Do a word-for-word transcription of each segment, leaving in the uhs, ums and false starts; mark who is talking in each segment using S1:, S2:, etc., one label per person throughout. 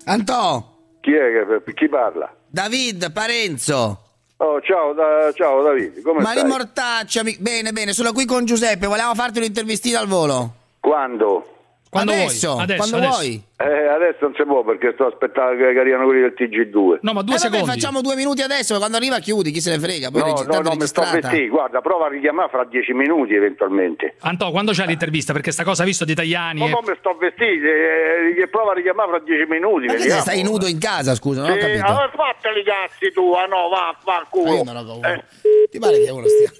S1: Antò.
S2: Chi è che chi parla?
S1: David Parenzo.
S2: Oh, ciao, da, ciao David, come
S1: Ma
S2: stai?
S1: li mortacci, amico. Bene, bene, sono qui con Giuseppe, volevamo farti un'intervistina al volo.
S2: Quando?
S3: Quando
S1: adesso,
S3: vuoi. Adesso,
S1: quando
S3: adesso.
S1: vuoi.
S2: Eh, adesso non si può perché sto aspettando che arrivano quelli del T G due.
S3: No, ma due
S1: Eh, vabbè,
S3: secondi.
S1: facciamo due minuti adesso, quando arriva chiudi, chi se ne frega. Poi
S2: No,
S1: regi-
S2: no,
S1: tanto
S2: no, mi sto
S1: registrata.
S2: vestendo. Guarda, prova a richiamare fra dieci minuti eventualmente.
S3: Antò, quando c'è l'intervista? Perché sta cosa visto di italiani.
S2: Ma
S3: eh.
S2: come sto vestito? Eh, che prova a richiamare fra dieci minuti.
S1: Ma che
S2: vediamo.
S1: sei nudo in casa, scusa, non ho
S2: Sì,
S1: capito.
S2: allora fateli cazzi tu, ah no, va, va al
S1: Ma
S2: culo.
S1: io non ho paura.
S2: Eh.
S1: Ti pare che uno stia...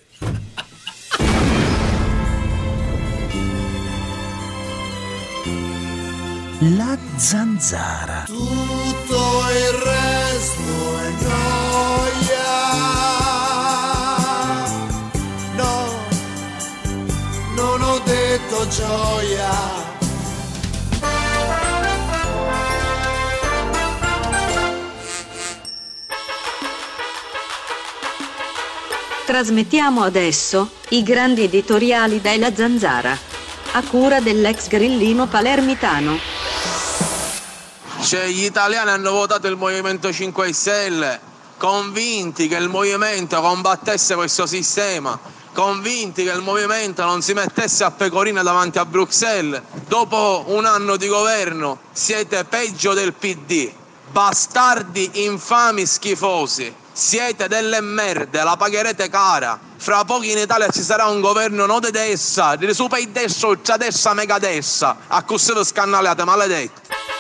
S4: La zanzara.
S5: Tutto il resto è gioia. No, non ho detto gioia.
S6: Trasmettiamo adesso i grandi editoriali della Zanzara, a cura dell'ex grillino palermitano.
S7: Cioè, gli italiani hanno votato il Movimento cinque Stelle, convinti che il movimento combattesse questo sistema, convinti che il movimento non si mettesse a pecorina davanti a Bruxelles. Dopo un anno di governo siete peggio del P D, bastardi infami schifosi. Siete delle merde, la pagherete cara. Fra pochi in Italia ci sarà un governo non di destra, di super destra, ultra destra, mega destra. A così vi scannaliate, maledetti.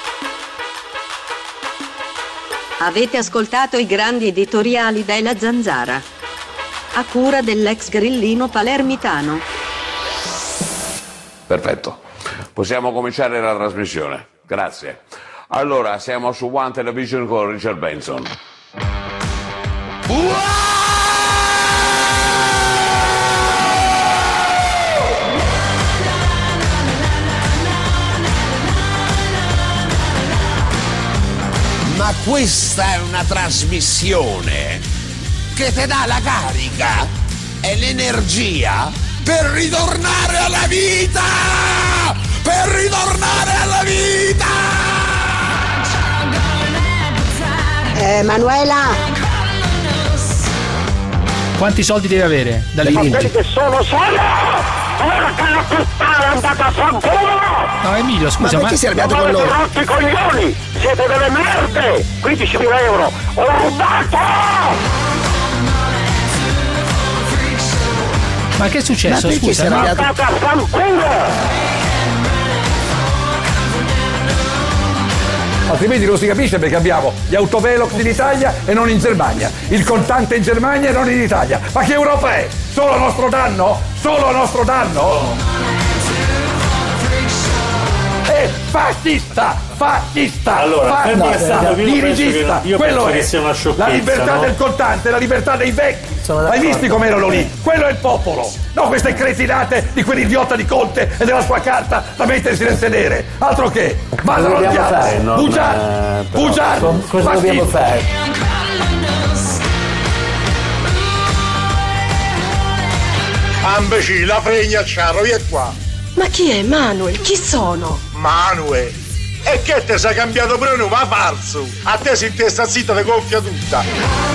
S6: Avete ascoltato i grandi editoriali della Zanzara, a cura dell'ex grillino palermitano.
S8: Perfetto, possiamo cominciare la trasmissione. Grazie. Allora, siamo su One Television con Richard Benson.
S4: Ma questa è una trasmissione che ti dà la carica e l'energia per ritornare alla vita! Per ritornare alla vita!
S9: Eh, Manuela!
S3: Quanti soldi devi avere? Dalle
S2: Ma quelli
S3: vinti?
S2: che sono solo! Porca la puttana, è andata a fanculo!
S3: No, Emilio, scusa,
S1: ma
S3: ma.
S1: perché sei arrabbiato
S2: Ma
S1: con
S2: avete
S1: loro?
S2: rotto i coglioni! Siete delle merde! quindicimila euro! Ho rubato!
S3: Ma che è successo?
S1: Ma perché
S3: Scusa,
S1: sei
S3: no?
S1: arrabbiato?
S2: Andate a fanculo!
S10: Altrimenti non si capisce perché abbiamo gli autovelox in Italia e non in Germania, il contante in Germania e non in Italia. Ma che Europa è? Solo a nostro danno? Solo a nostro danno? È fascista! Fascista!
S11: Allora, fermo restando, io
S10: dirigista!
S11: penso che- io
S10: Quello
S11: penso
S10: è
S11: che sia una sciocchezza,
S10: la libertà
S11: no?
S10: del contante, la libertà dei vecchi!
S11: Sono
S10: Hai
S11: d'accordo.
S10: visti com'erano lì? Quello è il popolo! No, queste cretinate di quell'idiota di Conte e della sua carta da mettersi nel sedere! Altro che! Vanno al
S11: dobbiamo
S10: diavolo!
S11: fare, non,
S10: Bugiardi!
S11: eh, però,
S10: Bugiardi!
S11: co- cosa dobbiamo
S10: fascisti.
S11: fare?
S12: Ambeci, la fregna ciaro, via qua.
S9: Ma chi è Manuel? Chi sono?
S12: Manuel. E che te sei cambiato pure ma falso? A te si te sta zitta te gonfia tutta.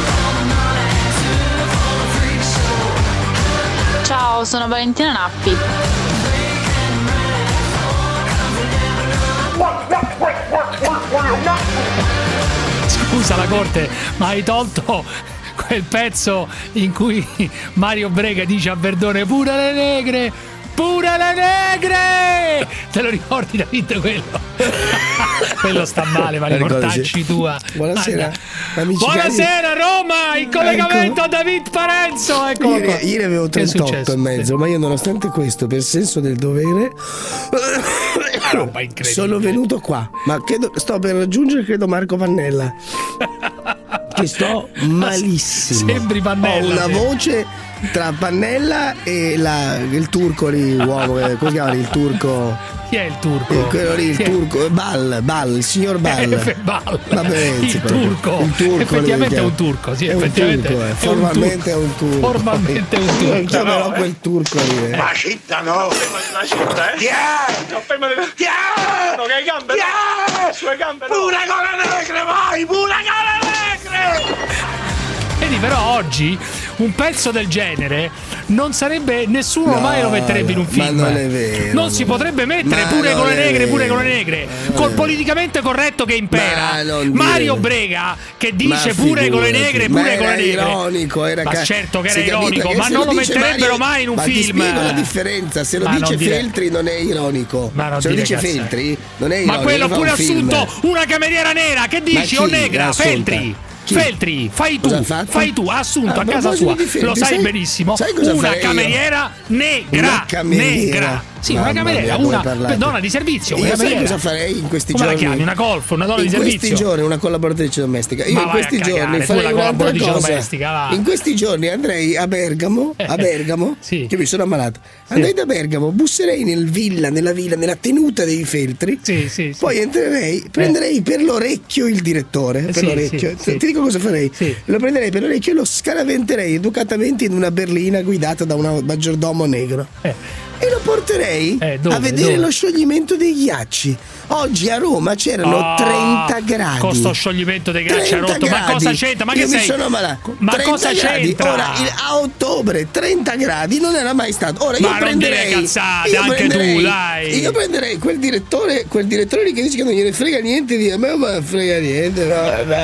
S13: Ciao, sono Valentina Nappi.
S3: Scusa la corte, ma hai tolto quel pezzo in cui Mario Brega dice a Verdone pure le negre, pure le negre! Te lo ricordi, David, quello? Quello sta male, ma li mortacci tua.
S1: Buonasera, amici
S3: Buonasera Roma, in collegamento a David Parenzo. Ecco
S1: Ieri,
S3: qua.
S1: ieri avevo
S3: Che è
S1: trentotto
S3: successo?
S1: e mezzo, ma io nonostante questo, per senso del dovere,
S3: roba incredibile.
S1: sono venuto qua. Ma credo, sto per raggiungere, credo, Marco Pannella.
S14: che sto malissimo.
S3: Sembri Pannella.
S14: Ho una
S3: sì.
S14: voce tra Pannella e la, il turco lì, uomo, eh, come si chiama il turco?
S3: Chi è il turco?
S14: Eh, quello lì, il
S3: Chi è?
S14: turco, Ball, Ball, il signor Ball.
S3: Eh, Ball.
S14: Vabbè,
S3: il
S14: sì,
S3: turco.
S14: il turco
S3: Effettivamente
S14: lì,
S3: è un turco, sì,
S14: è un
S3: effettivamente
S14: turco, eh.
S3: è un
S14: Formalmente
S3: turco.
S14: è un turco.
S3: Formalmente è un turco.
S14: Non chiamerò
S3: No,
S14: quel turco lì. Eh.
S12: Ma città no!
S2: La città, eh?
S12: Yeah!
S2: Fermate!
S12: Yeah!
S2: No, che hai gambe!
S12: Yeah!
S2: Sue gambe! No.
S12: Pure con le negre, vai! Pure con le negre!
S3: Vedi, però oggi un pezzo del genere non sarebbe, nessuno
S14: No,
S3: mai lo metterebbe in un
S14: ma
S3: film.
S14: non è vero,
S3: Non si potrebbe mettere
S14: ma
S3: pure
S14: non
S3: con le
S14: è
S3: negre, pure
S14: vero.
S3: con le negre. Col politicamente corretto che impera.
S14: Ma non
S3: Mario
S14: dire.
S3: Brega che dice
S14: Ma
S3: pure con le
S14: figurati.
S3: negre,
S14: Ma
S3: pure con le
S14: era
S3: negre.
S14: ironico, era
S3: ma
S14: ca-
S3: certo che era
S14: si capita
S3: ironico,
S14: che
S3: ma
S14: se
S3: non lo
S14: dice
S3: metterebbero
S14: Mario-
S3: mai in un
S14: ma
S3: film.
S14: Ti spiego la differenza, se lo
S3: Ma non
S14: dice
S3: dire-
S14: Feltri non è ironico.
S3: Ma non
S14: se lo
S3: dire
S14: dice
S3: cazzate.
S14: Feltri non è ironico.
S3: Ma quello
S14: fa
S3: pure
S14: un film.
S3: assunto una cameriera nera, che dici?
S14: chi
S3: O negra?
S14: l'ha assunta?
S3: Feltri.
S14: Chi?
S3: Feltri, fai tu,
S14: Cosa ha fatto?
S3: fai tu, ha assunto
S14: Ah,
S3: a casa
S14: proposito
S3: sua,
S14: di Feltri,
S3: lo sai,
S14: sai-
S3: benissimo,
S14: sai cosa
S3: una
S14: farei io?
S3: cameriera negra,
S14: Una cameriera.
S3: negra. Sì,
S14: Mamma
S3: una cameriera,
S14: mia, come
S3: una
S14: parlate.
S3: donna di servizio, una
S14: Io sai
S3: cameriera.
S14: cosa farei in questi
S3: Come
S14: giorni?
S3: la chiami? Una golf, una donna
S14: in
S3: di servizio?
S14: questi giorni una collaboratrice domestica. Io
S3: Ma
S14: in
S3: vai
S14: questi
S3: a cagare,
S14: giorni
S3: tu
S14: farei
S3: la
S14: un'altra
S3: collaboratrice
S14: cosa.
S3: domestica, va.
S14: In questi giorni andrei a Bergamo, a Bergamo,
S3: Sì.
S14: che mi sono ammalato. Andrei da Bergamo, busserei nel villa, nella villa, nella tenuta dei Feltri.
S3: Sì, sì, sì.
S14: Poi entrerei, prenderei per l'orecchio il direttore, per
S3: Sì,
S14: l'orecchio.
S3: sì, sì.
S14: Ti dico cosa farei?
S3: Sì.
S14: Lo prenderei per l'orecchio e lo scaraventerei educatamente in una berlina guidata da un maggiordomo negro.
S3: Eh.
S14: E lo porterei
S3: Eh, dove,
S14: a vedere
S3: dove?
S14: lo scioglimento dei ghiacci. Oggi a Roma c'erano
S3: Ah,
S14: trenta gradi.
S3: Con sto scioglimento dei ghiacci a
S14: trenta
S3: rotto, ma
S14: gradi.
S3: cosa c'entra? Ma
S14: Io
S3: che
S14: mi
S3: sei?
S14: sono ammalato.
S3: Ma
S14: trenta
S3: cosa
S14: gradi.
S3: c'entra?
S14: Ora il- a ottobre trenta gradi non era mai stato. Ora io
S3: Ma non dire
S14: prenderei
S3: cazzate,
S14: io
S3: anche tu,
S14: prenderei-
S3: dai.
S14: Io prenderei quel direttore, quel direttore lì che dice che non gliene frega niente di a me, ma frega niente. No,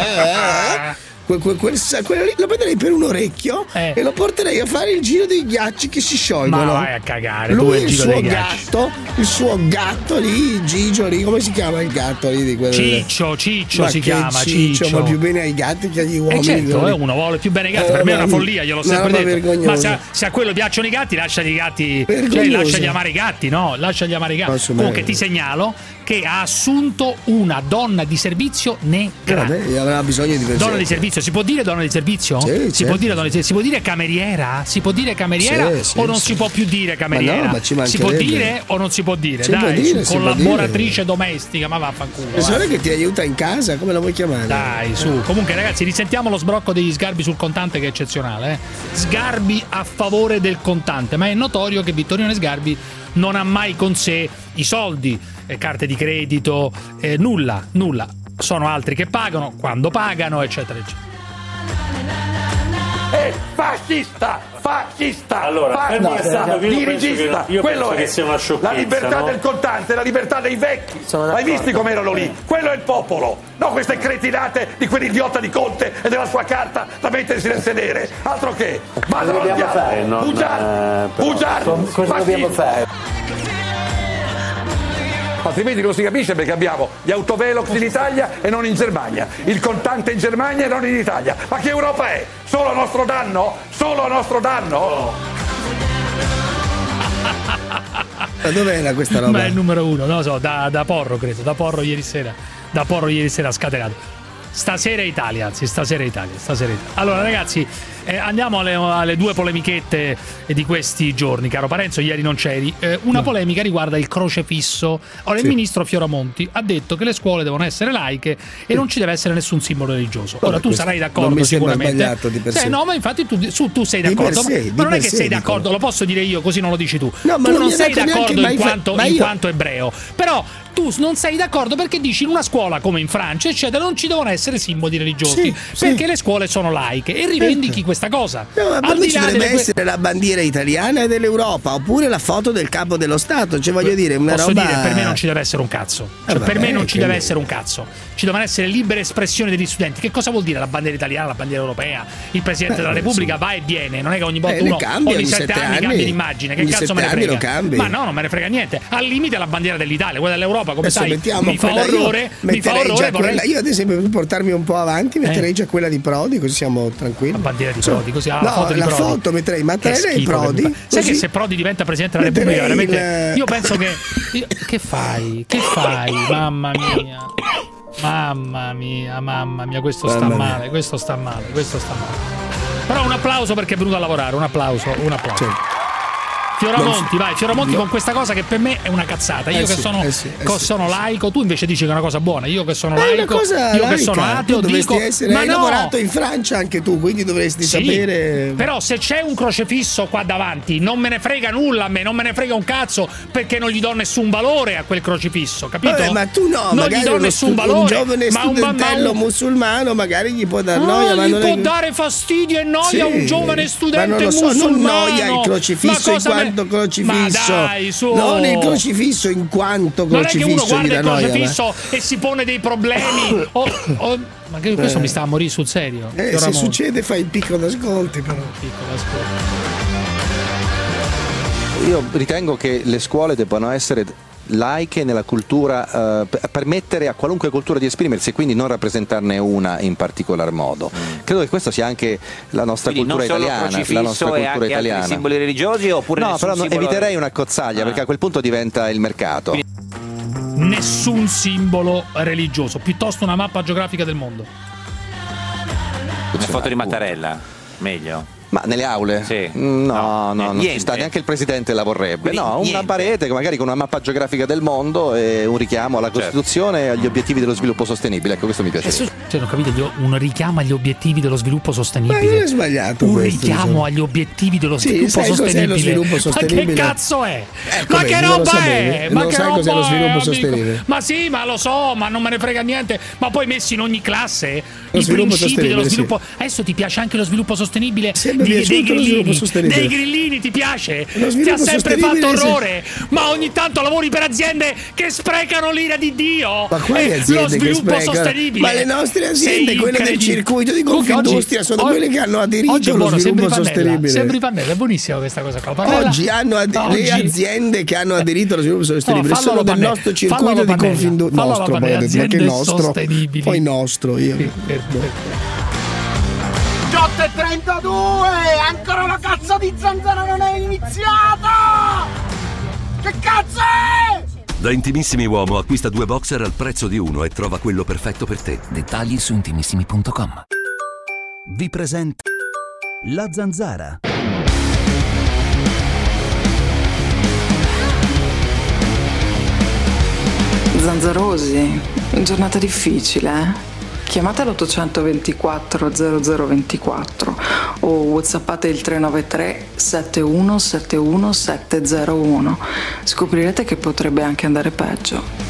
S14: vabbè, eh. Quel, quel, quel, quello lì lo prenderei per un orecchio
S3: Eh.
S14: e lo porterei a fare il giro dei ghiacci che si sciolgono.
S3: Ma vai a cagare, tu
S14: Lui
S3: e
S14: e
S3: il
S14: il
S3: giro
S14: suo
S3: dei ghiacci.
S14: gatto, il suo gatto lì, Gigio lì, come si chiama il gatto lì di quello?
S3: Ciccio, Ciccio
S14: Ma
S3: si
S14: che
S3: chiama,
S14: Ciccio,
S3: Ciccio.
S14: ma più bene ai gatti che agli
S3: E
S14: uomini.
S3: certo,
S14: quelli.
S3: eh, uno vuole più bene i gatti,
S14: Eh,
S3: per me è una
S14: ma-
S3: follia, gliel'ho
S14: una
S3: sempre
S14: roba
S3: detto.
S14: vergognosa.
S3: Ma se a, se a quello piacciono i gatti, lasciali i gatti, cioè
S14: Vergognosa.
S3: lasciali amare i gatti, no? Lasciali amare i gatti.
S14: Posso
S3: Comunque
S14: bene.
S3: ti segnalo che ha assunto una donna di servizio negra.
S14: Vabbè, avrà bisogno di
S3: Donna di servizio, si può dire donna di servizio?
S14: Sì,
S3: si,
S14: certo.
S3: può dire donna di servizio? Si può dire cameriera? Si può dire cameriera
S14: Sì, sì,
S3: o non
S14: sì.
S3: si può più dire cameriera?
S14: Ma no, ma ci
S3: si può
S14: mancherebbe.
S3: dire o non si può dire?
S14: Si può
S3: Dai,
S14: dire, si può
S3: collaboratrice domestica, ma vaffanculo.
S14: Persona
S3: vai.
S14: che ti aiuta in casa, come la vuoi chiamare?
S3: Dai, su. Comunque, ragazzi, risentiamo lo sbrocco degli sgarbi sul contante, che è eccezionale. Eh? Sgarbi a favore del contante, ma è notorio che Vittorione Sgarbi non ha mai con sé i soldi, eh, carte di credito, eh, nulla, nulla. Sono altri che pagano, quando pagano, eccetera, eccetera.
S10: È fascista, fascista,
S15: Allora, fermo
S10: fascista,
S15: restando che io
S10: dirigista,
S15: penso che- io
S10: quello
S15: penso
S10: è
S15: che sia una sciocchezza,
S10: la libertà
S15: no?
S10: del contante, la libertà dei vecchi.
S15: Sono
S10: Hai
S15: d'accordo.
S10: visti com'erano lì? Quello è il popolo, no queste cretinate di quell'idiota di Conte e della sua carta da mettersi nel sedere. Altro che, ma
S15: Cosa dobbiamo fare? Non,
S10: bugiardi,
S15: eh, però-
S10: bugiardi,
S15: Com- cosa dobbiamo fare?
S10: Altrimenti non si capisce perché abbiamo gli autovelox in Italia e non in Germania, il contante in Germania e non in Italia. Ma che Europa è? Solo a nostro danno? Solo a nostro danno?
S14: Ma dov'era questa roba?
S3: Ma è il numero uno, non lo so, da, da Porro credo, da Porro ieri sera. Da Porro ieri sera ha scatenato. Stasera Italia, anzi, stasera Italia, stasera Italia. Allora, ragazzi, eh, andiamo alle, alle due polemichette di questi giorni, caro Parenzo. Ieri non c'eri. Eh, una
S14: No.
S3: polemica riguarda il crocefisso. Ora,
S14: Sì.
S3: il ministro Fioramonti ha detto che le scuole devono essere laiche e non ci deve essere nessun simbolo religioso. Ora,
S14: Vabbè,
S3: tu
S14: questo
S3: sarai
S14: non
S3: d'accordo
S14: mi sembra
S3: sicuramente.
S14: sbagliato di per
S3: Sì,
S14: sé.
S3: no, ma infatti tu, su, tu sei
S14: Di per
S3: d'accordo.
S14: sé,
S3: ma
S14: di
S3: ma non è
S14: per
S3: che
S14: sé,
S3: sei
S14: dico.
S3: d'accordo, lo posso dire io, così non lo dici tu.
S14: No, ma
S3: tu
S14: non
S3: non
S14: mi ha
S3: sei
S14: detto neanche
S3: d'accordo
S14: mai
S3: in
S14: fa-
S3: quanto,
S14: ma
S3: in
S14: io-
S3: quanto ebreo. Però tu non sei d'accordo perché dici in una scuola come in Francia, eccetera, non ci devono essere simboli religiosi,
S14: Sì,
S3: perché
S14: sì.
S3: le scuole sono laiche e rivendichi
S14: Certo.
S3: questa cosa.
S14: No, ma
S3: Al
S14: per me
S3: di
S14: ci
S3: là
S14: dovrebbe
S3: delle que-
S14: essere la bandiera italiana e dell'Europa, oppure la foto del capo dello Stato. Cioè, voglio dire, una
S3: Posso
S14: roba.
S3: dire, per me non ci deve essere un cazzo. Cioè,
S14: Eh,
S3: per me
S14: vabbè,
S3: non ci
S14: che
S3: deve
S14: ne-
S3: essere un cazzo. Ci devono essere libere espressioni degli studenti. Che cosa vuol dire la bandiera italiana, la bandiera europea? Il Presidente
S14: Eh,
S3: della Repubblica
S14: sì.
S3: va e viene. Non è che ogni volta
S14: Eh, le
S3: uno
S14: cambi
S3: ogni
S14: ogni
S3: sette
S14: sette
S3: anni,
S14: anni.
S3: cambia l'immagine. Che
S14: Ogni
S3: cazzo me ne
S14: sette anni
S3: frega?
S14: lo cambi.
S3: Ma no, non me ne frega niente. Al limite la bandiera dell'Italia, quella dell'Europa, come
S14: Adesso
S3: sai,
S14: mettiamo
S3: mi fa
S14: quella- io
S3: orrore. Mi fa
S14: metterei
S3: orrore.
S14: già
S3: Vorrei...
S14: quella- io ad esempio per portarmi un po' avanti metterei
S3: Eh.
S14: già quella di Prodi, così siamo tranquilli.
S3: La bandiera di
S14: Insomma,
S3: Prodi, così ah,
S14: no,
S3: la foto di
S14: la
S3: Prodi.
S14: foto metterei
S3: Che
S14: Mattarella e
S3: schifo che
S14: Prodi.
S3: mi fa. Sai che
S14: così
S3: se Prodi diventa Presidente della
S14: metterei
S3: Repubblica, veramente
S14: il-
S3: io penso che io- che fai? Che fai? Mamma mia. Mamma mia, mamma mia, questo
S14: Mamma
S3: sta
S14: mia.
S3: male, questo sta male, questo sta male. Però un applauso perché è venuto a lavorare, un applauso, un applauso.
S14: Sì.
S3: Fioramonti, vai, Fioramonti
S14: no.
S3: con questa cosa che per me è una cazzata. Io
S14: Eh
S3: che
S14: sì,
S3: sono,
S14: eh sì, eh
S3: co-
S14: sì,
S3: sono
S14: eh sì.
S3: laico, tu invece dici che è una cosa buona. Io che sono
S14: Ma è una
S3: laico,
S14: cosa
S3: io
S14: laica.
S3: che sono ateo,
S14: tu dovresti
S3: dico
S14: essere,
S3: ma
S14: hai
S3: no!
S14: lavorato in Francia anche tu, quindi dovresti
S3: Sì,
S14: sapere.
S3: però se c'è un crocefisso qua davanti non me ne frega nulla a me, non me ne frega un cazzo, perché non gli do nessun valore a quel crocifisso, capito?
S14: Vabbè, ma tu no,
S3: non
S14: magari
S3: gli do
S14: uno
S3: nessun
S14: stu-
S3: valore,
S14: un giovane
S3: ma un
S14: studentello
S3: bambino
S14: musulmano magari gli può dar
S3: Ah,
S14: noia, ma
S3: gli
S14: non
S3: può
S14: è...
S3: dare fastidio e noia
S14: Sì,
S3: a un giovane
S14: ma
S3: studente
S14: non lo so, non
S3: musulmano.
S14: noia il crocifisso
S3: Ma
S14: in
S3: cosa me-
S14: quanto crocifisso.
S3: Ma dai, su.
S14: Non il crocifisso in quanto
S3: Non è che uno
S14: crocifisso gli
S3: guarda
S14: dà
S3: il
S14: noia.
S3: crocifisso e si pone dei problemi. Oh, oh, ma che questo
S14: Eh.
S3: mi sta a morire sul serio.
S14: ma- Eh, se
S3: Fioramonti.
S14: succede fai il picco d'ascolti però.
S3: Piccolo ascolto.
S16: Io ritengo che le scuole debbano essere laiche nella cultura, eh, per- permettere a qualunque cultura di esprimersi e quindi non rappresentarne una in particolar modo. Credo che questa sia anche la nostra
S17: Quindi
S16: cultura
S17: non solo
S16: italiana,
S17: crocifisso
S16: la nostra
S17: e
S16: cultura
S17: anche
S16: italiana.
S17: altri simboli religiosi oppure
S16: No,
S17: nessun
S16: però no,
S17: simbolo-
S16: eviterei una cozzaglia
S17: Ah.
S16: perché a quel punto diventa il mercato.
S3: Nessun simbolo religioso, piuttosto una mappa geografica del mondo.
S17: Una foto di Mattarella, meglio.
S16: Ma nelle aule?
S17: Sì.
S16: Mm, No, no, non
S17: niente.
S16: ci sta, neanche il presidente la vorrebbe.
S17: Quindi
S16: no, una
S17: niente.
S16: parete magari con una mappa geografica del mondo e un richiamo alla Costituzione e agli obiettivi dello sviluppo sostenibile. Ecco, questo mi piace.
S3: Cioè, non capite, io- un richiamo agli obiettivi dello sviluppo
S14: Ma
S3: sostenibile.
S14: non è sbagliato
S3: un
S14: questo,
S3: richiamo
S14: diciamo.
S3: agli obiettivi dello
S14: Sì,
S3: sviluppo
S14: sai cos'è lo
S3: sostenibile.
S14: sviluppo sostenibile?
S3: Ma che cazzo è?
S14: Ecco,
S3: ma
S14: vedi,
S3: che
S14: non lo
S3: roba
S14: sapevi?
S3: è? Ma
S14: Non
S3: che
S14: sai
S3: roba
S14: cos'è lo
S3: è,
S14: sviluppo
S3: amico?
S14: sostenibile?
S3: Ma sì, ma lo so, ma non me ne frega niente. Ma poi messi in ogni classe
S14: Lo
S3: i
S14: sviluppo
S3: principi dello
S14: sostenibile, sì.
S3: sviluppo. Adesso ti piace anche lo sviluppo sostenibile?
S14: Sempre
S3: Di-
S14: piaciuto
S3: dei
S14: lo
S3: grillini.
S14: sviluppo sostenibile.
S3: Dei grillini ti piace?
S14: Lo
S3: Ti ha
S14: sviluppo
S3: sempre fatto
S14: sostenibile, sì.
S3: orrore. Ma ogni tanto lavori per aziende che sprecano l'ira di Dio.
S14: Ma quali
S3: Eh,
S14: aziende
S3: lo
S14: che
S3: sviluppo
S14: sprecano?
S3: sostenibile.
S14: Ma le nostre aziende,
S3: Sei
S14: quelle del
S3: incredibile.
S14: circuito di
S3: Comunque
S14: Confindustria,
S3: oggi-
S14: sono
S3: oggi-
S14: quelle che hanno aderito
S3: oggi è
S14: allo
S3: buono,
S14: sviluppo
S3: sembri Pannella,
S14: sostenibile.
S3: Sembri Pannella, è buonissima questa cosa qua. Pannella-
S14: Oggi hanno ad-
S3: Oggi-
S14: le aziende che hanno aderito allo sviluppo sostenibile
S3: No, fallalo
S14: sono del
S3: Pannella.
S14: nostro circuito
S3: Fallalo
S14: di
S3: Pannella.
S14: Confindustria.
S3: Fallalo
S14: Nostro,
S3: Pannella,
S14: poi ho detto, ma che
S3: aziende
S14: nostro?
S3: sostenibili.
S14: Poi nostro, io.
S3: Sì, perfetto.
S5: diciotto e trentadue! Ancora la cazzo di zanzara non è iniziata! Che cazzo è?
S18: Da Intimissimi Uomo acquista due boxer al prezzo di uno e trova quello perfetto per te.
S19: Dettagli su intimissimi punto com. Vi presenta La Zanzara.
S20: Zanzarosi, giornata difficile, eh? Chiamate l'ottocentoventiquattro zero zero ventiquattro o whatsappate il tre nove tre sette uno sette uno sette zero uno. Scoprirete che potrebbe anche andare peggio.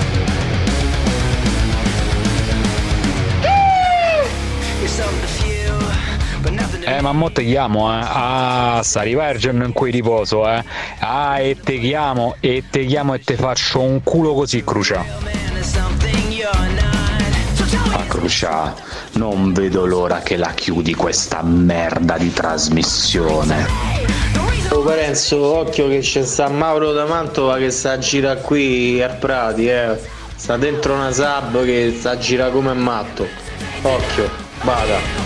S21: Eh, ma mo te chiamo, eh. Ah, sta arrivare il giorno in cui riposo, eh. Ah, e te chiamo, e te chiamo e te faccio un culo così, Crucia.
S22: Ah, Crucia, non vedo l'ora che la chiudi questa merda di trasmissione.
S7: Oh Parenzo, occhio che c'è sta Mauro da Mantova che sta a girare qui a Prati, eh. Sta dentro una sub che sta a girare come matto. Occhio, vada.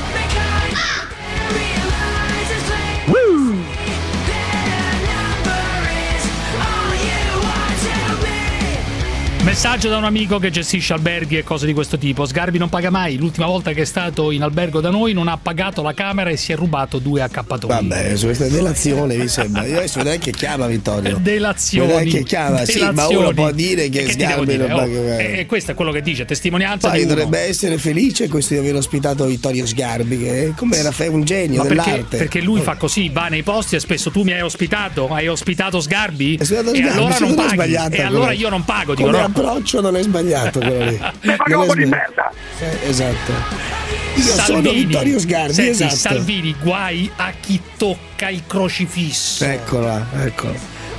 S3: Messaggio da un amico che gestisce alberghi e cose di questo tipo. Sgarbi non paga mai. L'ultima volta che è stato in albergo da noi non ha pagato la camera e si è rubato due accappatoi.
S14: Vabbè, su questa delazione mi sembra. Io adesso vedrai che chiama Vittorio.
S3: Delazioni.
S14: Vedrai che chiama, sì, ma uno può dire che
S3: E che ti devo
S14: Sgarbi
S3: dire?
S14: non
S3: Oh,
S14: paga.
S3: e e questo è quello che dice, testimonianza
S14: Poi
S3: di uno.
S14: dovrebbe essere felice questo di aver ospitato Vittorio Sgarbi, che come era un genio
S3: Ma perché,
S14: dell'arte.
S3: perché lui fa così, va nei posti e spesso tu mi hai ospitato, hai ospitato Sgarbi
S14: ospitato
S3: e
S14: Sgarbi,
S3: allora
S14: sì,
S3: non
S14: non è
S3: paghi
S14: sbagliato
S3: e
S14: quello.
S3: allora io non pago, dico
S14: Come
S3: no.
S14: approccio non è sbagliato quello lì.
S12: Ne paga
S14: Non
S12: un
S14: è
S12: po' di
S14: sbagliato.
S12: merda.
S14: Eh, esatto. Io sono
S3: Salvini.
S14: Vittorio Sgarbi,
S3: Senti,
S14: esatto.
S3: Salvini, guai a chi tocca il crocifisso.
S14: Eccola, ecco.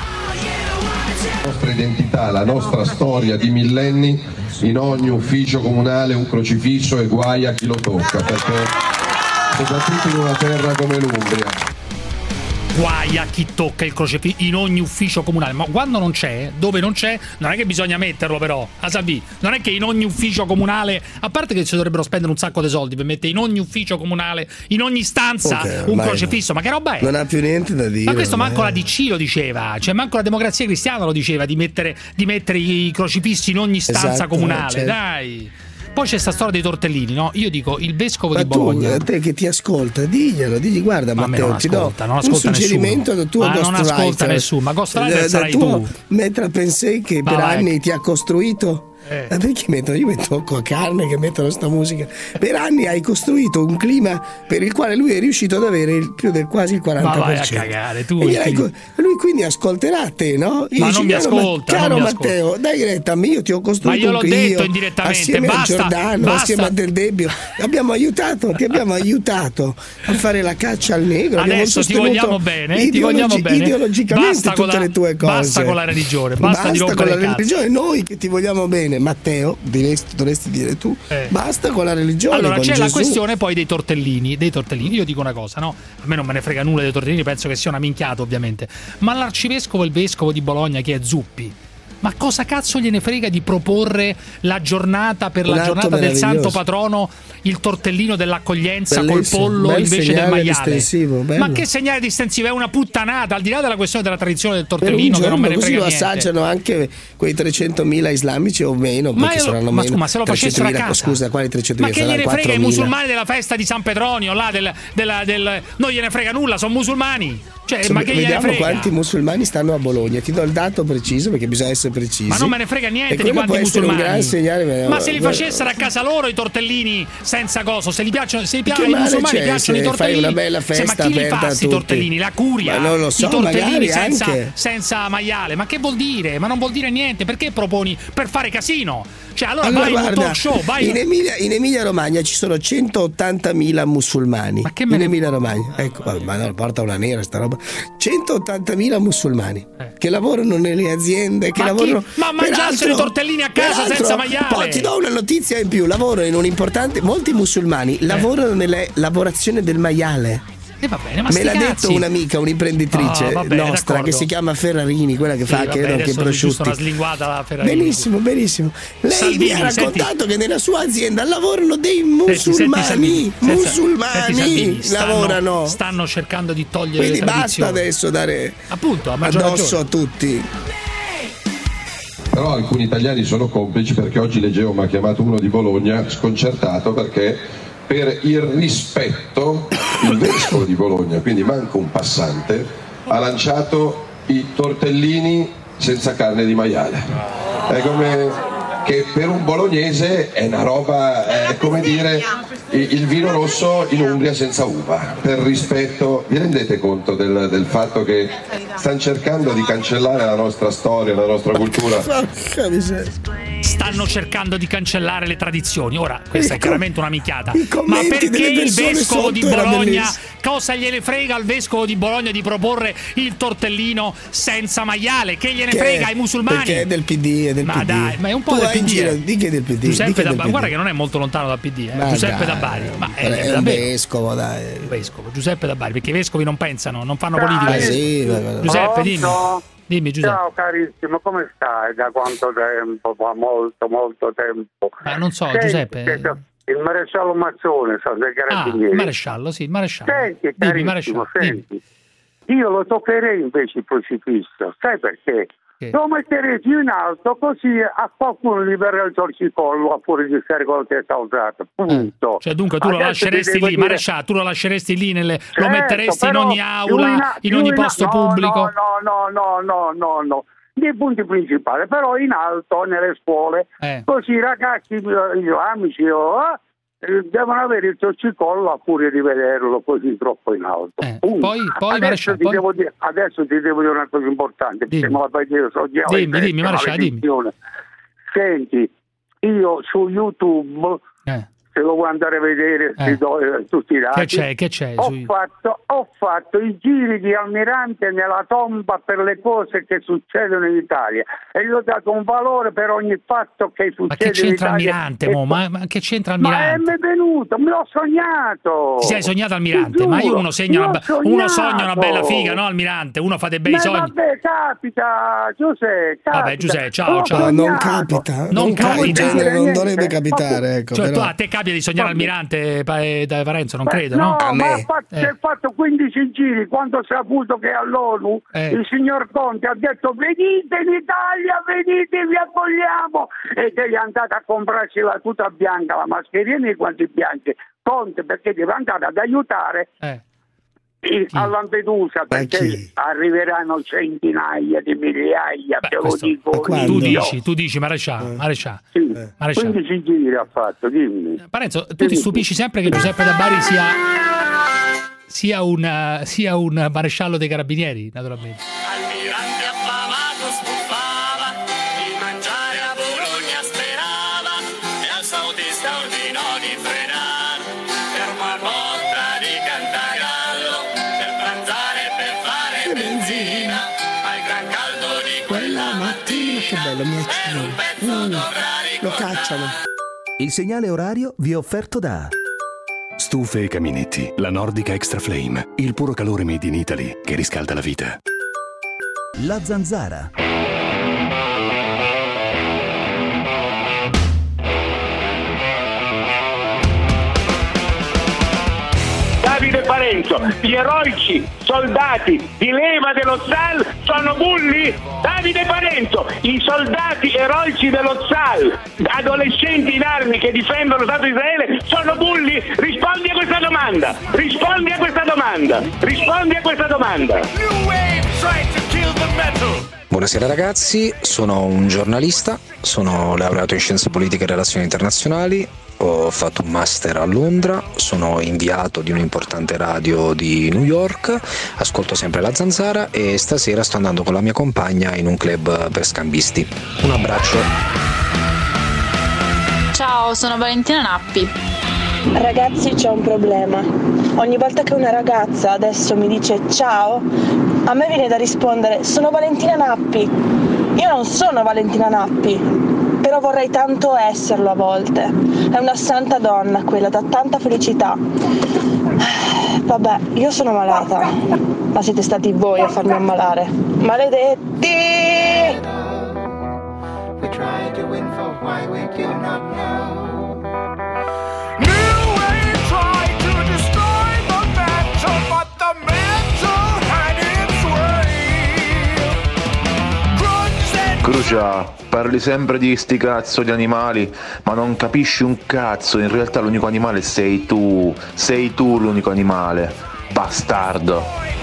S23: La nostra identità, la nostra storia di millenni, in ogni ufficio comunale un crocifisso e guai a chi lo tocca, perché soprattutto in una terra come l'Umbria.
S3: Guai a chi tocca il crocifisso in ogni ufficio comunale, ma quando non c'è, dove non c'è, non è che bisogna metterlo però, a Salvini, non è che in ogni ufficio comunale, a parte che ci dovrebbero spendere un sacco di soldi per mettere in ogni ufficio comunale, in ogni stanza
S14: Ok,
S3: un
S14: ormai
S3: crocifisso, ma che roba è?
S14: Non ha più niente da dire.
S3: Ma questo
S14: ormai.
S3: manco la D C lo diceva, cioè manco la Democrazia Cristiana lo diceva di mettere, di mettere i crocifissi in ogni stanza
S14: Esatto,
S3: comunale,
S14: certo.
S3: dai. Poi c'è sta storia dei tortellini, no? Io dico il vescovo
S14: ma
S3: di Bologna.
S14: Tu, a te che ti ascolta, diglielo, digli guarda
S3: ma
S14: Matteo,
S3: non
S14: ti
S3: ascolta,
S14: do
S3: non ascolta
S14: un suggerimento
S3: nessuno.
S14: da tuo
S3: Ma non
S14: ghostwriter.
S3: ascolta nessuno, ma ghostwriter
S14: da,
S3: sarai
S14: da tuo
S3: tu.
S14: Metra Pensei che
S3: Ma
S14: per
S3: vai.
S14: anni ti ha costruito.
S3: Eh.
S14: Ma perché mettono? Io metto con carne che mettono sta musica. Per anni hai costruito un clima per il quale lui è riuscito ad avere il, più del quasi il quaranta per cento.
S3: Ma vai a cagare, tu.
S14: E gliel'hai co- lui quindi ascolterà te, no? Gli
S3: Ma
S14: dici,
S3: non mi
S14: caro
S3: ascolta,
S14: Ma- caro
S3: non mi
S14: Matteo, dai retta a me, io ti ho costruito
S3: Ma io l'ho
S14: un Clio
S3: detto indirettamente,
S14: assieme
S3: basta,
S14: a Giordano,
S3: basta.
S14: assieme a Del Debbio. Abbiamo aiutato, ti abbiamo aiutato a fare la caccia al negro. Abbiamo
S3: Adesso ti
S14: sostenuto
S3: vogliamo bene, ti
S14: ideologi-
S3: vogliamo bene.
S14: ideologicamente
S3: Basta con
S14: tutte
S3: la-
S14: le tue cose.
S3: basta con la religione, basta di
S14: con
S3: rompere
S14: la
S3: il cazzo.
S14: religione, noi che ti vogliamo bene, Matteo, diresti, dovresti dire tu,
S3: Eh.
S14: basta con la religione.
S3: Allora
S14: con
S3: c'è
S14: Gesù.
S3: la questione poi dei tortellini, dei tortellini. Io dico una cosa, no? A me non me ne frega nulla dei tortellini, penso che sia una minchiata ovviamente. Ma l'arcivescovo e il vescovo di Bologna, che è Zuppi, ma cosa cazzo gliene frega di proporre la giornata per
S14: Un
S3: la
S14: atto
S3: giornata del
S14: meraviglioso.
S3: santo patrono, il tortellino dell'accoglienza col
S14: Bellissimo,
S3: pollo
S14: bel
S3: invece del
S14: segnale
S3: maiale?
S14: distensivo, bello.
S3: Ma che segnale distensivo? È una puttanata, al di là della questione della tradizione del
S14: Per un
S3: tortellino, che non me
S14: giorno
S3: ne
S14: così
S3: frega
S14: lo
S3: niente.
S14: assaggiano anche quei trecentomila islamici o meno,
S3: Ma
S14: perché
S3: io-
S14: saranno
S3: ma
S14: meno.
S3: scusa, ma se lo facessero a
S14: trecentomila,
S3: casa?
S14: scusa, quali
S3: Ma
S14: trecentomila?
S3: che gliene
S14: Saranno
S3: frega ai
S14: quattromila.
S3: musulmani della festa di San Petronio, là del, della, del, non gliene frega nulla, sono musulmani. Cioè,
S14: Insomma,
S3: ma che gliene
S14: vediamo
S3: frega?
S14: quanti musulmani stanno a Bologna. Ti do il dato preciso perché bisogna essere precisi.
S3: Ma non me ne frega
S14: E
S3: niente di
S14: quello
S3: quanti
S14: può essere
S3: musulmani.
S14: un gran segnale.
S3: Ma se li
S14: Guarda-
S3: facessero a casa loro i tortellini senza coso, se gli piacciono, se gli
S14: Che
S3: piacciono ai
S14: male
S3: musulmani
S14: c'è
S3: piacciono i
S14: se
S3: tortellini.
S14: fai una bella
S3: Se-
S14: festa
S3: ma chi li
S14: aperta
S3: fa
S14: a
S3: sti
S14: tutti?
S3: tortellini? La curia?
S14: Ma non lo so,
S3: I tortellini
S14: magari
S3: senza,
S14: anche.
S3: senza maiale. Ma che vuol dire? Ma non vuol dire niente. Perché proponi? Per fare casino. Cioè, allora,
S14: Allora,
S3: vai in un
S14: guarda,
S3: talk show, vai
S14: in Emilia, in Emilia Romagna ci sono centottantamila musulmani. Ma
S3: che me
S14: in
S3: ne-
S14: Emilia Romagna, ecco, vabbè, ma no, porta una nera sta roba. centottantamila musulmani che lavorano nelle aziende, che
S3: Eh. Ma chi-
S14: lavorano.
S3: ma mangiassero
S14: Peraltro-
S3: i tortellini a casa
S14: peraltro,
S3: senza maiale.
S14: Poi ti do una notizia in più: lavorano in un importante. Molti musulmani lavorano nella lavorazione del maiale.
S3: E va bene, ma
S14: Me
S3: sti
S14: l'ha
S3: cazzi.
S14: detto un'amica, un'imprenditrice
S3: Ah, va bene,
S14: nostra
S3: d'accordo.
S14: che si chiama Ferrarini, quella che
S3: Sì,
S14: fa
S3: vabbè,
S14: che, che
S3: adesso giusto
S14: prosciutti.
S3: una slinguata la Ferrarini.
S14: Benissimo, benissimo. Lei
S3: Salvini,
S14: mi ha raccontato
S3: senti.
S14: che nella sua azienda lavorano dei
S3: Senti, senti,
S14: musulmani.
S3: Salvini, senza-
S14: musulmani
S3: senti, Salvini, stanno-
S14: lavorano.
S3: Stanno cercando di togliere
S14: Quindi
S3: le
S14: basta
S3: tradizioni.
S14: adesso dare
S3: Appunto, a maggior
S14: addosso
S3: ragione.
S14: a tutti.
S23: Però alcuni italiani sono complici perché oggi leggevo, mi ha chiamato uno di Bologna sconcertato perché per il rispetto il vescovo di Bologna, quindi manco un passante, ha lanciato i tortellini senza carne di maiale. È come che per un bolognese è una roba, è come dire il il vino rosso in Umbria senza uva. Per rispetto, vi rendete conto del, del fatto che stanno cercando di cancellare la nostra storia, la nostra cultura?
S14: Porca miseria.
S3: Stanno cercando di cancellare le tradizioni. Ora, questa è
S14: I com-
S3: chiaramente una minchiata.
S14: i
S3: Ma
S14: commenti
S3: perché
S14: delle
S3: il
S14: persone
S3: vescovo di
S14: sotto era
S3: Bologna,
S14: bellissimo.
S3: cosa gliene frega al vescovo di Bologna di proporre il tortellino senza maiale? Che gliene
S14: Che-
S3: frega ai musulmani?
S14: Perché è del P D, è del
S3: Ma
S14: P D.
S3: dai, ma è un po'
S14: Tu
S3: del
S14: vai in
S3: P D,
S14: giro,
S3: eh.
S14: di che è del P D? di
S3: Giuseppe
S14: che è
S3: da
S14: del
S3: Bari,
S14: P D?
S3: guarda che non è molto lontano dal P D, eh.
S14: Ma
S3: Giuseppe
S14: dai,
S3: da Bari. Ma è,
S14: è un
S3: davvero.
S14: vescovo, dai.
S3: Vescovo, Giuseppe da Bari, perché i vescovi non pensano, non fanno politica.
S14: Ah, sì, va- va-
S3: Giuseppe, dimmi.
S2: Pronto?
S3: Dimmi, Giuseppe.
S2: Ciao carissimo, come stai? Da quanto tempo? Da molto, molto tempo.
S3: Ma non so,
S2: Senti,
S3: Giuseppe.
S2: che- Il maresciallo Mazzone, so dei
S3: Ah,
S2: carabinieri.
S3: maresciallo, sì, maresciallo.
S2: Senti,
S3: Dimmi,
S2: carissimo,
S3: maresciallo. dimmi.
S2: senti. Io lo toccherei invece il crocifisso, sai perché?
S3: Che?
S2: Lo metterei più in alto così a qualcuno gli verrà il torcicollo a fuori di stare con la testa alzata. Punto.
S3: Cioè, dunque, tu lo
S2: Adesso
S3: lasceresti
S2: ti devo
S3: lì,
S2: dire-
S3: maresciallo, tu lo lasceresti lì, nelle, lo
S2: Certo,
S3: metteresti in
S2: però
S3: ogni
S2: più
S3: aula,
S2: in a-
S3: in
S2: più
S3: ogni
S2: in a-
S3: posto
S2: no,
S3: pubblico?
S2: No, no, no, no, no, no. Nei punti principali, però in alto, nelle scuole,
S3: Eh.
S2: così i ragazzi eh, islamici oh, eh, devono avere il torcicollo a furia di vederlo così troppo in alto.
S3: Eh,
S2: Punto.
S3: poi- poi,
S2: adesso,
S3: maresciallo,
S2: ti
S3: poi?
S2: devo dire, adesso ti devo dire una cosa importante, perché
S3: Dimmi.
S2: me la fai dire, so già la
S3: Dimmi, dimmi,
S2: fretta,
S3: maresciallo, dimmi.
S2: maledizione. Senti, io su YouTube,
S3: Eh.
S2: se lo vuoi andare a vedere,
S3: Eh.
S2: ti do eh, tutti i dati.
S3: Che c'è, che c'è?
S2: Ho
S3: sui-
S2: fatto, ho fatto i giri di Almirante nella tomba per le cose che succedono in Italia e gli ho dato un valore per ogni fatto che succede
S3: Ma che
S2: in
S3: c'entra
S2: Italia.
S3: Almirante,
S2: E
S3: mo?
S2: poi-
S3: Ma, ma che c'entra
S2: Ma è
S3: Almirante?
S2: mi è venuto, me l'ho sognato.
S3: Ti sei sognato Almirante?
S2: Ti
S3: Ma io
S2: giuro,
S3: uno, segna una,
S2: l'ho
S3: be- uno sogna una
S2: sognato.
S3: bella figa, no Almirante? Uno fa dei bei
S2: Ma
S3: sogni.
S2: vabbè, capita, Giuseppe, capita.
S3: Vabbè, Giuseppe, ciao,
S2: L'ho
S3: ciao.
S14: No, non
S2: sognato.
S14: capita.
S3: Non
S14: in
S3: capita.
S14: genere non
S2: Niente.
S14: dovrebbe capitare, ecco.
S3: Cioè, tu,
S14: però.
S3: a te capita abbia di sognare Almirante eh, da Parenzo, non
S2: Beh,
S3: credo,
S2: no?
S3: no?
S2: No, ma ha fatto,
S3: Eh.
S2: si è fatto quindici giri quando si è saputo che all'ONU
S3: Eh.
S2: il signor Conte ha detto venite in Italia, venite, vi accogliamo, ed è andato a comprarsi la tuta bianca, la mascherina e i guanti bianchi. Conte perché deve andare ad aiutare
S3: Eh.
S2: i- a Lampedusa, perché arriveranno centinaia di migliaia, te lo
S3: Questo-
S2: dico
S3: tu
S2: io.
S3: dici, tu dici, Marescià, Marescià.
S2: Sì,
S3: Marescià.
S2: quindici giri ha fatto, dimmi.
S3: Parenzo, tu ti stupisci sempre che Giuseppe da Bari sia sia un sia un maresciallo dei carabinieri, naturalmente.
S5: Almirante affamato sbuffava, di mangiare a Bologna sperava, e al sautista ordinò di frenare, fermo a botta di Cantagallo, per pranzare e per fare benzina, al gran caldo di quella mattina,
S14: Che bello, mi accino. Lo cacciano.
S19: Il segnale orario vi è offerto da
S4: Stufe e caminetti, la Nordica Extra Flame, il puro calore made in Italy che riscalda la vita.
S19: La Zanzara.
S6: Davide Parenzo, gli eroici soldati di leva dello Z A L sono bulli? Davide Parenzo, i soldati eroici dello Z A L, adolescenti in armi che difendono lo Stato di Israele, sono bulli? Rispondi a questa domanda, rispondi a questa domanda, rispondi a questa domanda.
S8: Buonasera ragazzi, sono un giornalista, sono laureato in scienze politiche e relazioni internazionali, ho fatto un master a Londra, sono inviato di un'importante radio di New York, ascolto sempre la Zanzara e stasera sto andando con la mia compagna in un club per scambisti. Un abbraccio.
S13: Ciao, sono Valentina Nappi.
S24: Ragazzi, c'è un problema. Ogni volta che una ragazza adesso mi dice ciao, a me viene da rispondere sono Valentina Nappi. Io non sono Valentina Nappi, però vorrei tanto esserlo a volte. È una santa donna quella, dà tanta felicità. Vabbè, io sono malata, ma siete stati voi a farmi ammalare. Maledetti!
S5: We try to win for why we do not know.
S25: Crucia, parli sempre di sti cazzo di animali, ma non capisci un cazzo, in realtà l'unico animale sei tu, sei tu l'unico animale, bastardo.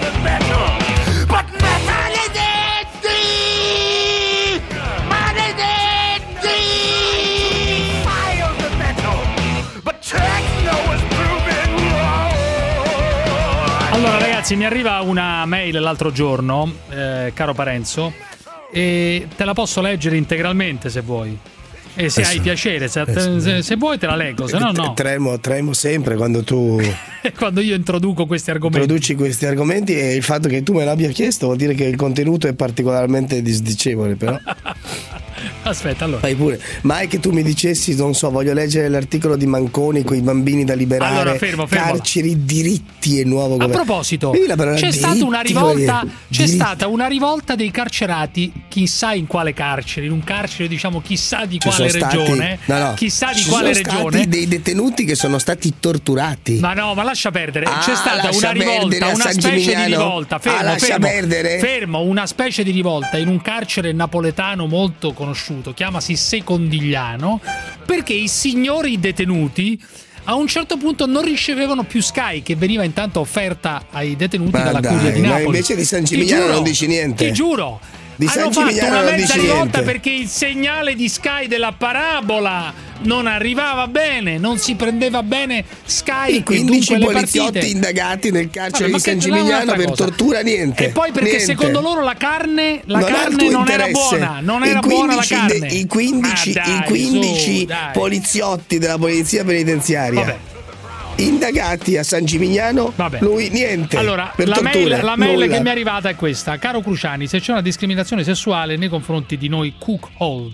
S3: Allora ragazzi, mi arriva una mail l'altro giorno, eh, caro Parenzo, e te la posso leggere integralmente se vuoi. E se hai piacere, se, se, se vuoi te la leggo, se no no.
S14: Tremo, tremo sempre quando tu
S3: quando io introduco questi argomenti.
S14: Introduci questi argomenti, e il fatto che tu me l'abbia chiesto vuol dire che il contenuto è particolarmente disdicevole, però.
S3: Aspetta, allora.
S14: Fai pure. Ma è che tu mi dicessi, non so, voglio leggere l'articolo di Manconi con i bambini da liberare.
S3: Allora, fermo, fermo.
S14: Carceri, diritti e nuovo governo.
S3: A proposito, c'è stata una rivolta, c'è stata una rivolta dei carcerati, chissà in quale carcere, in un carcere diciamo chissà di
S14: Ci
S3: quale
S14: sono stati-
S3: regione,
S14: no, no.
S3: chissà di
S14: Ci
S3: quale
S14: sono
S3: regione.
S14: stati dei detenuti che sono stati torturati.
S3: Ma no, ma lascia perdere.
S14: Ah,
S3: C'è stata
S14: lascia
S3: una rivolta,
S14: perdere a
S3: una
S14: San
S3: specie di
S14: Gimignano.
S3: rivolta. Fermo,
S14: Ah, lascia
S3: fermo,
S14: perdere.
S3: fermo, una specie di rivolta in un carcere napoletano molto conosciuto, chiamasi Secondigliano, perché i signori detenuti a un certo punto non ricevevano più Sky, che veniva intanto offerta ai detenuti
S14: Ma
S3: dalla
S14: dai,
S3: curia di
S14: ma
S3: Napoli.
S14: invece di San
S3: Ti
S14: Gimignano
S3: giuro,
S14: non dici niente.
S3: Ti giuro.
S14: Di
S3: Hanno
S14: San
S3: fatto
S14: Gimignano
S3: una
S14: non
S3: mezza
S14: dici
S3: rivolta
S14: niente.
S3: perché il segnale di Sky della parabola non arrivava bene, non si prendeva bene Sky.
S14: I quindici
S3: e dunque le
S14: poliziotti
S3: partite.
S14: indagati nel carcere
S3: Vabbè, ma
S14: di San
S3: che- là è
S14: Gimignano
S3: un'altra
S14: per
S3: cosa.
S14: tortura, niente.
S3: E poi perché
S14: niente.
S3: secondo loro la carne, la
S14: Non ha il
S3: carne
S14: tuo
S3: non era
S14: interesse.
S3: buona, non
S14: I
S3: era buona la
S14: quindici
S3: carne.
S14: de- I quindici,
S3: Ma dai,
S14: i quindici
S3: su, dai.
S14: poliziotti della polizia penitenziaria.
S3: Vabbè.
S14: Indagati a San Gimignano, lui niente.
S3: Allora,
S14: per
S3: la mail,
S14: tortura,
S3: la mail
S14: nulla.
S3: che mi è arrivata è questa. Caro Cruciani, se c'è una discriminazione sessuale nei confronti di noi cookhold,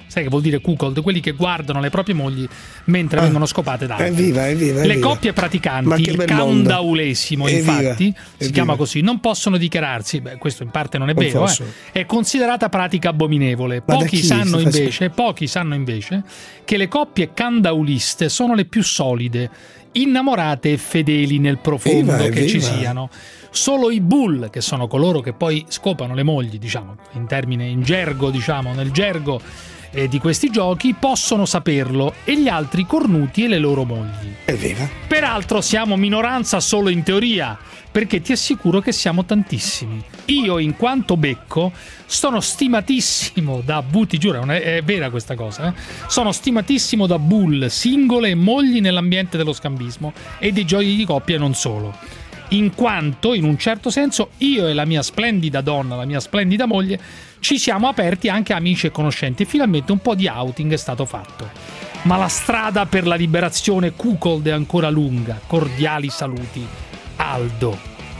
S3: Sai che vuol dire cuckold? Quelli che guardano le proprie mogli mentre ah, vengono scopate da altri.
S14: Evviva, evviva,
S3: le
S14: evviva.
S3: coppie praticanti, il candaulesimo
S14: evviva,
S3: infatti,
S14: evviva.
S3: si chiama così, non possono dichiararsi, beh, questo in parte non è non vero, eh. È considerata pratica abominevole.
S14: Ma
S3: Pochi sanno invece, pochi sanno invece che le coppie candauliste sono le più solide, innamorate e fedeli nel profondo
S14: evviva,
S3: che
S14: evviva.
S3: ci siano. Solo i bull, che sono coloro che poi scopano le mogli, diciamo, in termine, in gergo, diciamo, nel gergo eh, di questi giochi, possono saperlo, e gli altri cornuti e le loro mogli.
S14: Evviva.
S3: Peraltro siamo minoranza solo in teoria, perché ti assicuro che siamo tantissimi. Io, in quanto becco, sono stimatissimo da bull, ti giuro, è, è vera questa cosa, eh? Sono stimatissimo da bull, singole e mogli nell'ambiente dello scambismo e dei giochi di coppia e non solo. In quanto, in un certo senso, io e la mia splendida donna, la mia splendida moglie, ci siamo aperti anche a amici e conoscenti e finalmente un po' di outing è stato fatto. Ma la strada per la liberazione cuckold è ancora lunga. Cordiali saluti, Aldo.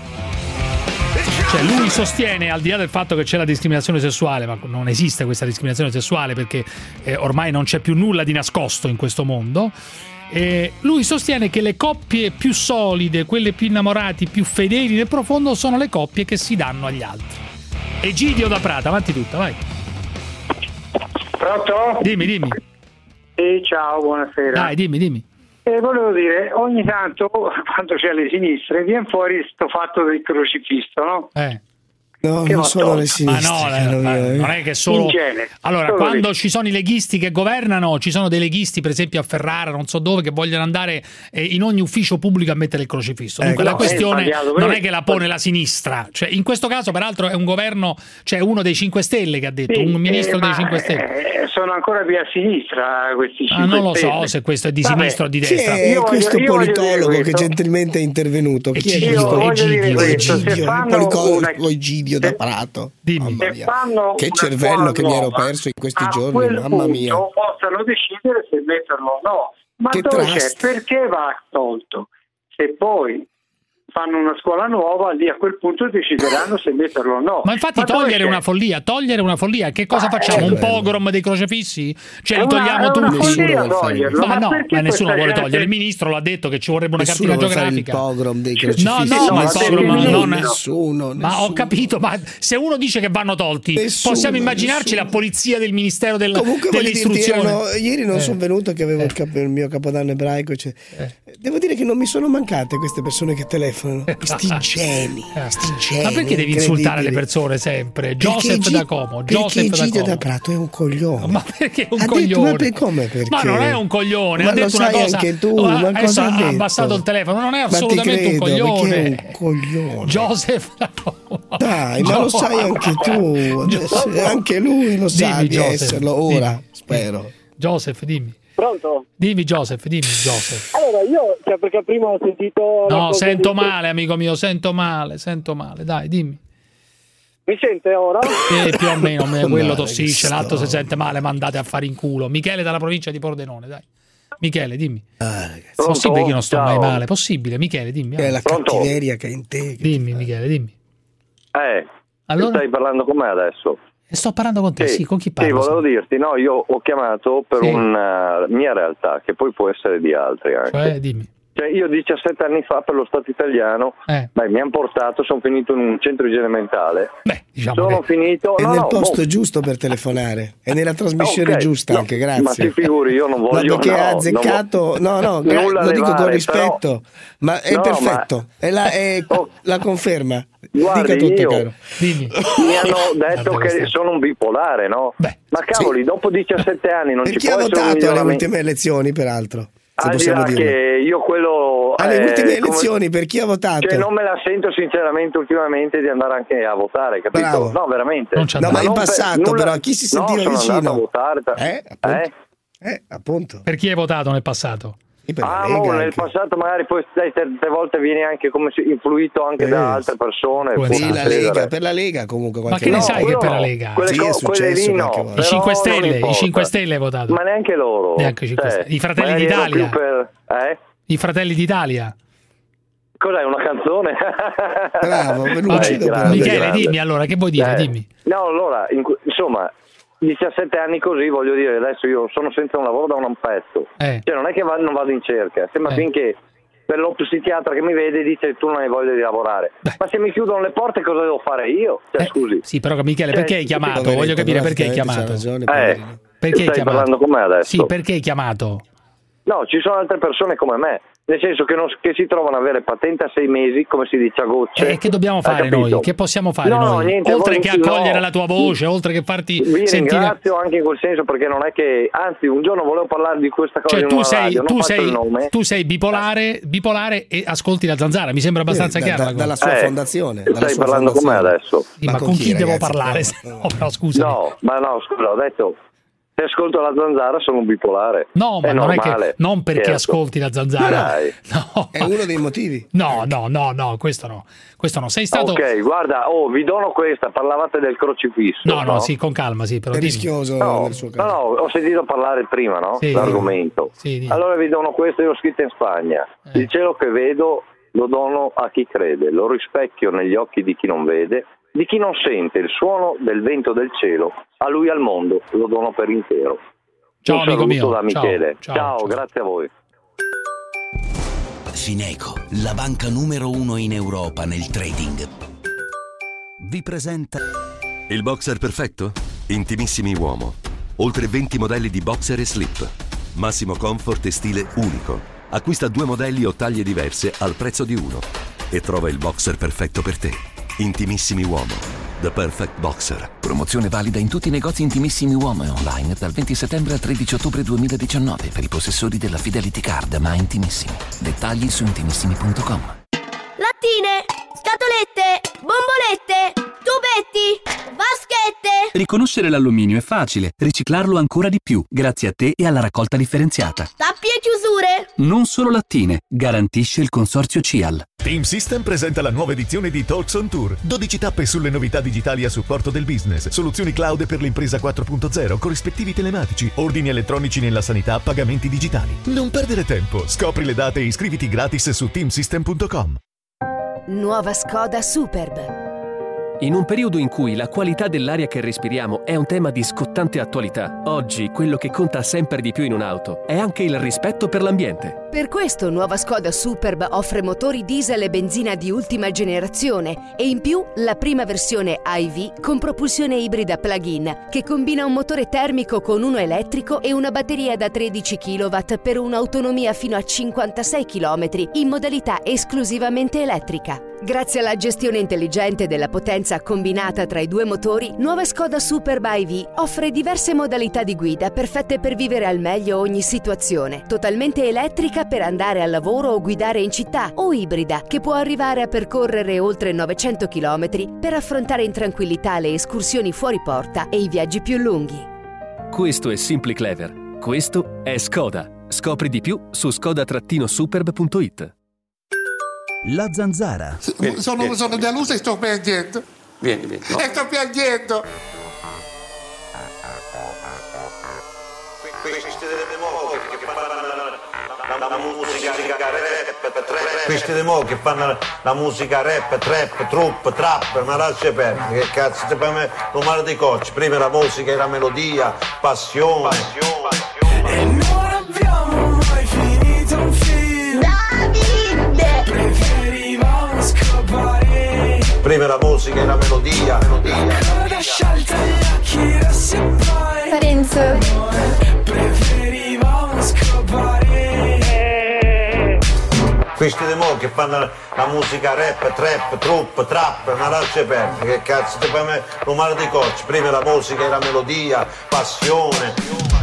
S3: Cioè, lui sostiene, al di là del fatto che c'è la discriminazione sessuale, ma non esiste questa discriminazione sessuale perché eh, ormai non c'è più nulla di nascosto in questo mondo. Eh, lui sostiene che le coppie più solide, quelle più innamorate, più fedeli nel profondo, sono le coppie che si danno agli altri. Egidio da Prata, avanti tutta, vai.
S1: Pronto?
S3: Dimmi, dimmi.
S1: Sì, ciao, buonasera.
S3: Dai, dimmi, dimmi.
S1: Eh, volevo dire, ogni tanto, quando c'è le sinistre, viene fuori sto fatto del crocifisso, no?
S3: Eh.
S14: No,
S1: che
S14: non sono le
S3: Ma
S14: sinistre.
S3: no, eh,
S14: mio, eh.
S3: non è che solo.
S1: In genere,
S3: allora,
S1: solo
S3: quando
S1: lì.
S3: ci sono i leghisti che governano, ci sono dei leghisti, per esempio a Ferrara, non so dove, che vogliono andare eh, in ogni ufficio pubblico a mettere il crocifisso. Dunque,
S1: Eh,
S3: la
S1: no,
S3: questione
S1: è sbagliato,
S3: non
S1: però-
S3: è che la pone la sinistra. Cioè, in questo caso, peraltro, è un governo, cioè uno dei cinque Stelle che ha detto,
S1: Sì,
S3: un ministro
S1: eh,
S3: dei
S1: ma,
S3: cinque Stelle.
S1: eh, sono ancora più a sinistra questi
S3: Ah,
S1: cinque
S3: non lo so
S1: Stelle.
S3: se questo è di
S1: Vabbè,
S3: sinistra o di
S14: Chi
S3: destra.
S14: è
S1: Io voglio-
S14: questo
S1: io voglio dire
S14: politologo che
S1: questo.
S14: gentilmente è intervenuto? Chi è
S3: Egidio,
S14: questo?
S1: voglio dire
S3: Egidio,
S1: questo, se
S14: Egidio, il
S1: fanno
S14: politologo
S1: una-
S14: Egidio da Prato.
S3: Dimmi.
S14: Mamma
S1: se
S14: mia.
S1: fanno
S14: Che
S1: una
S14: cervello
S1: scuola
S14: che mi ero
S1: nuova,
S14: perso in questi
S1: a
S14: giorni,
S1: quel
S14: mamma mia.
S1: punto possano decidere se metterlo o no. Ma
S14: Che
S1: dove c'è?
S14: trust.
S1: Perché va tolto? Se poi fanno una scuola nuova, lì a quel punto decideranno se metterlo o no.
S3: Ma infatti
S1: dove
S3: togliere
S1: c'è?
S3: una follia, togliere una follia, che cosa
S1: Ma
S3: facciamo?
S1: è
S3: Un
S14: bello.
S3: pogrom dei crocefissi? Cioè
S1: È
S3: li
S1: una-
S3: togliamo
S1: è una
S3: tutti?
S14: Nessuno
S1: follia
S14: vuole fare
S1: toglierlo,
S3: Ma,
S1: ma
S3: no,
S1: perché
S3: ma nessuno
S1: questa
S3: vuole
S1: gente-
S3: togliere. Il ministro l'ha detto che ci vorrebbe una
S14: Nessuno
S3: cartina
S14: vuole fare il
S3: geografica.
S14: pogrom dei
S3: No,
S14: crocifissi.
S3: no, ma il
S14: nessuno,
S3: pogrom non è-
S14: nessuno,
S3: Ma ho
S14: nessuno.
S3: capito, ma se uno dice che vanno tolti,
S14: Nessuno,
S3: possiamo immaginarci
S14: nessuno.
S3: la polizia del Ministero del,
S14: Comunque voglio dirti,
S3: dell'istruzione.
S14: erano- ieri non
S3: Eh.
S14: sono venuto che avevo il, cap- il mio capodanno ebraico, cioè, devo dire che non mi sono mancate queste persone che telefonano, questi geni, questi geni
S3: Ma perché devi insultare le
S14: incredibili.
S3: persone sempre?
S14: Perché
S3: Joseph
S14: Egi-
S3: da Como,
S14: perché
S3: Joseph da
S14: Egidio
S3: Como.
S14: da Prato è un coglione.
S3: Ma perché è un
S14: Ha detto,
S3: coglione?
S14: ma per come? Perché?
S3: Ma non è un coglione,
S14: Ma
S3: ha
S14: lo
S3: detto una
S14: sai
S3: cosa.
S14: anche tu,
S3: Oh,
S14: ma
S3: adesso
S14: cosa ha
S3: ha
S14: detto?
S3: abbassato il telefono, non è
S14: Ma ti
S3: assolutamente
S14: credo,
S3: un coglione.
S14: perché è un coglione.
S3: Joseph da Como.
S14: Dai, ma lo sai anche tu, adesso, anche lui lo sa
S3: Dimmi,
S14: di
S3: Joseph,
S14: esserlo, ora,
S3: dimmi.
S14: spero.
S3: Joseph, dimmi.
S9: Pronto?
S3: Dimmi Joseph, dimmi Joseph.
S9: Allora, io, cioè, perché prima ho sentito... la
S3: No,
S9: cosa
S3: sento
S9: di-
S3: male, amico mio, sento male, sento male. Dai, dimmi.
S9: Mi sente ora?
S3: Eh, più o meno, me- quello
S14: Male,
S3: tossisce,
S14: che
S3: l'altro si
S14: sto-
S3: sente male, mandate a fare in culo. Michele dalla provincia di Pordenone, dai. Michele, dimmi.
S14: Ah, ragazzi,
S9: Pronto?
S3: Possibile che io non sto
S9: Ciao.
S3: mai male? Possibile, Michele, dimmi.
S14: che è la
S9: Pronto?
S14: cattiveria che è in te. che
S3: Dimmi,
S14: ti fa-
S3: Michele, dimmi.
S9: Eh,
S3: Allora?
S9: stai parlando con me adesso?
S3: E sto parlando con te, sì, con chi
S9: Sì,
S3: parlo?
S9: volevo dirti, no, io ho chiamato per
S3: Sì.
S9: una mia realtà, che poi può essere di altri anche.
S3: Cioè, dimmi.
S9: Cioè, io diciassette anni fa per lo Stato italiano,
S3: Eh.
S9: beh, mi hanno portato, sono finito in un centro igiene mentale.
S3: Beh, diciamo
S9: sono
S3: che...
S9: finito...
S14: È
S9: no,
S14: nel
S9: no,
S14: posto
S9: boh.
S14: giusto per telefonare, è nella trasmissione
S9: Ok,
S14: giusta
S9: no,
S14: anche, grazie.
S9: ma ti figuri, io non voglio-
S14: Ma perché
S9: no,
S14: ha
S9: non
S14: azzeccato,
S9: vo-
S14: no, no, gra-
S9: nulla
S14: lo dico con
S9: levare,
S14: rispetto, ma è
S9: No,
S14: perfetto,
S9: ma-
S14: è la, è
S9: Oh.
S14: la conferma.
S9: Guardi,
S14: Dica tutto,
S9: io-
S14: caro.
S3: Dimmi.
S9: Mi hanno detto
S3: Guarda
S9: che
S3: questa-
S9: sono un bipolare, no?
S3: Beh,
S9: ma cavoli, dopo diciassette anni non
S14: Per
S9: ci
S14: chi
S9: può
S14: ha
S9: essere un
S14: votato alle
S9: miglioramento.
S14: ultime elezioni, peraltro, se
S9: Al di
S14: possiamo
S9: là
S14: dirlo.
S9: che io quello...
S14: Alle
S9: eh,
S14: ultime
S9: come-
S14: elezioni, per chi ha votato?
S9: Cioè non me la sento sinceramente ultimamente di andare anche a votare, capito?
S14: Bravo.
S9: No, veramente.
S3: Non c'è
S14: No, ma in
S9: non per-
S14: passato,
S9: nulla-
S14: però, a chi si
S9: no,
S14: sentiva
S9: sono
S14: vicino?
S9: andato a votare. ta-
S14: Eh, appunto.
S9: Eh?
S14: Eh, appunto.
S3: Per chi hai votato nel passato?
S14: Sì, per la
S9: Ah,
S14: Lega
S9: mo, nel
S14: anche.
S9: passato magari poi sai, certe volte vieni anche come se- influito anche
S14: Eh,
S9: da altre persone.
S3: Può
S9: può
S14: Sì, la
S9: succedere.
S14: Lega, per la Lega comunque
S3: Ma
S14: qualche
S3: che ne
S14: volta.
S3: sai che
S9: quello
S3: per la
S9: no.
S3: Lega?
S9: Quelle,
S14: Sì,
S9: co-
S14: è
S9: quelle
S14: successo
S9: lì no.
S14: qualche volta.
S3: I
S9: Però
S3: cinque
S9: non
S3: Stelle, i
S9: importa.
S3: cinque Stelle hai votato.
S9: Ma neanche loro.
S3: Neanche i cinque
S9: Cioè,
S3: Stelle. I Fratelli
S9: magari ero
S3: d'Italia.
S9: più per- eh?
S3: I Fratelli d'Italia.
S9: Cos'è, una canzone?
S14: Bravo,
S9: Vai,
S14: lucido,
S9: grande,
S14: però.
S3: Michele,
S9: grande.
S3: dimmi allora, che vuoi dire?
S9: Eh,
S3: Dimmi.
S9: No, allora, in que- insomma, diciassette anni così, voglio dire, adesso io sono senza un lavoro da un pezzo,
S3: eh.
S9: cioè non è che vado, non vado in cerca, sembra
S3: Eh.
S9: finché per lo psichiatra che mi vede dice tu non hai voglia di lavorare. Beh. Ma se mi chiudono le porte cosa devo fare io? Cioè,
S3: Eh,
S9: scusi.
S3: Sì, però Michele, perché hai chiamato?
S14: Poveretto,
S3: Voglio capire
S14: però,
S3: perché hai
S14: effettivamente
S3: chiamato.
S14: c'ha ragione,
S9: Eh,
S14: poverino.
S3: Perché hai
S9: stai
S3: chiamato?
S9: parlando con me adesso?
S3: Sì, perché hai chiamato?
S9: No, ci sono altre persone come me, nel senso che, non, che si trovano ad avere patente a sei mesi, come si dice a gocce.
S3: E che dobbiamo
S9: Hai
S3: fare
S9: capito?
S3: noi? Che possiamo fare
S9: No,
S3: noi?
S9: niente,
S3: oltre
S9: voi-
S3: che accogliere
S9: no.
S3: la tua voce, oltre che farti
S9: Vi
S3: sentire.
S9: ringrazio anche in quel senso, perché non è che, anzi, un giorno volevo parlare di questa cosa
S3: Cioè,
S9: in
S3: tu
S9: una
S3: sei,
S9: radio, non
S3: tu,
S9: faccio il
S3: sei,
S9: nome.
S3: tu sei bipolare, bipolare e ascolti la Zanzara, mi sembra abbastanza
S14: Eh, da-
S3: chiara
S14: da-
S3: la cosa.
S14: dalla sua
S9: Eh,
S14: fondazione. dalla
S9: Stai
S14: sua
S9: parlando con me
S14: fondazione.
S9: adesso?
S3: Sì, ma,
S14: Ma
S3: con,
S14: con
S3: chi,
S14: chi,
S3: devo
S14: ragazzi?
S3: parlare?
S14: No,
S3: se no,
S14: no.
S3: però scusa.
S9: No, ma no, scusa, ho detto, se ascolto la Zanzara sono bipolare.
S3: No, ma
S9: è
S3: non
S9: normale.
S3: è che non perché
S9: Certo.
S3: ascolti la Zanzara.
S9: Dai.
S3: No.
S14: È uno dei motivi.
S3: No, no, no, no, questo no. Questo no. Sei stato
S9: Ok, guarda, oh, vi dono questa, parlavate del crocifisso.
S3: No, no, sì, con calma, sì, però
S14: È
S3: dimmi.
S14: rischioso
S9: No,
S14: nel suo
S9: no,
S14: caso.
S9: no, ho sentito parlare prima, no?
S3: Sì.
S9: L'argomento.
S3: Sì, dimmi.
S9: Allora vi dono questo, io ho scritto in Spagna.
S3: Eh.
S9: Il cielo che vedo lo dono a chi crede, lo rispecchio negli occhi di chi non vede, di chi non sente il suono del vento del cielo, a lui e al mondo lo dono per intero.
S3: Ciao,
S9: Un
S3: amico
S9: saluto
S3: mio.
S9: da
S3: Ciao,
S9: Michele.
S3: ciao,
S9: ciao,
S3: ciao.
S9: grazie a voi.
S19: Fineco, la banca numero uno in Europa nel trading, vi presenta
S18: Il boxer perfetto? Intimissimi Uomo. Oltre venti modelli di boxer e slip. Massimo comfort e stile unico. Acquista due modelli o taglie diverse al prezzo di uno e trova il boxer perfetto per te. Intimissimi Uomo. The Perfect Boxer.
S19: promozione valida in tutti i negozi Intimissimi Uomo e online dal venti settembre al tredici ottobre duemiladiciannove per i possessori della Fidelity Card, ma Intimissimi. Dettagli su intimissimi punto com.
S10: Lattine, scatolette, bombolette, tubetti, vaschette.
S11: Riconoscere l'alluminio è facile, riciclarlo ancora di più, grazie a te e alla raccolta differenziata.
S10: Tappi e chiusure.
S11: Non solo lattine, garantisce il consorzio C I A L.
S15: Team System presenta la nuova edizione di Talks on Tour. dodici tappe sulle novità digitali a supporto del business, soluzioni cloud per l'impresa quattro punto zero, corrispettivi telematici, ordini elettronici nella sanità, pagamenti digitali. Non perdere tempo, scopri le date e iscriviti gratis su team system punto com.
S16: Nuova Skoda Superb.
S17: In un periodo in cui la qualità dell'aria che respiriamo è un tema di scottante attualità, oggi quello che conta sempre di più in un'auto è anche il rispetto per l'ambiente.
S16: Per questo Nuova Skoda Superb offre motori diesel e benzina di ultima generazione e in più la prima versione I V con propulsione ibrida plug-in che combina un motore termico con uno elettrico e una batteria da tredici chilowatt per un'autonomia fino a cinquantasei chilometri in modalità esclusivamente elettrica. Grazie alla gestione intelligente della potenza combinata tra i due motori, Nuova Skoda Superb I V offre diverse modalità di guida perfette per vivere al meglio ogni situazione. Totalmente elettrica per andare al lavoro o guidare in città, o ibrida che può arrivare a percorrere oltre novecento chilometri per affrontare in tranquillità le escursioni fuori porta e i viaggi più lunghi.
S17: Questo è Simply Clever. Questo è Skoda. Scopri di più su skoda superb punto it.
S19: La Zanzara.
S12: Vieni, sono, vieni. sono deluso e sto piangendo.
S7: Vieni, vieni. No.
S12: E sto piangendo.
S26: La musica rap, trap. Questi di mo che fanno la musica rap, trap, trup, trap, ma lascia perdere. Che cazzo, se per me lo male dei cocci. Prima la musica e la melodia, passione. passione, passione.
S5: E non abbiamo mai finito un film. Davide! Preferivamo scopare.
S26: Prima la musica e la melodia, melodia.
S5: La coda sciolta e gli occhi rossi e poi
S10: Parenzo.
S5: Preferivamo scopare.
S26: Questi di mo che fanno la musica rap, trap, trup, trap, ma lascia perdere. Che cazzo, per me lo male dei cocci. Prima la musica e la melodia, passione.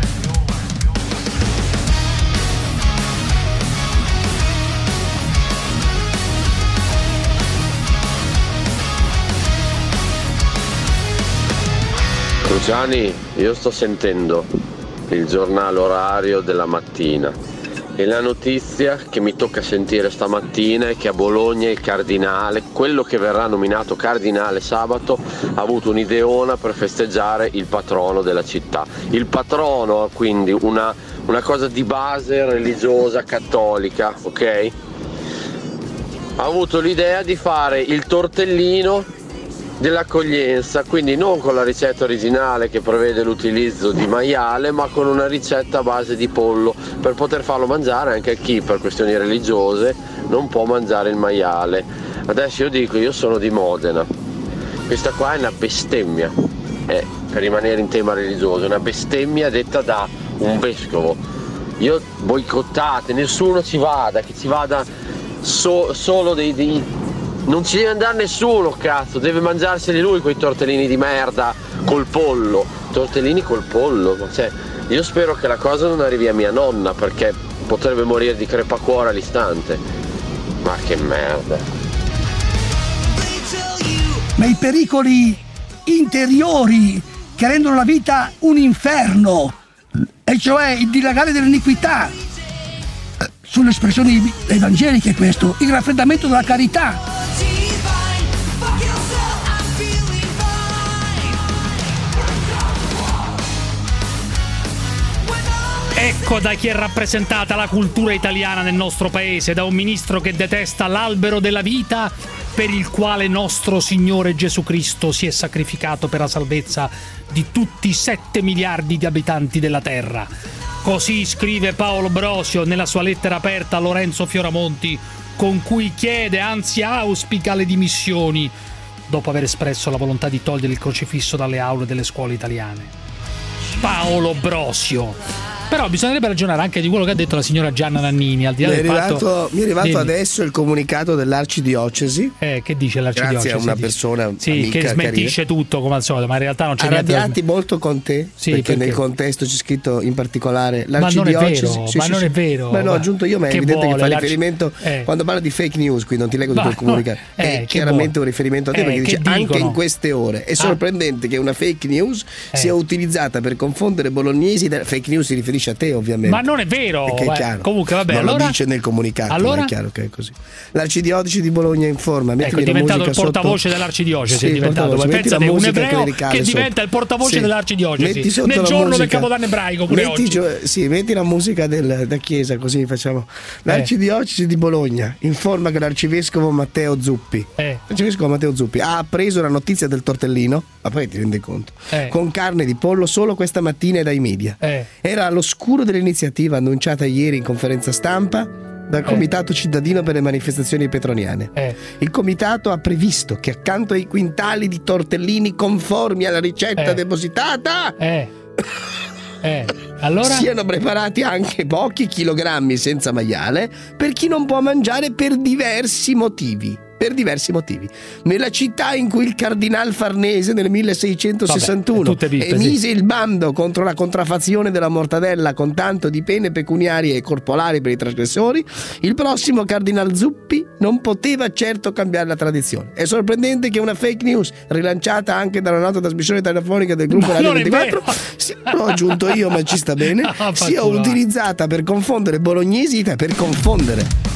S27: Cruciani, io sto sentendo il giornale orario della mattina e la notizia che mi tocca sentire stamattina è che a Bologna il cardinale, quello che verrà nominato cardinale sabato, ha avuto un'ideona per festeggiare il patrono della città. Il patrono, quindi una, una cosa di base religiosa cattolica, ok? Ha avuto l'idea di fare il tortellino dell'accoglienza, quindi non con la ricetta originale che prevede l'utilizzo di maiale, ma con una ricetta a base di pollo, per poter farlo mangiare anche a chi per questioni religiose non può mangiare il maiale. Adesso io dico, io sono di Modena, questa qua è una bestemmia, eh, per rimanere in tema religioso, una bestemmia detta da un vescovo. Io boicottate, nessuno ci vada, che ci vada so, solo dei, dei non ci deve andare nessuno, cazzo, deve mangiarseli lui quei tortellini di merda col pollo, tortellini col pollo, cioè, io spero che la cosa non arrivi a mia nonna, perché potrebbe morire di crepacuore all'istante. Ma che merda.
S2: Ma i pericoli interiori che rendono la vita un inferno, e cioè il dilagare dell'iniquità, sono espressioni evangeliche questo, il raffreddamento della carità.
S3: Ecco da chi è rappresentata la cultura italiana nel nostro paese, da un ministro che detesta l'albero della vita per il quale nostro Signore Gesù Cristo si è sacrificato per la salvezza di tutti i sette miliardi di abitanti della terra. Così scrive Paolo Brosio nella sua lettera aperta a Lorenzo Fioramonti, con cui chiede, anzi auspica, le dimissioni dopo aver espresso la volontà di togliere il crocifisso dalle aule delle scuole italiane. Paolo Brosio. Però bisognerebbe ragionare anche di quello che ha detto la signora Gianna Nannini, al di là
S14: mi è
S3: del
S14: arrivato,
S3: fatto...
S14: mi è arrivato
S3: Dimmi.
S14: adesso il comunicato dell'arcidiocesi.
S3: Eh, che dice l'arcidiocesi?
S14: Grazie a una
S3: Dice.
S14: persona
S3: sì,
S14: amica,
S3: che smentisce
S14: carina.
S3: tutto come al solito, ma in realtà non c'è niente.
S14: Arrabbiati molto con te,
S3: Sì,
S14: perché,
S3: perché?
S14: nel contesto c'è scritto in particolare
S3: Ma non è
S14: l'arcidiocesi.
S3: vero,
S14: Sì,
S3: ma
S14: sì,
S3: non
S14: sì.
S3: è vero.
S14: Ma no, ho aggiunto io, ma è
S3: Che
S14: evidente
S3: vuole,
S14: che fa
S3: l'arci-
S14: riferimento
S3: eh.
S14: quando parla di fake news, qui non ti leggo
S3: Ma
S14: tutto il
S3: no,
S14: comunicato.
S3: eh,
S14: è
S3: che
S14: chiaramente
S3: vuole?
S14: un riferimento a te,
S3: Eh,
S14: perché
S3: che
S14: dice anche
S3: dicono?
S14: in queste ore. È
S3: Ah.
S14: sorprendente che una fake news
S3: Eh.
S14: sia utilizzata per confondere bolognesi. Fake news si riferisce a te, ovviamente.
S3: Ma non è vero.
S14: Perché è
S3: Beh,
S14: chiaro.
S3: comunque vabbè,
S14: non
S3: allora...
S14: lo dice nel comunicato,
S3: Allora?
S14: ma è chiaro che è così. L'arcidiocesi di Bologna informa.
S3: Ecco, è
S14: mettimi la
S3: diventato il
S14: musica
S3: portavoce
S14: sotto.
S3: dell'arcidiocesi,
S14: Sì,
S3: è diventato.
S14: portavoce. Metti la
S3: Pensate, un
S14: musica
S3: ebreo
S14: clericale
S3: che
S14: sotto.
S3: diventa il portavoce
S14: Sì.
S3: dell'arcidiocesi
S14: Metti sotto
S3: nel
S14: la
S3: giorno
S14: musica.
S3: del Capodanno ebraico, pure
S14: metti,
S3: oggi.
S14: gio- sì, metti la musica del, da chiesa, così facciamo. L'arcidiocesi di Bologna informa che l'arcivescovo Matteo Zuppi
S3: Eh.
S14: l'arcivescovo Matteo Zuppi ha appreso la notizia del tortellino, ma poi ti rendi conto,
S3: Eh.
S14: con carne di pollo solo questa mattina dai media.
S3: Eh.
S14: Era all'oscuro dell'iniziativa annunciata ieri in conferenza stampa dal Comitato Cittadino per le Manifestazioni Petroniane.
S3: Eh.
S14: Il comitato ha previsto che accanto ai quintali di tortellini conformi alla ricetta
S3: Eh.
S14: depositata
S3: Eh. Eh. Allora?
S14: siano preparati anche pochi chilogrammi senza maiale per chi non può mangiare per diversi motivi. Per diversi motivi. Nella città in cui il cardinal Farnese nel milleseicentosessantuno
S3: Vabbè, tutte vitte,
S14: emise il bando contro la contraffazione della mortadella con tanto di pene pecuniarie e corporali per i trasgressori, il prossimo cardinal Zuppi non poteva certo cambiare la tradizione. È sorprendente che una fake news rilanciata anche dalla nota trasmissione telefonica del gruppo
S3: Ma
S14: Radio
S3: non è
S14: ventiquattro,
S3: vero.
S14: sì, l'ho aggiunto io ma ci sta bene,
S3: Ah,
S14: sia
S3: fatto là.
S14: utilizzata per confondere bolognesi per confondere.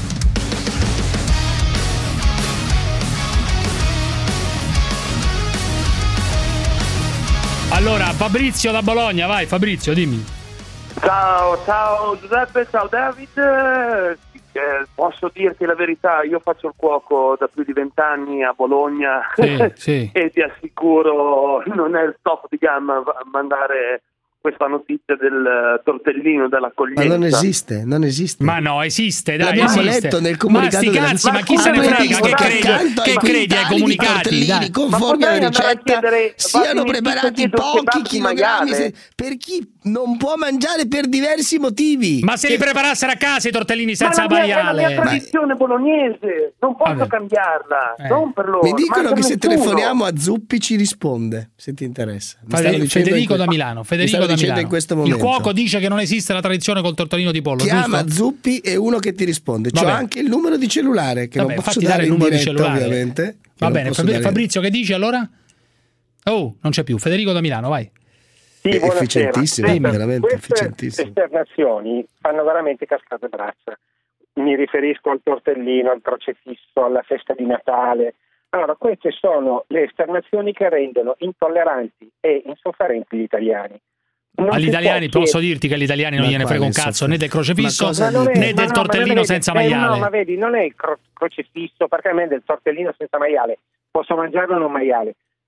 S3: Allora, Fabrizio da Bologna, vai Fabrizio, dimmi.
S4: Ciao, ciao Giuseppe, ciao David. Eh, posso dirti la verità, io faccio il cuoco da più di vent'anni a Bologna
S3: Sì, sì.
S4: e ti assicuro non è il top di gamma va- mandare questa notizia del tortellino dell'accoglienza.
S14: Ma non esiste, non esiste.
S3: Ma no, esiste, dai,
S14: L'abbiamo
S3: esiste.
S14: letto nel
S3: Ma
S14: comunicato
S3: sti
S14: della-
S3: cazzi, ma,
S14: Ma
S3: chi se ne
S14: come
S3: frega?
S14: dico
S3: Che
S14: che
S3: credi,
S14: accanto ai
S3: che credi ai
S14: quintali di
S3: comunicati?
S14: tortellini
S3: Dai.
S14: conformi
S4: Ma
S14: alla
S4: potrei andare a
S14: ricetta
S4: chiedere,
S14: siano
S4: fatemi
S14: preparati
S4: tutto
S14: pochi
S4: kebab di
S14: chilogrammi
S4: maiale?
S14: se- per chi non può mangiare per diversi motivi.
S3: Ma se
S14: Che-
S3: li preparassero a casa i tortellini
S4: Ma
S3: senza
S4: la mia, è la
S3: maiale.
S4: mia tradizione bolognese, non posso
S3: Vabbè.
S4: cambiarla,
S3: Eh.
S4: non per loro.
S14: Mi dicono
S4: ma
S14: che
S4: per
S14: se
S4: nessuno.
S14: telefoniamo a Zuppi ci risponde, se ti interessa. Mi stanno
S3: Fede-
S14: dicendo
S3: Federico
S14: in que-
S3: da Milano,
S14: mi
S3: Federico
S14: stanno
S3: da
S14: dicendo
S3: Milano.
S14: in questo
S3: Il
S14: momento.
S3: cuoco dice che non esiste la tradizione col tortellino di pollo,
S14: Chiama
S3: giusto?
S14: Zuppi e uno che ti risponde. C'ho
S3: Vabbè.
S14: anche il numero di cellulare che
S3: Vabbè,
S14: non posso
S3: fatti
S14: dare
S3: dare il
S14: in
S3: numero di
S14: diretta,
S3: cellulare.
S14: ovviamente. che
S3: Va
S14: non
S3: bene,
S14: posso
S3: Fabri-
S14: dare-
S3: Fabrizio che dici allora? Oh, non c'è più. Federico da Milano, vai.
S4: Sì,
S14: È
S4: buonasera.
S14: efficientissimo,
S4: Queste-
S14: veramente
S4: queste
S14: efficientissimo.
S4: esternazioni fanno veramente cascate braccia. Mi riferisco al tortellino, al crocefisso, alla festa di Natale. Allora, queste sono le esternazioni che rendono intolleranti e insofferenti gli italiani. Non
S3: Agli
S4: si
S3: italiani
S4: può
S3: posso
S4: chiedere-
S3: dirti che agli italiani non
S14: Ma
S3: gliene frega un
S14: quale
S3: cazzo né del crocifisso
S14: Ma cosa
S4: Ma non è-
S3: né
S4: ma
S3: del
S4: no, ma
S3: tortellino
S4: vedi,
S3: senza
S4: eh,
S3: maiale.
S4: no, ma vedi, non è il cro- crocefisso, perché a me del tortellino senza maiale posso mangiarlo o non maiale.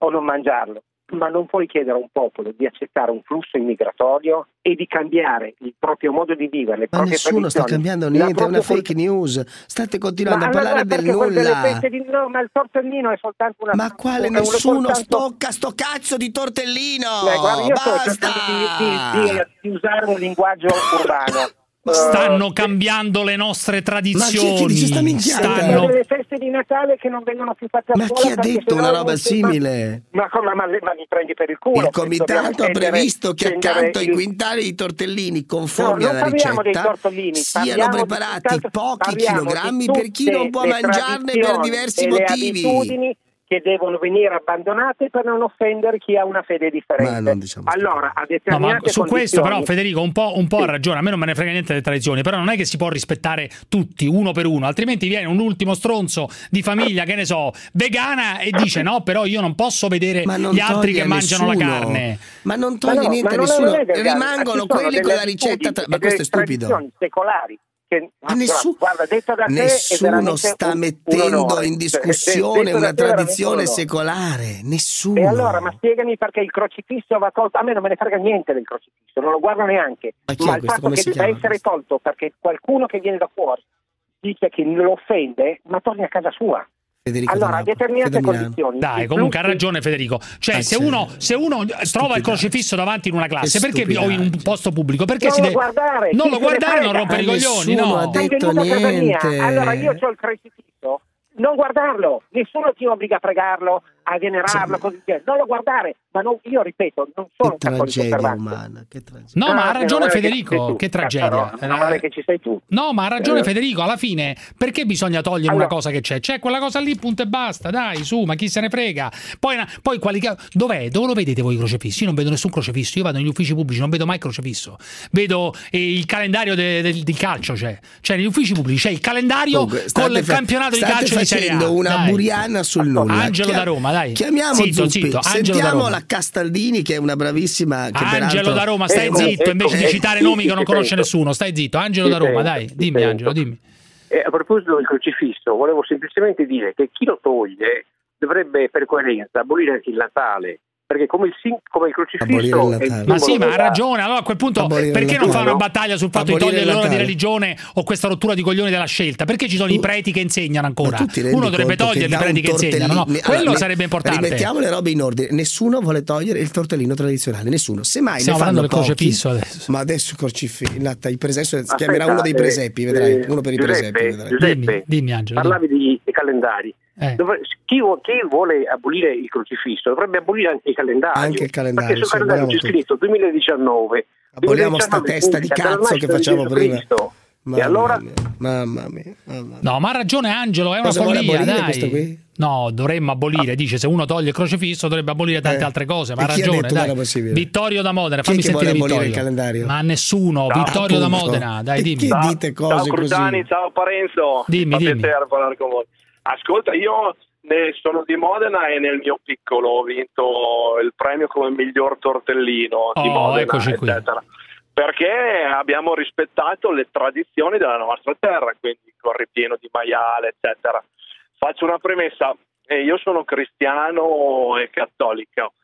S4: o non mangiarlo, ma non puoi chiedere a un popolo di accettare un flusso immigratorio e di cambiare il proprio modo di vivere, le
S14: Ma
S4: proprie
S14: nessuno sta
S4: tradizioni,
S14: cambiando
S4: la
S14: niente, è una
S4: propria
S14: fake news. State continuando
S4: Ma
S14: a parlare
S4: allora
S14: del
S4: perché quel delle
S14: nulla.
S4: feste di- no, ma il tortellino è soltanto una.
S14: Ma quale
S4: è uno
S14: nessuno
S4: soltanto-
S14: spocca sto cazzo di tortellino?
S4: Beh, guarda, io sto
S14: Basta!
S4: cercando di, di- di- di usare un linguaggio urbano.
S3: Stanno
S4: Eh,
S3: cambiando le nostre
S14: Ma chi è che
S3: tradizioni.
S14: dice sta minchiata?
S3: Stanno...
S4: delle feste di Natale che non vengono più fatte a
S14: Ma
S4: scuola
S14: chi ha
S4: perché
S14: detto
S4: sennò
S14: una roba
S4: non si-
S14: simile?
S4: Ma, come, ma, ma mi prendi per il culo?
S14: Il
S4: Dobbiamo
S14: comitato ha
S4: scendere-
S14: previsto che
S4: scendere
S14: accanto ai
S4: il-
S14: quintali di tortellini conformi
S4: No, non
S14: alla
S4: parliamo dei
S14: ricetta
S4: tortellini,
S14: siano
S4: parliamo di
S14: preparati
S4: tutt'altro-
S14: pochi
S4: parliamo di
S14: chilogrammi per chi non può
S4: tutte le
S14: mangiarne per
S4: tradizioni
S14: diversi
S4: e le
S14: motivi.
S4: abitudini che devono venire abbandonate per non offendere chi ha una fede differente.
S14: Ma non diciamo
S4: allora, a
S3: No,
S4: determinate
S3: ma su questo
S4: condizioni-
S3: però Federico un po', un po' ha ragione, a me non me ne frega niente delle tradizioni, però non è che si può rispettare tutti uno per uno, altrimenti viene un ultimo stronzo di famiglia, che ne so, vegana e dice no, però io non posso vedere
S14: Ma non
S3: gli altri
S14: toglie
S3: che mangiano
S14: nessuno.
S3: la carne.
S14: Ma non
S4: Ma
S14: toglie
S4: no,
S14: niente
S4: ma
S14: a
S4: non
S14: nessuno,
S4: è vegano,
S14: rimangono
S4: ci sono
S14: quelli con
S4: delle
S14: la ricetta.
S4: abitudini
S14: tra-
S4: e
S14: Ma questo è
S4: delle
S14: stupido.
S4: tradizioni secolari che
S14: Ma nessuno,
S4: guarda, detto da te è
S14: nessuno
S4: veramente
S14: sta
S4: un-
S14: mettendo
S4: un onore.
S14: in
S4: Cioè,
S14: discussione
S4: detto da
S14: una
S4: te è veramente
S14: tradizione
S4: un onore.
S14: secolare. Nessuno.
S4: E allora, ma spiegami perché il crocifisso va tolto? A me non me ne frega niente del crocifisso, non lo guardo neanche.
S14: Ma chi è
S4: Ma il
S14: questo?
S4: fatto
S14: Come
S4: che
S14: si
S4: debba
S14: chiama
S4: essere tolto perché qualcuno che viene da fuori dice che lo offende, ma torni a casa sua.
S14: Federico
S4: allora,
S14: da
S4: a
S14: Napoli,
S4: determinate
S14: Fede Milano.
S4: condizioni.
S3: Dai,
S4: i
S3: comunque ha
S4: flussi-
S3: ragione Federico. Cioè,
S14: Ah,
S3: se
S14: sì.
S3: uno, se uno trova il crocifisso davanti in una classe,
S14: Che
S3: perché o in un posto pubblico, perché
S4: Non
S3: si
S4: lo
S3: deve
S4: guardare,
S3: non
S4: chi
S3: lo
S4: se ne
S3: guardare, non
S4: frega?
S3: rompere i
S14: Ma
S3: coglioni,
S14: nessuno ha
S3: no.
S4: Sei
S14: detto
S4: venuto a casa mia,
S14: niente.
S4: allora io ho il crocifisso, non guardarlo, nessuno ti obbliga a pregarlo, a venerarlo, così via. Non lo guardare, ma non, io ripeto, non sono
S14: Che
S4: un cattolico
S14: tragedia
S4: osservante.
S14: umana, che tragedia.
S3: No, ma ha
S4: Ah,
S3: ragione
S4: meno male che
S3: Federico,
S4: ci sei tu.
S3: che tragedia.
S4: Cazzo, meno male che ci sei tu.
S3: No, ma ha ragione
S4: Eh.
S3: Federico, alla fine perché bisogna togliere
S4: Allora-
S3: una cosa che c'è? C'è quella cosa lì, punto e basta, dai, su, ma chi se ne frega? Poi, na- poi quali ca- dov'è? Dove lo vedete voi i crocefissi? Io non vedo nessun crocefisso, io vado negli uffici pubblici, non vedo mai crocefisso. Vedo eh, il calendario de- de- di calcio, c'è. Cioè negli uffici pubblici c'è il calendario
S14: Comunque,
S3: con
S14: state
S3: il
S14: fa-
S3: campionato di
S14: state
S3: calcio di Serie A.
S14: facendo una
S3: Dai.
S14: buriana sul nulla.
S3: Angelo
S14: Chia-
S3: da Roma, dai.
S14: Chiamiamo
S3: Zitto,
S14: Zuppi.
S3: zitto, Angelo da
S14: Sentiamo
S3: Roma.
S14: la Castaldini, che è una bravissima. Che
S3: Angelo
S14: peraltro-
S3: da Roma, stai
S14: Ecco,
S3: zitto,
S14: ecco,
S3: invece di
S14: ecco.
S3: citare
S1: sì,
S3: nomi
S1: sì,
S3: che non
S1: ti
S3: conosce
S1: sento.
S3: nessuno. Stai zitto, Angelo
S1: Ti
S3: da Roma,
S1: sento,
S3: dai,
S1: ti
S3: dimmi
S1: sento.
S3: Angelo, dimmi.
S1: E a proposito del crocifisso, volevo semplicemente dire che chi lo toglie dovrebbe per coerenza abolire anche il Natale, perché come il, sim- come il crocifisso
S14: Abolire il
S1: è il
S14: Natale.
S3: Ma sì,
S1: simbolo
S3: ma ha
S1: della-
S3: ragione. Allora a quel punto
S14: Abolire
S3: perché
S14: il
S3: non
S14: Natale.
S3: fanno una battaglia sul fatto di
S14: Abolire
S3: togliere
S14: il
S3: l'ora di
S14: Natale.
S3: religione o questa rottura di coglioni della scelta? Perché ci sono i preti che insegnano ancora?
S14: Ma tu ti rendi
S3: Uno dovrebbe
S14: conto
S3: togliere i
S14: da
S3: preti
S14: un
S3: che insegnano, no?
S14: tortellino-
S3: Quello
S14: Allora,
S3: sarebbe importante.
S14: Rimettiamo le robe in ordine. Nessuno vuole togliere il tortellino tradizionale, nessuno. Semmai
S3: Stiamo
S14: ne fanno
S3: parlando del
S14: pochi,
S3: crocefisso adesso.
S14: Ma adesso crocifisso, il presesso si
S1: Aspetta,
S14: chiamerà uno dei
S1: eh,
S14: presepi, vedrai,
S1: eh,
S14: uno per i
S1: Giuseppe,
S14: presepi, vedrai.
S1: Giuseppe,
S3: Dimmi, dimmi, Angelo,
S1: parlavi di, di calendari.
S3: Eh.
S1: Dovre- chi, vu- chi vuole abolire il crocifisso dovrebbe abolire anche il calendario.
S14: Anche il calendario,
S1: perché sul
S14: sì,
S1: calendario c'è
S14: aboliamo
S1: scritto duemiladiciannove.
S14: Aboliamo sta
S1: duemiladiciannove
S14: testa di
S1: significa dalla
S14: cazzo che
S1: nascita di
S14: facciamo
S1: Gesù
S14: prima.
S1: Cristo.
S14: Mamma
S1: E allora
S14: mia, mamma mia, mamma mia.
S3: No, ma ha ragione Angelo, è una
S14: Cosa vuole
S3: follia,
S14: abolire
S3: dai.
S14: questo qui?
S3: No, dovremmo abolire, dice se uno toglie il crocifisso dovrebbe abolire tante
S14: Eh.
S3: altre cose, ma
S14: E
S3: ha
S14: chi ha
S3: ragione,
S14: detto che
S3: dai.
S14: era possibile?
S3: Vittorio da Modena,
S14: Chi è
S3: fammi
S14: che vuole
S3: sentire
S14: abolire
S3: Vittorio.
S14: il calendario?
S3: Ma nessuno,
S1: Ciao.
S3: Vittorio da
S14: Appunto.
S3: Modena, dai,
S14: E
S3: dimmi.
S14: chi dite cose
S6: ciao Cruciani,
S14: così?
S6: ciao Parenzo.
S3: Dimmi,
S6: Fa
S3: dimmi.
S6: piacere parlare con voi. Ascolta, io ne sono di Modena e nel mio piccolo ho vinto il premio come miglior tortellino di
S3: Oh,
S6: Modena,
S3: eccoci qui.
S6: eccetera. Perché abbiamo rispettato le tradizioni della nostra terra, quindi col ripieno di maiale, eccetera. Faccio una premessa, eh, io sono cristiano e cattolico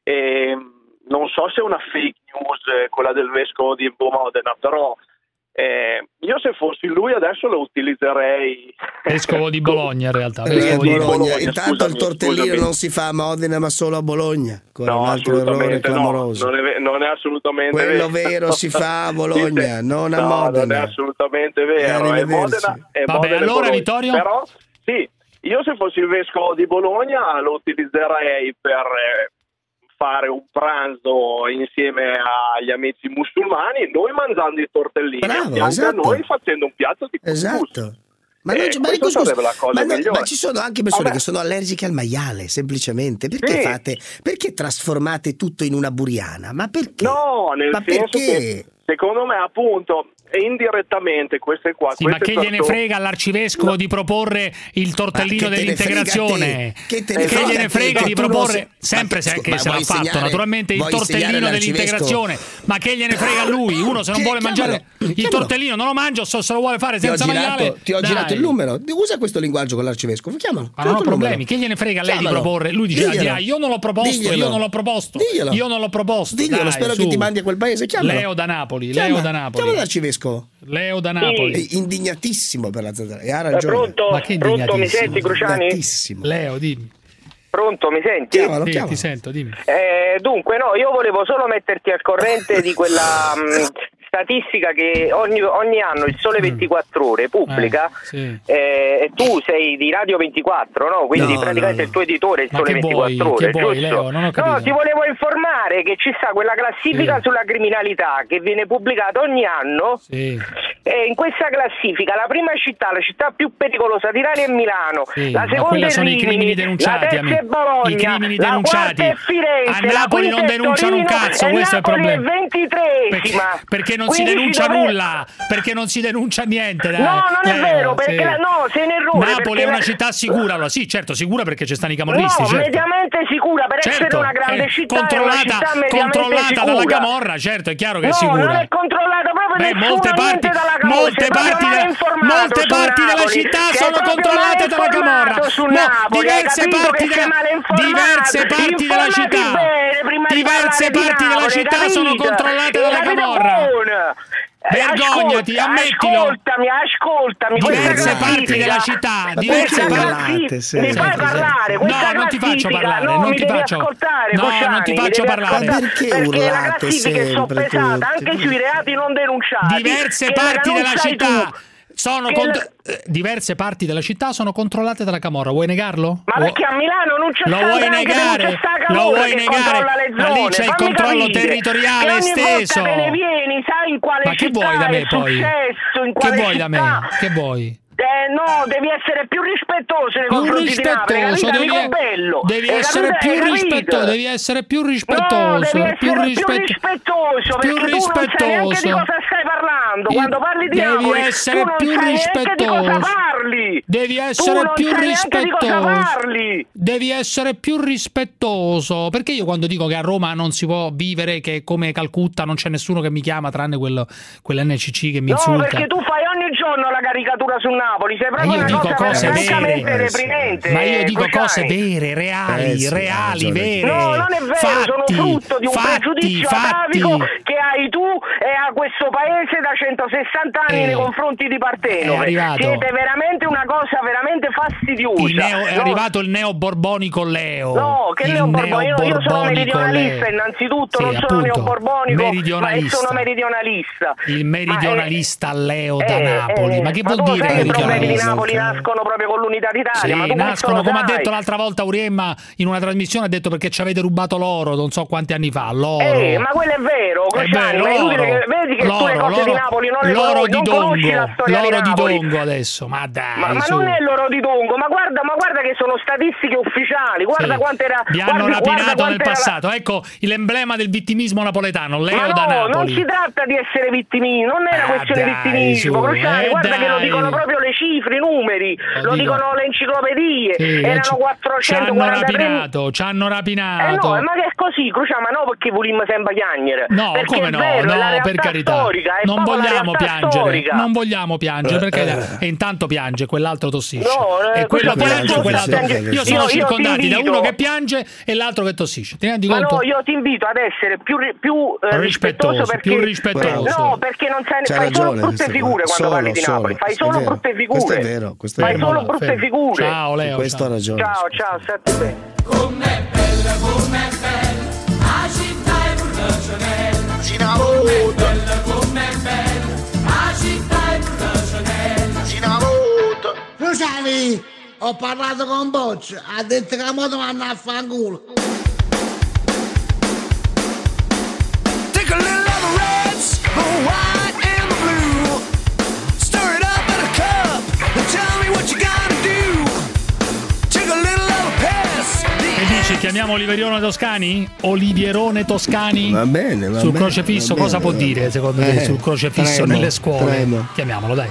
S6: e non so se è una fake news eh, quella del vescovo di Modena, però eh, io se fossi lui adesso lo utilizzerei.
S3: Vescovo di Bologna in realtà,
S14: Eh,
S3: vescovo di
S14: Bologna.
S6: Bologna,
S14: Intanto il
S6: scusami,
S14: tortellino
S6: scusami.
S14: non si fa a Modena ma solo a Bologna, ancora
S6: No,
S14: un altro errore
S6: assolutamente no,
S14: clamoroso.
S6: non è, ve- non è assolutamente
S14: Quello
S6: vero.
S14: vero si fa a Bologna, non a
S6: no,
S14: Modena.
S6: non è assolutamente vero.
S14: Eh,
S6: È
S14: arrivederci.
S6: Modena, è
S3: Vabbè,
S6: Modena e
S3: allora,
S6: Bologna.
S3: Vittorio?
S6: Però sì, io se fossi il vescovo di Bologna lo utilizzerei per eh, fare un pranzo insieme agli amici musulmani, noi mangiando i tortellini,
S14: Bravo,
S6: e anche
S14: esatto.
S6: noi facendo un piatto di couscous.
S14: Esatto. Ma,
S6: Eh,
S14: non c'è- ma
S6: questo
S14: il couscous-
S6: sarebbe la cosa
S14: ma no-
S6: migliore.
S14: ma ci sono anche persone
S6: Vabbè.
S14: che sono allergiche al maiale, semplicemente. Perché
S6: Sì.
S14: fate? Perché trasformate tutto in una buriana? Ma perché?
S6: No, nel
S14: Ma
S6: senso
S14: perché?
S6: che secondo me appunto e indirettamente queste qua
S3: sì, ma che
S6: persone...
S3: gliene frega all'arcivescovo no. di proporre il tortellino dell'integrazione?
S14: Che, te
S3: che gliene frega di proporre
S14: se...
S3: sempre se, che
S14: ma
S3: se l'ha fatto naturalmente il tortellino dell'integrazione, ma che gliene frega a lui? Uno se non vuole mangiare il chiamalo. tortellino non lo mangia, o se lo vuole fare senza
S14: ti girato,
S3: maiale.
S14: Ti ho
S3: dai.
S14: girato il numero. Usa questo linguaggio con l'arcivescovo, chiamalo.
S3: Ma non ho problemi, che gliene frega a lei
S14: chiamalo.
S3: di proporre? Lui dice ah, io non l'ho proposto, Diglielo. io non l'ho proposto.
S14: Diglielo.
S3: Io non l'ho proposto.
S14: Diglielo,
S3: dai,
S14: spero
S3: su.
S14: che ti mandi a quel paese, chiamalo.
S3: Leo da Napoli,
S14: Chiama,
S3: Leo da Napoli.
S14: Chiama l'arcivescovo.
S3: Leo da Napoli.
S14: Sì. Indignatissimo per la zanzara. E ha ragione.
S4: Pronto?
S3: Ma che
S4: Pronto, mi senti, Cruciani?
S3: Leo, dimmi.
S4: Pronto, mi senti?
S14: Chiamalo,
S3: sì,
S14: chiamalo.
S3: ti sento, dimmi.
S4: Eh, dunque, no, io volevo solo metterti al corrente di quella mh, statistica che ogni, ogni anno il Sole ventiquattro Ore pubblica
S3: eh, sì.
S4: eh, e tu sei di Radio ventiquattro, no? Quindi
S14: no,
S4: praticamente
S14: no, no.
S4: il tuo editore è il
S3: Ma
S4: Sole
S3: che
S4: ventiquattro
S3: vuoi,
S4: Ore,
S3: che vuoi,
S4: giusto?
S3: Leo? Non ho capito.
S4: No, ti volevo informare che ci sta quella classifica
S3: sì.
S4: sulla criminalità che viene pubblicata ogni anno
S3: sì.
S4: e in questa classifica la prima città, la città più pericolosa d'Italia è Milano,
S3: sì,
S4: la seconda è
S3: sono
S4: Rimini,
S3: i crimini denunciati,
S4: la terza è Bologna,
S3: i crimini
S4: la
S3: denunciati.
S4: quarta è Firenze,
S3: A Napoli non denunciano un cazzo, questo è il problema.
S4: È ventitreesima.
S3: Perché, perché non si denuncia
S4: dovrebbe...
S3: nulla, perché non si denuncia niente. Dai.
S4: No, non è
S3: eh,
S4: vero, perché
S3: sì.
S4: la, no, sei in errore.
S3: Napoli è una
S4: la...
S3: città sicura, allora sì, certo, sicura perché ci stanno i camorristi.
S4: No,
S3: certo.
S4: mediamente sicura, per
S3: certo,
S4: essere una grande
S3: eh,
S4: città
S3: controllata,
S4: è una città mediamente
S3: controllata
S4: sicura.
S3: dalla camorra, certo, è chiaro che
S4: no,
S3: è sicura.
S4: No, non è controllata proprio
S3: Beh,
S4: nessuno,
S3: molte parti,
S4: dalla camorra,
S3: molte parti, de, molte parti della città sono controllate dalla camorra. Mo, diverse parti, de, diverse parti della città, diverse parti della città sono controllate dalla camorra. Vergognati, ammettilo.
S4: Ascoltami, ascoltami.
S3: Diverse parti della città, diverse parti.
S4: Mi fai parlare?
S3: No, non ti faccio parlare,
S4: no,
S3: non
S4: mi
S3: ti
S4: devi
S3: faccio.
S4: ascoltare,
S3: No,
S4: Cosciani,
S3: non ti faccio parlare.
S14: Ma perché
S4: perché
S14: urlate
S4: la classifica è soppesata anche sui reati non denunciati.
S3: Diverse parti della città. Sono cont- la... diverse parti della città sono controllate dalla camorra. Vuoi negarlo?
S4: Ma perché a Milano non c'è
S3: lo
S4: stato
S3: vuoi negare? Lo vuoi negare? Ma lì c'è il controllo
S4: capire.
S3: territoriale
S4: ogni
S3: esteso.
S4: Volta te ne vieni, sai in quale
S3: Ma che
S4: città
S3: vuoi da me
S4: è
S3: poi?
S4: successo, in
S3: Che
S4: quale
S3: vuoi da me?
S4: città.
S3: Che vuoi?
S4: Eh, no, devi essere più rispettoso nei
S3: Più
S4: confronti
S3: rispettoso,
S4: di Napoli,
S3: devi,
S4: amico bello.
S3: devi
S4: Hai
S3: essere
S4: capito?
S3: più
S4: Hai capito?
S3: rispettoso, devi essere più rispettoso,
S4: No, devi essere
S3: più, rispetto-
S4: più rispettoso,
S3: più
S4: perché tu non sai neanche di cosa stai parlando. Quando parli di
S3: devi
S4: Napoli,
S3: essere
S4: tu non
S3: più
S4: sai neanche di cosa
S3: rispettoso.
S4: parli.
S3: Devi
S4: Tu
S3: essere
S4: non
S3: più
S4: sai neanche di cosa
S3: rispettoso.
S4: parli.
S3: Devi essere più rispettoso. Perché io quando dico che a Roma non si può vivere, che come Calcutta non c'è nessuno che mi chiama tranne quello, quell'N C C che mi
S4: No,
S3: insulta.
S4: perché tu fai ogni giorno la caricatura su Napoli, sei proprio
S3: io
S4: una
S3: dico
S4: cosa
S3: cose
S4: francamente
S3: vere.
S4: reprimente.
S3: Ma io dico
S4: Cruciani.
S3: cose vere, reali,
S14: Eh sì,
S3: reali, vere.
S4: No, non è vero,
S3: fatti,
S4: sono frutto di un
S3: fatti,
S4: pregiudizio
S3: fatti.
S4: atavico che hai tu e a questo paese da centosessanta anni
S3: Eh,
S4: nei confronti di Partenope.
S3: è arrivato.
S4: Siete veramente una cosa veramente fastidiosa.
S3: Il neo, è
S4: no?
S3: arrivato il neo-borbonico Leo.
S4: No, che
S3: il
S4: neo-borbonico? Io, io sono
S3: neo-borbonico
S4: meridionalista
S3: Leo.
S4: innanzitutto,
S3: Sì,
S4: non sono
S3: appunto,
S4: neo-borbonico, ma
S3: meridionalista.
S4: sono meridionalista.
S3: Il meridionalista
S4: Ma, eh,
S3: Leo da
S4: eh,
S3: Napoli.
S4: eh,
S3: Ma che
S4: ma
S3: vuol
S4: tu
S3: dire
S4: sai che i problemi di
S3: meridionalista?
S4: Napoli nascono proprio con l'unità d'Italia?
S3: Sì,
S4: ma tu
S3: nascono,
S4: questo
S3: come
S4: lo
S3: ha
S4: sai.
S3: detto l'altra volta Uriemma in una trasmissione, ha detto perché ci avete rubato l'oro, non so quanti anni fa, l'oro.
S4: Eh, ma quello è vero,
S3: È
S4: Cruciani,
S3: vero,
S4: ma è inutile
S3: l'oro.
S4: che vedi che tu le
S3: L'oro,
S4: cose di
S3: l'oro,
S4: Napoli non le
S3: l'oro
S4: conosci,
S3: di
S4: non conosci la
S3: Dongo,
S4: storia
S3: l'oro
S4: di
S3: di
S4: Napoli.
S3: Dongo adesso, ma dai,
S4: Ma, ma
S3: su.
S4: non è l'oro di Dongo, ma guarda, ma guarda che sono statistiche ufficiali, guarda
S3: Sì.
S4: quanto era.
S3: Vi hanno
S4: guarda, guarda
S3: rapinato
S4: quanto
S3: nel
S4: era la-
S3: passato. Ecco l'emblema del vittimismo napoletano, Leo
S4: Ma
S3: da
S4: no, non
S3: Napoli.
S4: si tratta di essere vittimismo, non è una
S3: Ah,
S4: questione di
S3: dai,
S4: vittimismo,
S3: su,
S4: Cruciani,
S3: eh,
S4: guarda che lo
S3: dai.
S4: dicono proprio le cifre, i numeri, lo,
S3: dico-
S4: dicono le enciclopedie,
S3: Sì, ci-
S4: erano
S3: ci hanno
S4: quattrocentoquarantatré.
S3: rapinato, ci hanno
S4: Eh
S3: rapinato.
S4: no, ma che è così, Cruciani, ma no perché volimmo sempre piagnere.
S3: No,
S4: perché
S3: come
S4: è
S3: no,
S4: vero, è la
S3: no,
S4: realtà
S3: per carità.
S4: storica, è
S3: Non
S4: proprio la
S3: vogliamo
S4: realtà
S3: piangere,
S4: storica.
S3: non vogliamo piangere, perché e intanto piange, quell'altro tossisce.
S4: No, eh,
S3: e quello
S4: questo-
S3: piange,
S4: questo-
S3: quell'altro.
S4: questo-
S3: Io sono
S4: io- io
S3: circondati
S4: ti
S3: da
S4: invito-
S3: uno che piange e l'altro che tossisce. Ti rendi
S4: Ma
S3: conto?
S4: no, io ti invito ad essere più, ri- più eh,
S3: Rispettoso,
S4: rispettoso perché
S3: più rispettoso.
S4: No, perché non sai,
S14: C'ha
S4: fai solo
S14: ragione,
S4: brutte
S14: questo
S4: figure
S14: qua.
S4: quando
S14: Solo,
S4: parli di
S14: solo.
S4: Napoli, fai
S14: È
S4: solo
S14: vero.
S4: brutte figure.
S14: Questo è vero, questo è
S4: fai
S14: vero.
S4: solo brutte
S3: Fermo.
S4: figure.
S3: Ciao Leo.
S14: Questo
S3: ciao.
S14: ha ragione.
S4: Ciao, ciao, sette bene.
S5: Com'è bella, com'è bella, la città è brucianella.
S12: Sinavoto.
S5: Com'è bella, com'è bella, la città è brucianella.
S12: Sinavoto.
S8: Cruciani, ho parlato con Boccia, ha detto che la moto vanno a fanculo.
S5: Take a little of the reds, the white and the blue. Stir it up in a cup and tell me what you gotta do. Take a little of the past.
S3: Che dici che chiamiamo Olivierone Toscani? Olivierone Toscani?
S14: Va bene, va
S3: sul
S14: bene,
S3: crocefisso
S14: va
S3: cosa
S14: bene,
S3: può
S14: va
S3: dire
S14: bene.
S3: secondo te
S14: Eh,
S3: sul crocefisso
S14: tremo,
S3: nelle scuole?
S14: tremo.
S3: Chiamiamolo, dai.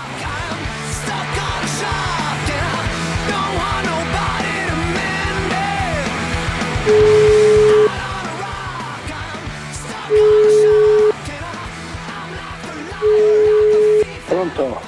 S4: Pronto?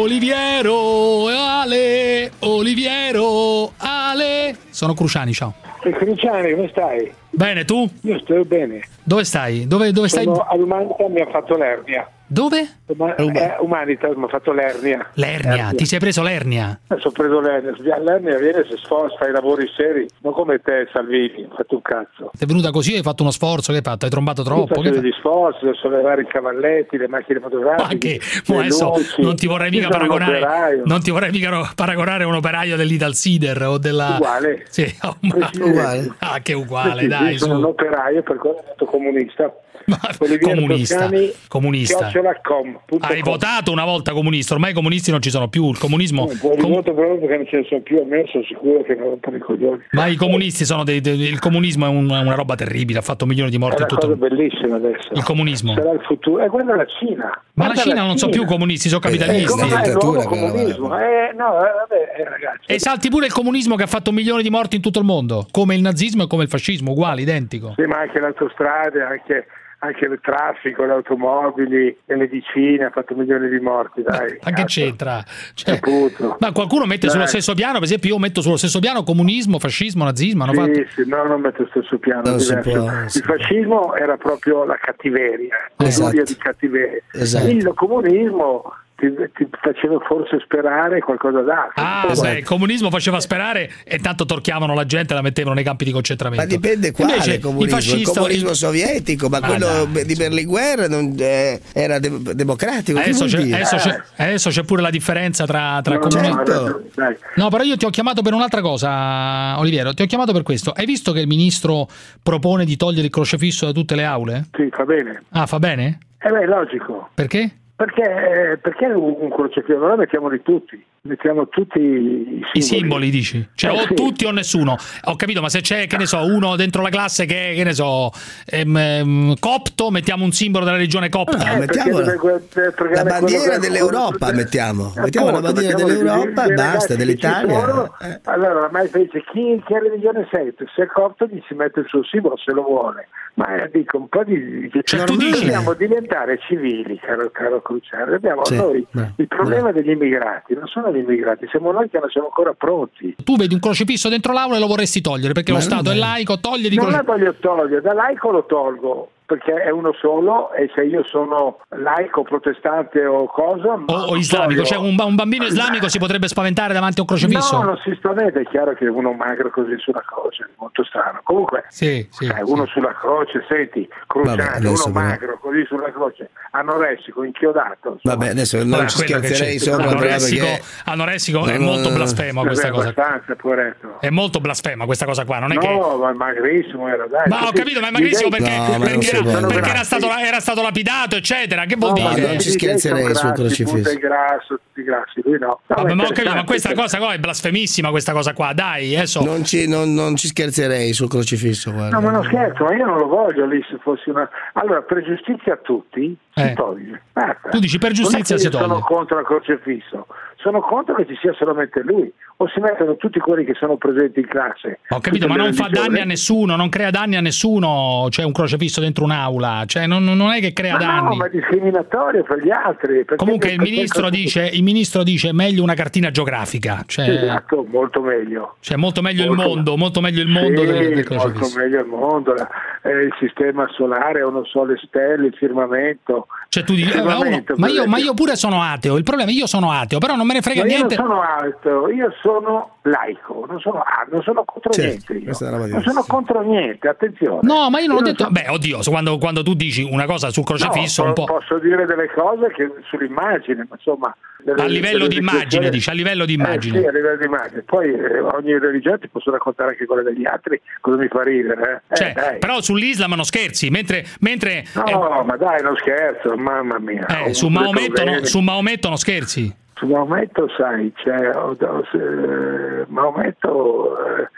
S3: Oliviero Ale, Oliviero Ale. Sono Cruciani, ciao.
S4: E Cruciani, come stai?
S3: Bene, tu?
S4: Io sto bene.
S3: Dove stai? Dove, dove stai?
S4: Sono all'Umanità, mi ha fatto l'ernia.
S3: Dove?
S4: Ma, eh, Humanitas mi ha fatto l'ernia.
S3: L'ernia, ti sei preso l'ernia?
S4: Adesso ho preso l'ernia. L'ernia viene se sforza, fai i lavori seri, non come te Salvini, ho fatto un cazzo.
S3: Sei venuta così, hai fatto uno sforzo, che hai fatto? Hai trombato
S4: Io
S3: troppo?
S4: faccio
S3: Che
S4: degli sforzi, devo sollevare i cavalletti, le macchine fotografiche.
S3: Ma
S4: le
S3: adesso
S4: luci.
S3: non ti vorrei mica
S4: Io sono un
S3: paragonare
S4: operaio.
S3: non ti vorrei mica paragonare a un operaio dell'Ital Sider o della
S4: Uguale.
S3: sì, oh, ma-
S4: Uguale.
S3: ah che uguale,
S4: Sì,
S3: dai,
S4: io sono un
S3: su.
S4: operaio per quello ho detto comunista. Oliviero
S3: Comunista,
S4: Toscani,
S3: comunista.
S4: chiocciola com, punto
S3: Hai
S4: com.
S3: votato una volta comunista, ormai i comunisti non ci sono più, il comunismo
S4: Un po' di
S3: com-
S4: voto proprio perché non ce ne sono più, almeno sono sicuro che non rompono i coglioni.
S3: ma i comunisti sono dei, dei- il comunismo è un- una roba terribile, ha fatto milioni di
S4: È
S3: morti
S4: una
S3: in tutto
S4: cosa bellissima adesso.
S3: il comunismo.
S4: Sarà il futuro. E guarda la Cina.
S3: Ma la
S4: Guarda
S3: Cina non sono più comunisti, sono
S4: Eh,
S3: capitalisti.
S4: come mai il nuovo comunismo? Eh, no, eh, vabbè, eh, ragazzi.
S3: E salti pure il comunismo che ha fatto milioni di morti in tutto il mondo, come il nazismo e come il fascismo, uguali, identico.
S4: Sì, ma anche le autostrade, anche, anche il traffico, le automobili, le medicine, ha fatto milioni di morti, dai.
S3: Ma che c'entra? Cioè,
S4: Appunto.
S3: ma qualcuno mette
S4: Dai.
S3: sullo stesso piano, per esempio io metto sullo stesso piano comunismo, fascismo, nazismo, hanno fatto...
S4: Sì, sì, no, non metto sullo stesso piano.
S14: Non si
S4: diverso.
S14: può,
S4: Il fascismo era proprio la cattiveria, la
S14: Esatto.
S4: gloria di cattiveria.
S14: Esatto.
S4: Il comunismo ti, ti faceva forse sperare qualcosa d'altro.
S3: Ah,
S4: Poi,
S3: beh, il comunismo faceva sperare e tanto torchiavano la gente e la mettevano nei campi di concentramento.
S14: Ma dipende quale
S3: Invece,
S14: comunismo,
S3: il fascista,
S14: il comunismo
S3: il-
S14: sovietico, ma
S3: Ma
S14: quello
S3: dai,
S14: di Berlinguer non, eh, era de- democratico. che
S3: Adesso
S14: vuol
S3: c'è,
S14: dire?
S3: adesso, c'è, adesso c'è pure la differenza tra, tra
S4: no,
S3: comunismo.
S4: no,
S14: Certo.
S4: dai.
S3: No, però io ti ho chiamato per un'altra cosa, Oliviero. Ti ho chiamato per questo. Hai visto che il ministro propone di togliere il crocefisso da tutte le aule?
S4: Sì, fa bene.
S3: Ah, fa bene?
S4: Eh beh, è logico.
S3: Perché?
S4: Perché, eh, perché un, un crocefisso? Allora mettiamoli tutti, mettiamo tutti i simboli.
S3: I simboli, dici? Cioè,
S4: Eh,
S3: o
S4: sì.
S3: tutti o nessuno. Ho capito, ma se c'è, che ne so, uno dentro la classe che, che ne so, ehm, ehm, copto, mettiamo un simbolo della regione copta.
S14: Ah,
S4: Eh,
S14: mettiamo
S4: perché
S14: la,
S4: deve- deve pregare
S14: la bandiera
S4: quello che-
S14: dell'Europa,
S4: quello-
S14: mettiamo.
S4: Eh,
S14: Mettiamo la
S4: appunto,
S14: bandiera
S4: mettiamo
S14: dell'Europa
S4: dei
S14: e basta,
S4: ragazzi che ci
S14: dell'Italia.
S4: sono.
S14: Eh.
S4: Allora, ormai dice chi, che religione sei? Se è copto gli si mette il suo simbolo se lo vuole. Ma eh, dico, un po' di...
S3: Cioè, tu
S4: noi
S3: dici-
S4: dobbiamo diventare civili, caro, caro Cruciani. Dobbiamo
S14: Sì,
S4: noi...
S14: beh,
S4: Il problema degli immigrati non sono gli immigrati, siamo noi che non siamo ancora pronti.
S3: Tu vedi un crocifisso dentro l'aula e lo vorresti togliere perché
S14: Ma
S3: lo Stato
S14: non
S3: è
S14: è-
S3: laico, toglie di
S4: Non la
S3: croce-
S4: voglio togliere, da laico lo tolgo perché è uno solo e se io sono laico, protestante o cosa...
S3: o, o islamico, cioè un, ba- un bambino islamico si potrebbe spaventare davanti a un crocefisso?
S4: No, non si spaventa, è chiaro che uno magro così sulla croce, è molto strano. Comunque,
S3: Sì, sì,
S4: eh, uno
S3: sì.
S4: sulla croce, senti, Cruciani,
S14: Vabbè, adesso
S4: uno
S14: però-
S4: magro così sulla croce, anoressico, inchiodato. insomma.
S14: Vabbè, adesso non
S3: Vabbè,
S14: ci
S3: quello che
S14: scherzerei
S3: c'è.
S14: sopra, però,
S3: Anoressico,
S14: perché
S3: anoressico è
S14: No, no,
S3: molto
S14: no.
S3: blasfema questa
S4: Vabbè,
S3: cosa.
S4: abbastanza, poveretto.
S3: È molto blasfema questa cosa qua, non è che...
S4: No, ma magrissimo era, dai.
S3: Ma ho
S4: così,
S3: capito, ma è magrissimo
S4: gli dei-
S3: perché,
S14: No, ma non
S3: perché,
S14: si
S3: era,
S14: può.
S3: perché era,
S4: grassi.
S3: stato, era stato lapidato, eccetera. Che vuol
S4: No,
S3: dire?
S14: ma non ci
S4: gli dei
S14: scherzerei
S4: sono
S14: sul
S4: grassi,
S14: crocifisso.
S4: punta è grasso, tutti grassi, lui no. No,
S3: Vabbè, ma ho capito, ma
S4: interessante,
S3: questa cosa qua è blasfemissima, questa cosa qua, dai, adesso...
S14: non ci, non, non ci scherzerei sul crocifisso. Guarda.
S4: No, ma non scherzo, ma io non lo voglio lì se fossi una... Allora, per giustizia a tutti si
S3: Eh.
S4: toglie. Basta.
S3: Tu dici per giustizia
S4: Non è
S3: si
S4: che io
S3: toglie.
S4: sono contro il crocefisso, sono contro che ci sia solamente lui. O si mettono tutti quelli che sono presenti in classe.
S3: Ho capito,
S4: Tutte
S3: ma
S4: le
S3: non fa
S4: religioni.
S3: danni a nessuno, non crea danni a nessuno, c'è un crocefisso dentro un'aula, cioè non, non è che crea
S4: Ma
S3: danni.
S4: no, ma è discriminatorio per gli altri. perché-
S3: Comunque il
S4: perché-
S3: ministro dice, il ministro dice meglio una cartina geografica, cioè,
S4: Esatto, molto meglio.
S3: cioè molto meglio il
S4: Molto-
S3: mondo, molto meglio il mondo
S4: Sì,
S3: del, del
S4: molto
S3: crocefisso.
S4: meglio il mondo, la- eh, il sistema solare, o non so, le stelle, il firmamento.
S3: Cioè tu dici,
S4: Il
S3: eh, ma, uno-
S4: firmamento,
S3: ma
S4: per
S3: io, ma
S4: esempio.
S3: io pure sono ateo, il problema è che io sono ateo, però non me ne frega
S4: Ma io
S3: niente.
S4: non sono alto, io sono laico, non sono, ah, non sono contro
S14: Certo,
S4: niente. Io.
S14: questa è una roba
S4: Non
S14: diversa.
S4: sono contro niente, attenzione.
S3: No, ma io non ho
S4: Io
S3: detto,
S4: so-
S3: beh, oddio, so quando, quando tu dici una cosa sul crocefisso
S4: No,
S3: un po'...
S4: posso dire delle cose che sull'immagine, ma insomma... delle-
S3: A livello
S4: delle
S3: di immagine,
S4: riflessioni-
S3: dici, a livello di immagine.
S4: Eh sì, a livello di immagine. Poi eh, ogni religione ti posso raccontare anche quelle degli altri, cosa mi fa ridere. Eh?
S3: Cioè,
S4: Eh, dai.
S3: però sull'Islam non scherzi, mentre, mentre
S4: No,
S3: eh,
S4: ma dai, non scherzo, mamma mia.
S3: eh,
S4: Ho
S3: su,
S4: un
S3: Maometto, no,
S4: bene.
S3: su Maometto non scherzi.
S4: Su Maometto, sai, c'è, ho- ho- eh, Maometto eh,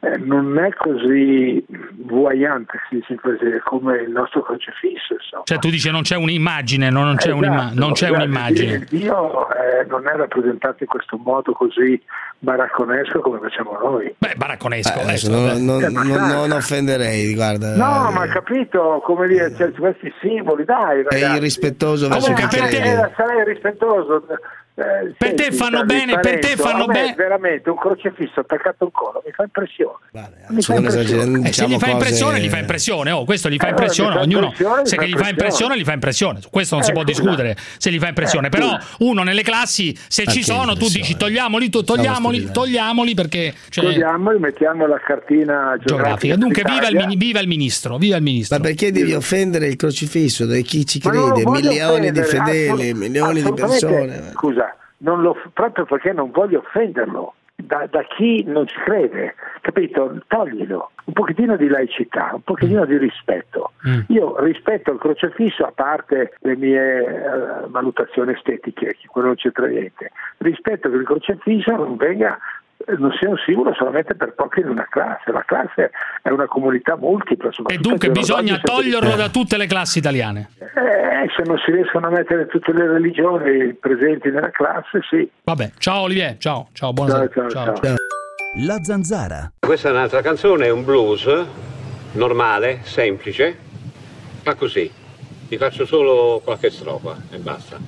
S13: eh, non è così voyante, si dice così, come il nostro crocifisso. Insomma.
S3: Cioè tu dici non c'è un'immagine, no? non c'è,
S13: esatto,
S3: un'imma- non c'è
S13: esatto.
S3: un'immagine.
S13: Dio eh, non è rappresentato in questo modo così baracconesco come facciamo noi.
S3: Beh, baracconesco.
S14: Eh, adesso
S3: adesso,
S14: non, non,
S13: Eh, ma
S14: non,
S13: sai-
S14: non offenderei, guarda.
S13: No, ma capito, come dire, cioè, questi simboli, dai,
S14: È
S13: ragazzi.
S14: irrispettoso verso
S3: Comunque,
S14: chi
S3: per te-
S14: crede.
S13: Eh, sarei rispettoso. Eh,
S3: Per te fanno bene, per te fanno
S13: a me
S3: bene.
S13: veramente un crocifisso attaccato al collo mi fa impressione. Mi fa
S14: sono
S13: impressione.
S14: esagerando,
S3: Eh, se
S14: diciamo
S3: gli fa
S14: cose-
S3: impressione, gli fa impressione. Oh, questo gli fa
S13: Eh,
S3: impressione.
S13: allora, mi fa
S3: Ognuno,
S13: impressione, mi
S3: se
S13: fa
S3: che gli fa impressione, gli fa impressione. Su questo non si
S13: Eh,
S3: può
S13: scusa.
S3: discutere se gli fa impressione.
S13: Eh,
S3: Però
S13: scusa.
S3: uno nelle classi, se
S14: Ma
S3: ci
S14: che
S3: sono, tu
S14: impressione?
S3: dici togliamoli, tu, togliamoli,
S14: stupidi.
S3: togliamoli perché. Cioè,
S13: Togliamoli, mettiamo la cartina geografica.
S3: geografica. Dunque, viva il,
S13: d'Italia.
S3: mini- viva il ministro, viva il ministro.
S14: Ma perché devi offendere il crocifisso di chi ci
S13: Ma non lo
S14: crede?
S13: voglio
S14: Milioni di
S13: offendere,
S14: fedeli,
S13: assolut-
S14: milioni di
S13: assolutamente.
S14: persone.
S13: Scusa, non lo, proprio perché non voglio offenderlo da, da chi non ci crede, capito? Toglilo. Un pochettino di laicità, un pochettino di rispetto.
S3: Mm.
S13: Io rispetto il crocefisso, a parte le mie eh, valutazioni estetiche, che quello non c'entra niente. Rispetto che il crocefisso non venga, non sia un simbolo solamente per pochi in una classe. La classe è una comunità multipla.
S3: E dunque bisogna toglierlo da
S13: da
S3: tutte le classi italiane.
S13: eh, se non si riescono a mettere tutte le religioni presenti nella classe, sì.
S3: Vabbè, ciao Olivier, ciao, ciao, buonasera.
S13: Ciao, ciao, ciao.
S20: La Zanzara.
S21: Questa è un'altra canzone, è un blues normale, semplice. Fa così. Vi faccio solo qualche strofa e basta.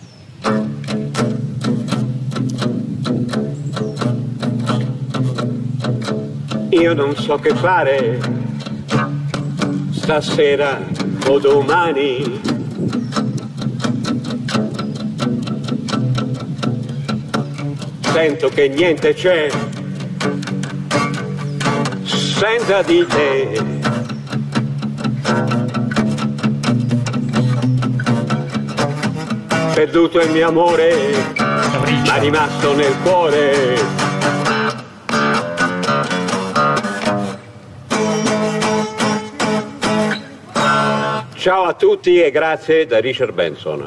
S21: Io non so che fare stasera o domani. Sento che niente c'è senza di te. Perduto il mio amore, ma rimasto nel cuore. Ciao a tutti e grazie da Richard Benson.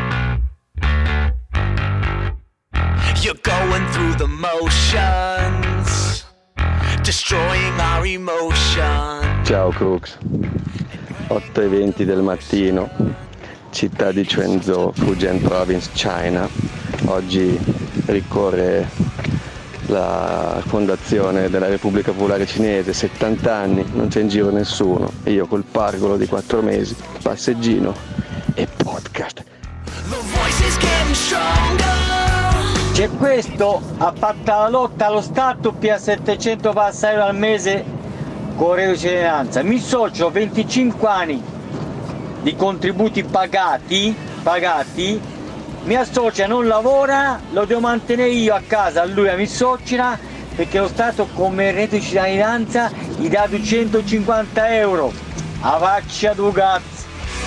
S5: You're going through the motions, destroying our emotions.
S27: Ciao Crux, otto e venti del mattino, città di Quanzhou, Fujian Province, China. Oggi ricorre la fondazione della Repubblica Popolare Cinese, settanta anni, non c'è in giro nessuno. E io col pargolo di quattro mesi, passeggino e podcast.
S22: C'è questo a fatta la lotta allo Stato più a settecento passare al mese con reddito di cittadinanza. Mi socio venticinque anni di contributi pagati, pagati, mia socia non lavora, lo devo mantenere io a casa, a lui a mia suocera, perché lo Stato come reddito di cittadinanza gli dà duecentocinquanta euro. A faccia tu cazzo.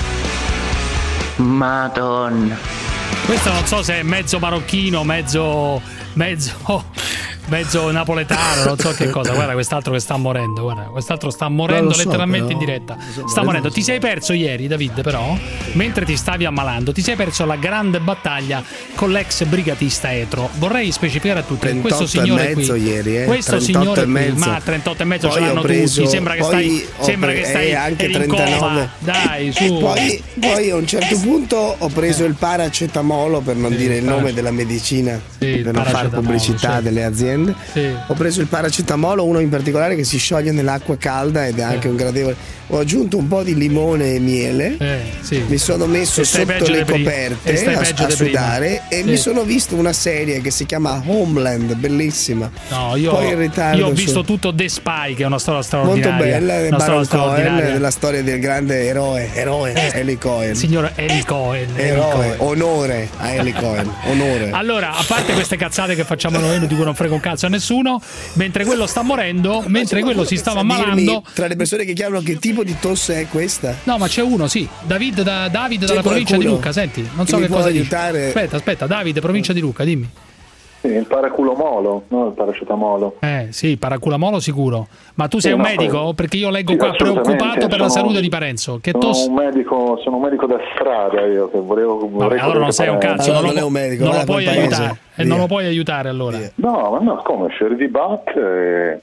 S3: Madonna. Questo non so se è mezzo marocchino, mezzo mezzo mezzo napoletano, non so che cosa. Guarda quest'altro che sta morendo, guarda, quest'altro sta morendo
S14: so,
S3: letteralmente
S14: però.
S3: in diretta.
S14: So,
S3: Sta
S14: eh,
S3: morendo.
S14: non
S3: Ti
S14: so.
S3: sei perso ieri, David, però, mentre ti stavi ammalando, ti sei perso la grande battaglia con l'ex brigatista etro. Vorrei specificare a tutti che questo
S14: trentotto e
S3: signore
S14: mezzo
S3: qui,
S14: ieri, eh.
S3: questo
S14: trentotto
S3: signore
S14: e
S3: qui,
S14: mezzo.
S3: ma trentotto e mezzo
S14: Poi
S3: ce
S14: ho
S3: l'hanno
S14: preso-
S3: tutti. Sembra che
S14: poi
S3: stai,
S14: ho
S3: sembra
S14: pre-
S3: che stai
S14: eh, anche
S3: eri in
S14: trentanove.
S3: coma. Dai, su.
S14: Poi, poi a un certo punto ho preso il paracetamolo, per non
S3: Sì,
S14: dire il
S3: il
S14: nome
S3: parac-
S14: della medicina,
S3: Sì, il
S14: per non fare
S3: paracetamolo,
S14: pubblicità
S3: sì.
S14: delle aziende.
S3: Sì.
S14: Ho preso il paracetamolo, uno in particolare che si scioglie nell'acqua calda ed è anche un gradevole. Ho aggiunto un po' di limone e miele,
S3: Eh, sì.
S14: mi sono messo
S3: E stai
S14: sotto
S3: peggio
S14: le
S3: di prima.
S14: coperte
S3: E stai
S14: a,
S3: peggio
S14: a
S3: di prima.
S14: sudare e
S3: Sì.
S14: mi sono visto una serie che si chiama Homeland, bellissima.
S3: No, io,
S14: Poi in ritardo
S3: io ho
S14: su-
S3: visto tutto The Spy, che è una storia
S14: molto
S3: straordinaria.
S14: bella, di
S3: una storia
S14: Baron Cohen,
S3: straordinaria.
S14: della storia del grande eroe, eroe
S3: Eh,
S14: Eli Cohen.
S3: Signor Eli Cohen. Eli
S14: Eroe,
S3: Cohen.
S14: onore a Eli Cohen, onore.
S3: Allora, a parte queste cazzate che facciamo noi, di cui non frega un cazzo a nessuno, mentre quello sta morendo, mentre quello si stava
S14: Dirmi,
S3: ammalando.
S14: tra le persone che chiamano, che tipo di tosse è questa?
S3: No, ma c'è uno, sì. David, da, David
S14: C'è
S3: dalla provincia di
S14: qualcuno
S3: Lucca, senti, non
S14: che
S3: so
S14: mi
S3: che
S14: può
S3: cosa dici.
S14: aiutare?
S3: Aspetta, aspetta, David, provincia di Lucca, dimmi.
S23: Sì, il paraculomolo, no? Il paracetamolo.
S3: Eh, sì, paraculamolo sicuro. Ma tu sei
S23: Sì,
S3: un
S23: no,
S3: medico?
S23: poi-
S3: Perché io leggo
S23: Sì,
S3: qua
S23: assolutamente,
S3: preoccupato per la
S23: sono-
S3: salute di Parenzo. Che
S23: sono
S3: tosse.
S23: un medico, sono un medico da strada io che volevo vorrei
S3: allora non sei un
S23: fare-
S3: cazzo, non, lo,
S14: non è un medico,
S3: non
S14: va
S3: lo
S14: da
S3: puoi
S14: quel paese.
S3: aiutare. E non lo puoi aiutare allora.
S23: No, ma no, come Sherry di Bach, eh,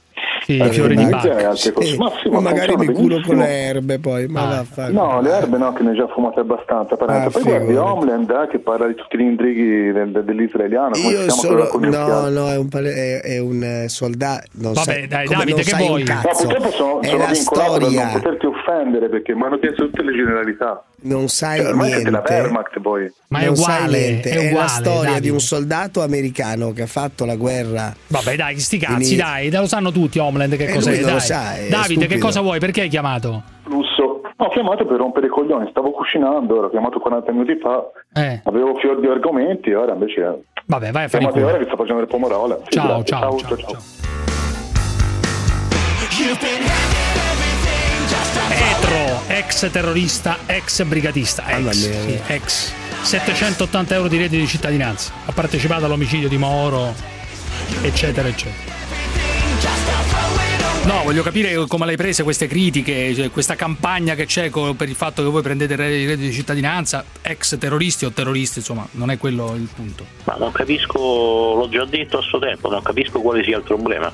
S3: Sì, i fiori di Bach.
S14: Sì, ma, sì, ma magari mi curo con le erbe poi, ma ah. va a fare.
S23: No, le erbe no, che ne ho già fumate abbastanza. Ah, poi guardi Homeland eh, che parla di tutti gli intrighi del, dell'israeliano. Come
S14: Io sono no, no, è un, è, è un soldato. Non
S3: Vabbè,
S14: sai,
S3: dai, Davide, che vuoi?
S23: No, purtroppo sono,
S14: è
S23: sono
S14: la
S23: vincolato
S14: storia.
S23: da non poterti offendere perché mi hanno chiesto tutte le generalità.
S14: Non sai
S23: cioè,
S14: niente.
S23: La Wehrmacht, poi.
S3: Ma è
S14: non
S3: uguale,
S14: sai niente.
S3: è,
S14: è
S3: uguale,
S14: la storia
S3: Davide.
S14: di un soldato americano che ha fatto la guerra.
S3: Vabbè, dai, sti cazzi,
S14: in...
S3: dai, lo sanno tutti Homeland che
S14: eh,
S3: cos'è.
S14: Lo
S3: dai.
S14: sa, è
S3: Davide,
S14: stupido.
S3: che cosa vuoi? Perché hai chiamato?
S23: Lusso. Ho chiamato per rompere i coglioni, stavo cucinando, ero chiamato quaranta minuti fa,
S3: eh.
S23: avevo fior di argomenti, ora invece.
S3: Vabbè, vai a fare
S23: il ora che sto facendo il pomodola. Sì,
S3: ciao, ciao,
S23: ciao,
S3: ciao,
S23: ciao.
S3: ciao. Etro, ex terrorista, ex brigatista, ex, sì, ex settecentottanta euro di reddito di cittadinanza, ha partecipato all'omicidio di Moro, eccetera, eccetera. No, voglio capire come l'hai prese queste critiche, cioè questa campagna che c'è per il fatto che voi prendete il reddito di cittadinanza, ex terroristi o terroristi, insomma, non è quello il punto.
S9: Ma non capisco, l'ho già detto a suo tempo, non capisco quale sia il problema.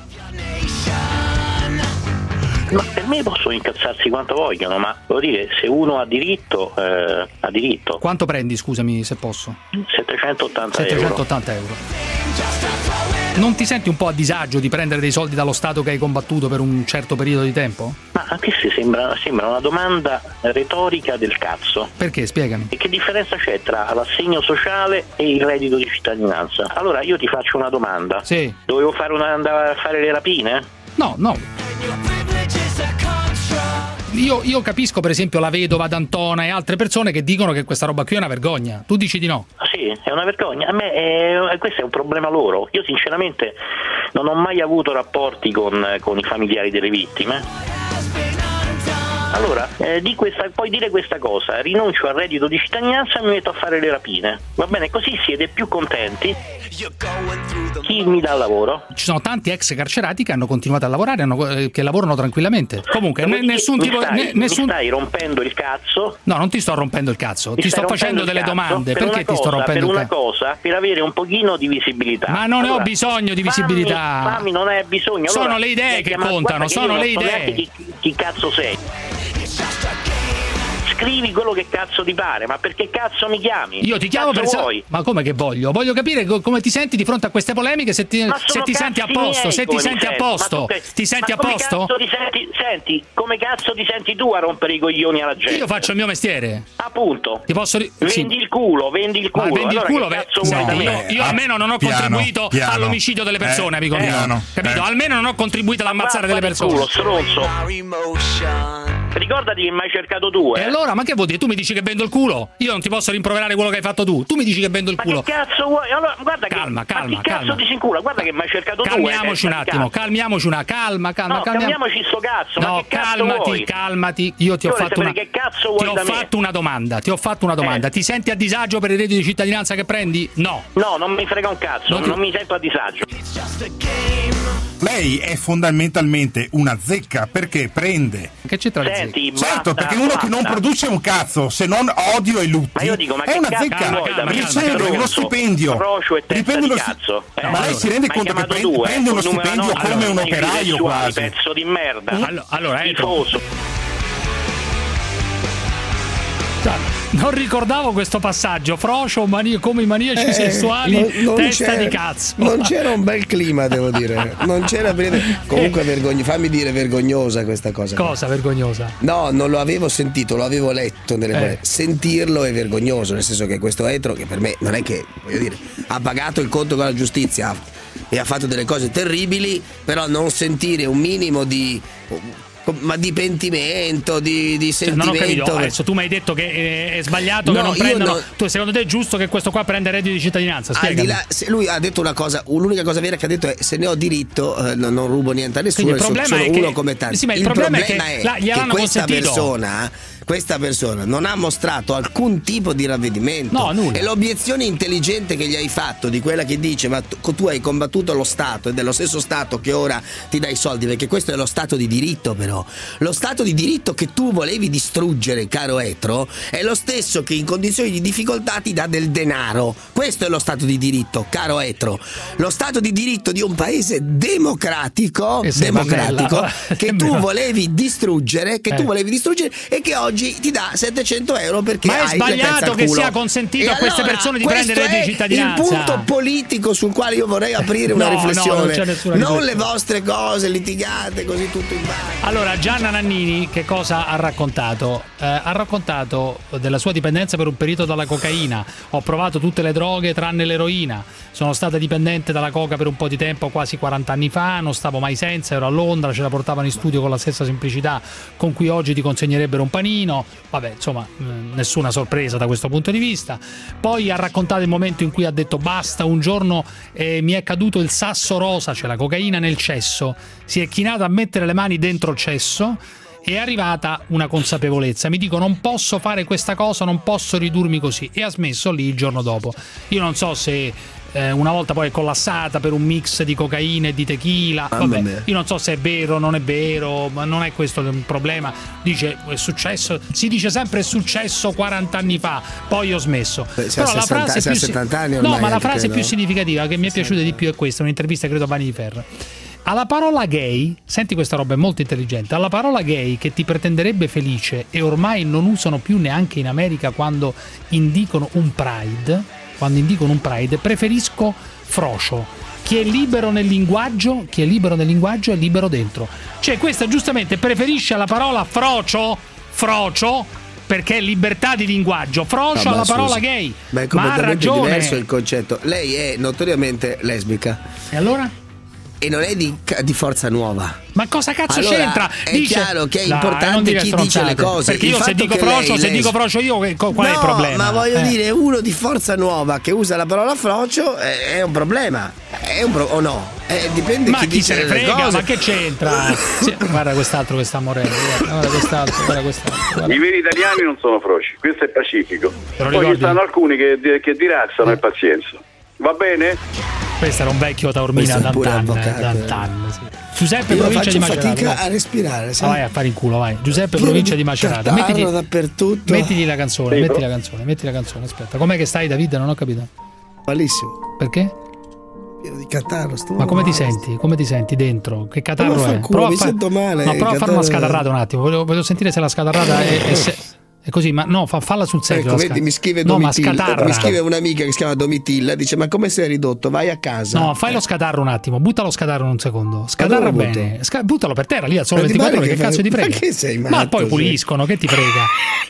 S9: Ma per me possono incazzarsi quanto vogliono, ma devo dire, se uno ha diritto, eh, ha diritto.
S3: Quanto prendi, scusami, se posso?
S9: settecentottanta,
S3: settecentottanta euro. Non ti senti un po' a disagio di prendere dei soldi dallo Stato che hai combattuto per un certo periodo di tempo?
S9: Ma anche se sembra, sembra una domanda retorica del cazzo.
S3: Perché? Spiegami.
S9: E che differenza c'è tra l'assegno sociale e il reddito di cittadinanza? Allora io ti faccio una domanda.
S3: Sì.
S9: Dovevo fare una, andare a fare le rapine?
S3: No, no. Io, io capisco per esempio la vedova D'Antona e altre persone che dicono che questa roba qui è una vergogna. Tu dici di no?
S9: Sì, è una vergogna. A me è, questo è un problema loro. Io sinceramente non ho mai avuto rapporti con, con i familiari delle vittime. Allora, eh, di questa, puoi dire questa cosa: rinuncio al reddito di cittadinanza e mi metto a fare le rapine. Va bene, così siete più contenti. Chi mi dà lavoro?
S3: Ci sono tanti ex carcerati che hanno continuato a lavorare, hanno, eh, che lavorano tranquillamente. Comunque,
S9: ne,
S3: nessun
S9: mi
S3: tipo.
S9: Stai,
S3: Ne, nessun...
S9: Mi stai rompendo il cazzo?
S3: No, non ti sto rompendo il cazzo, mi ti sto facendo delle domande.
S9: Per
S3: Perché
S9: cosa,
S3: ti sto rompendo
S9: per
S3: il cazzo?
S9: Per una cosa, per avere un pochino di visibilità.
S3: Ma non
S9: allora,
S3: ne ho bisogno di visibilità.
S9: Fammi, fammi non è bisogno.
S3: Sono
S9: allora,
S3: le idee che
S9: chiamato,
S3: contano, sono le idee.
S9: Chi, chi cazzo sei? Scrivi quello che cazzo ti pare, ma perché cazzo mi chiami?
S3: Io ti chiamo per
S9: vuoi?
S3: Ma come che voglio? Voglio capire co- come ti senti di fronte a queste polemiche, se ti, se ti senti a posto,
S9: miei,
S3: se ti senti a posto.
S9: Che...
S3: Ti senti
S9: ma
S3: a posto?
S9: Ti senti, senti, come cazzo ti senti tu a rompere i coglioni alla gente?
S3: Io faccio il mio mestiere.
S9: Appunto.
S3: Ti posso ri-
S9: vendi
S3: sì.
S9: il culo, vendi il culo.
S3: Ma vendi
S9: allora,
S3: il culo,
S9: che
S3: ve-
S9: cazzo vuoi
S3: no,
S9: da me?
S3: io, io almeno non ho
S11: piano,
S3: contribuito
S11: piano.
S3: all'omicidio delle persone,
S11: eh,
S3: amico mio.
S11: piano,
S3: Capito?
S11: eh.
S3: Almeno non ho contribuito ad ammazzare delle persone.
S9: Culo, stronzo. Ricordati che mi hai cercato tu, eh.
S3: E allora, ma che vuol dire? Tu mi dici che vendo il culo? Io non ti posso rimproverare quello che hai fatto tu. Tu mi dici che vendo il
S9: ma
S3: culo.
S9: Che cazzo vuoi? Allora, guarda
S3: calma,
S9: che,
S3: calma,
S9: ma che
S3: calma.
S9: cazzo ti si incula? Guarda che mi hai cercato
S3: calmiamoci
S9: tu, eh,
S3: un attimo, calmiamoci una calma, calma,
S9: no,
S3: calmiamo.
S9: calmiamoci sto cazzo.
S3: No,
S9: ma che cazzo
S3: calmati,
S9: vuoi?
S3: calmati. Io ti ho
S9: Io
S3: fatto una
S9: che cazzo vuoi
S3: Ti ho
S9: da
S3: fatto
S9: me?
S3: una domanda, ti ho fatto una domanda.
S9: Eh.
S3: Ti senti a disagio per il reddito di cittadinanza che prendi? No.
S9: No, non mi frega un cazzo,
S3: non,
S9: non,
S3: ti...
S9: mi sento a disagio.
S11: Lei è fondamentalmente una zecca perché prende.
S3: Che c'entra la
S9: Senti,
S3: zecca?
S11: Certo,
S9: basta,
S11: perché uno
S9: basta.
S11: che non produce un cazzo, se non odio e lutti,
S9: ma io dico, ma
S11: è
S9: che
S11: una
S9: cazzo
S11: zecca.
S9: vuoi da me?
S11: Riceve lo stipendio.
S9: Frocio e testa
S11: Dipende
S9: di
S11: lo
S9: cazzo.
S11: sti-
S9: Eh,
S11: ma lei si rende
S9: m'hai
S11: conto che
S9: chiamato
S11: prende,
S9: tu, eh,
S11: prende uno
S9: col numero
S11: stipendio
S9: nove,
S11: come un
S9: allora,
S11: operaio
S9: sessuali,
S11: quasi.
S9: pezzo di merda.
S3: Allora, allora ecco.
S9: Tifoso.
S3: Non ricordavo questo passaggio. Frocio, mani- come i maniaci
S14: Eh,
S3: sessuali,
S14: non- non
S3: testa
S14: c'era-
S3: di cazzo.
S14: Non c'era un bel clima, devo dire. Non c'era per- comunque vergogno. Fammi dire vergognosa questa cosa.
S3: Cosa vergognosa?
S14: No, non lo avevo sentito, lo avevo letto nelle
S3: Eh.
S14: parole. Sentirlo è vergognoso, nel senso che questo etro, che per me non è che, voglio dire, ha pagato il conto con la giustizia e ha fatto delle cose terribili, però non sentire un minimo di ma di pentimento, di, di
S3: Cioè, non ho
S14: sentimento.
S3: capito. Adesso tu mi hai detto che è sbagliato,
S14: No,
S3: che non
S14: io
S3: prendono.
S14: non-
S3: Tu, secondo te è giusto che questo qua prenda il reddito di cittadinanza?
S14: Al
S3: Spiegami.
S14: di là, se lui ha detto una cosa, l'unica cosa vera che ha detto è: se ne ho diritto, eh, non, non rubo niente a nessuno,
S3: Quindi il
S14: sono,
S3: problema
S14: sono
S3: è
S14: uno
S3: che-
S14: come tanti.
S3: sì, ma il problema è che la- gliel'hanno
S14: questa
S3: consentito.
S14: persona, questa persona non ha mostrato alcun tipo di ravvedimento.
S3: No, nulla.
S14: E l'obiezione intelligente che gli hai fatto, di quella che dice: ma tu, tu hai combattuto lo Stato ed è lo stesso Stato che ora ti dà i soldi, perché questo è lo Stato di diritto, però. no. Lo Stato di diritto che tu volevi distruggere, caro Etro, è lo stesso che in condizioni di difficoltà ti dà del denaro. Questo è lo Stato di diritto, caro Etro. Lo Stato di diritto di un paese democratico, democratico che tu volevi distruggere, che tu
S3: Eh.
S14: volevi distruggere e che oggi ti dà settecento euro perché
S3: Ma è
S14: hai le pezze
S3: sbagliato
S14: al
S3: che
S14: culo.
S3: sia consentito
S14: E
S3: a queste
S14: allora,
S3: persone di
S14: questo
S3: prendere il
S14: è
S3: di cittadinanza.
S14: il punto politico sul quale io vorrei aprire una
S3: No, no,
S14: riflessione.
S3: non c'è nessuna
S14: non
S3: riflessione.
S14: le vostre cose litigate così tutto in mano.
S3: Allora, Gianna Nannini che cosa ha raccontato? Eh, ha raccontato della sua dipendenza per un periodo dalla cocaina. Ho provato tutte le droghe tranne l'eroina. Sono stata dipendente dalla coca per un po' di tempo, quasi quaranta anni fa. Non stavo mai senza, ero a Londra, ce la portavano in studio con la stessa semplicità con cui oggi ti consegnerebbero un panino. Vabbè, insomma, mh, nessuna sorpresa da questo punto di vista. Poi ha raccontato il momento in cui ha detto basta, un giorno eh, mi è caduto il sasso rosa, cioè la cocaina nel cesso. Si è chinata a mettere le mani dentro il cesso. È arrivata una consapevolezza, mi dico non posso fare questa cosa, non posso ridurmi così, e ha smesso lì il giorno dopo. Io non so se eh, una volta poi è collassata per un mix di cocaina e di tequila, vabbè, io non so se è vero o non è vero, ma non è questo il problema. Dice è successo, si dice sempre è successo quaranta anni fa, poi ho smesso.
S14: Beh, se
S3: Però
S14: ha
S3: la
S14: sessanta
S3: frase più
S14: settanta anni
S3: no,
S14: ormai
S3: ma la
S14: anche,
S3: frase
S14: no?
S3: più significativa che mi è piaciuta di più è questa, un'intervista credo a Vanity Fair. Alla parola gay, senti questa roba è molto intelligente, alla parola gay che ti pretenderebbe felice e ormai non usano più neanche in America quando indicano un pride, quando indicano un pride, preferisco frocio. Chi è libero nel linguaggio, chi è libero nel linguaggio è libero dentro. Cioè questa giustamente preferisce alla parola frocio, frocio, perché è libertà di linguaggio, frocio
S14: Ah, ma
S3: alla parola
S14: scusi.
S3: gay.
S14: Ma è
S3: Ma ha
S14: completamente
S3: ragione.
S14: diverso il concetto. Lei è notoriamente lesbica.
S3: E allora?
S14: E non è di, di Forza Nuova.
S3: Ma cosa cazzo
S14: Allora,
S3: c'entra?
S14: è
S3: Dice,
S14: chiaro che è
S3: Dai,
S14: importante
S3: non dire
S14: chi dice le
S3: stronzate,
S14: cose.
S3: Perché
S14: Il
S3: io se
S14: fatto
S3: dico
S14: che lei
S3: frocio, se
S14: les-
S3: dico frocio io, che- qual è il
S14: No,
S3: problema?
S14: ma voglio
S3: Eh.
S14: dire, uno di Forza Nuova che usa la parola frocio è, è un problema. È un pro- o no? Eh, dipende
S3: Ma
S14: chi,
S3: chi
S14: dice
S3: se ne
S14: le
S3: frega?
S14: cose.
S3: Ma che c'entra? Sì, guarda quest'altro che sta morendo. Guarda, guarda quest'altro, guarda quest'altro. Guarda.
S15: I veri italiani non sono froci, questo è pacifico.
S3: lo
S15: Poi ci
S3: ricordi?
S15: stanno alcuni che, che dirazzano e pazienza. Va bene?
S3: Questo era un vecchio Taormina
S14: Questo è pure
S3: d'antan,
S14: avvocato,
S3: d'antan, sì. Giuseppe,
S14: Io
S3: provincia
S14: faccio
S3: di Macerata.
S14: fatica
S3: vai.
S14: a respirare,
S3: Ah,
S14: sai?
S3: vai a fare in culo, vai. Giuseppe,
S14: Pieno
S3: provincia
S14: di
S3: di Macerata.
S14: catarro
S3: Mettiti,
S14: dappertutto.
S3: mettiti la canzone,
S14: Sì,
S3: metti
S14: però-
S3: la canzone, metti la canzone. Aspetta, com'è che stai, Davide? Non ho capito.
S14: Malissimo.
S3: Perché?
S14: Pieno di catarro. sto
S3: Ma come ti
S14: male.
S3: senti? Come ti senti dentro? Che catarro
S14: Ma
S3: è?
S14: fanculo, mi
S3: a fa-
S14: sento male,
S3: No, prova a fare una
S14: catarro-
S3: scatarrata un attimo. Voglio, voglio sentire se la scatarrata è, è, se- è così, ma no, fa, falla sul serio.
S14: Ecco,
S3: la
S14: vedi,
S3: sca-
S14: mi scrive
S3: No, ma
S14: Domitilla,
S3: scatarra.
S14: mi scrive un'amica che si chiama Domitilla, dice ma come sei ridotto? Vai a casa.
S3: No, fai lo scatarro un attimo, buttalo lo scatarro un secondo. Scatarra
S14: dove lo
S3: bene. Sca- buttalo per terra lì al sole
S14: Ma ti
S3: ventiquattro
S14: pare
S3: ore, che
S14: che
S3: cazzo
S14: fai-
S3: ti frega?
S14: Ma che sei
S3: Ma
S14: matto,
S3: poi
S14: sì.
S3: puliscono, che ti frega?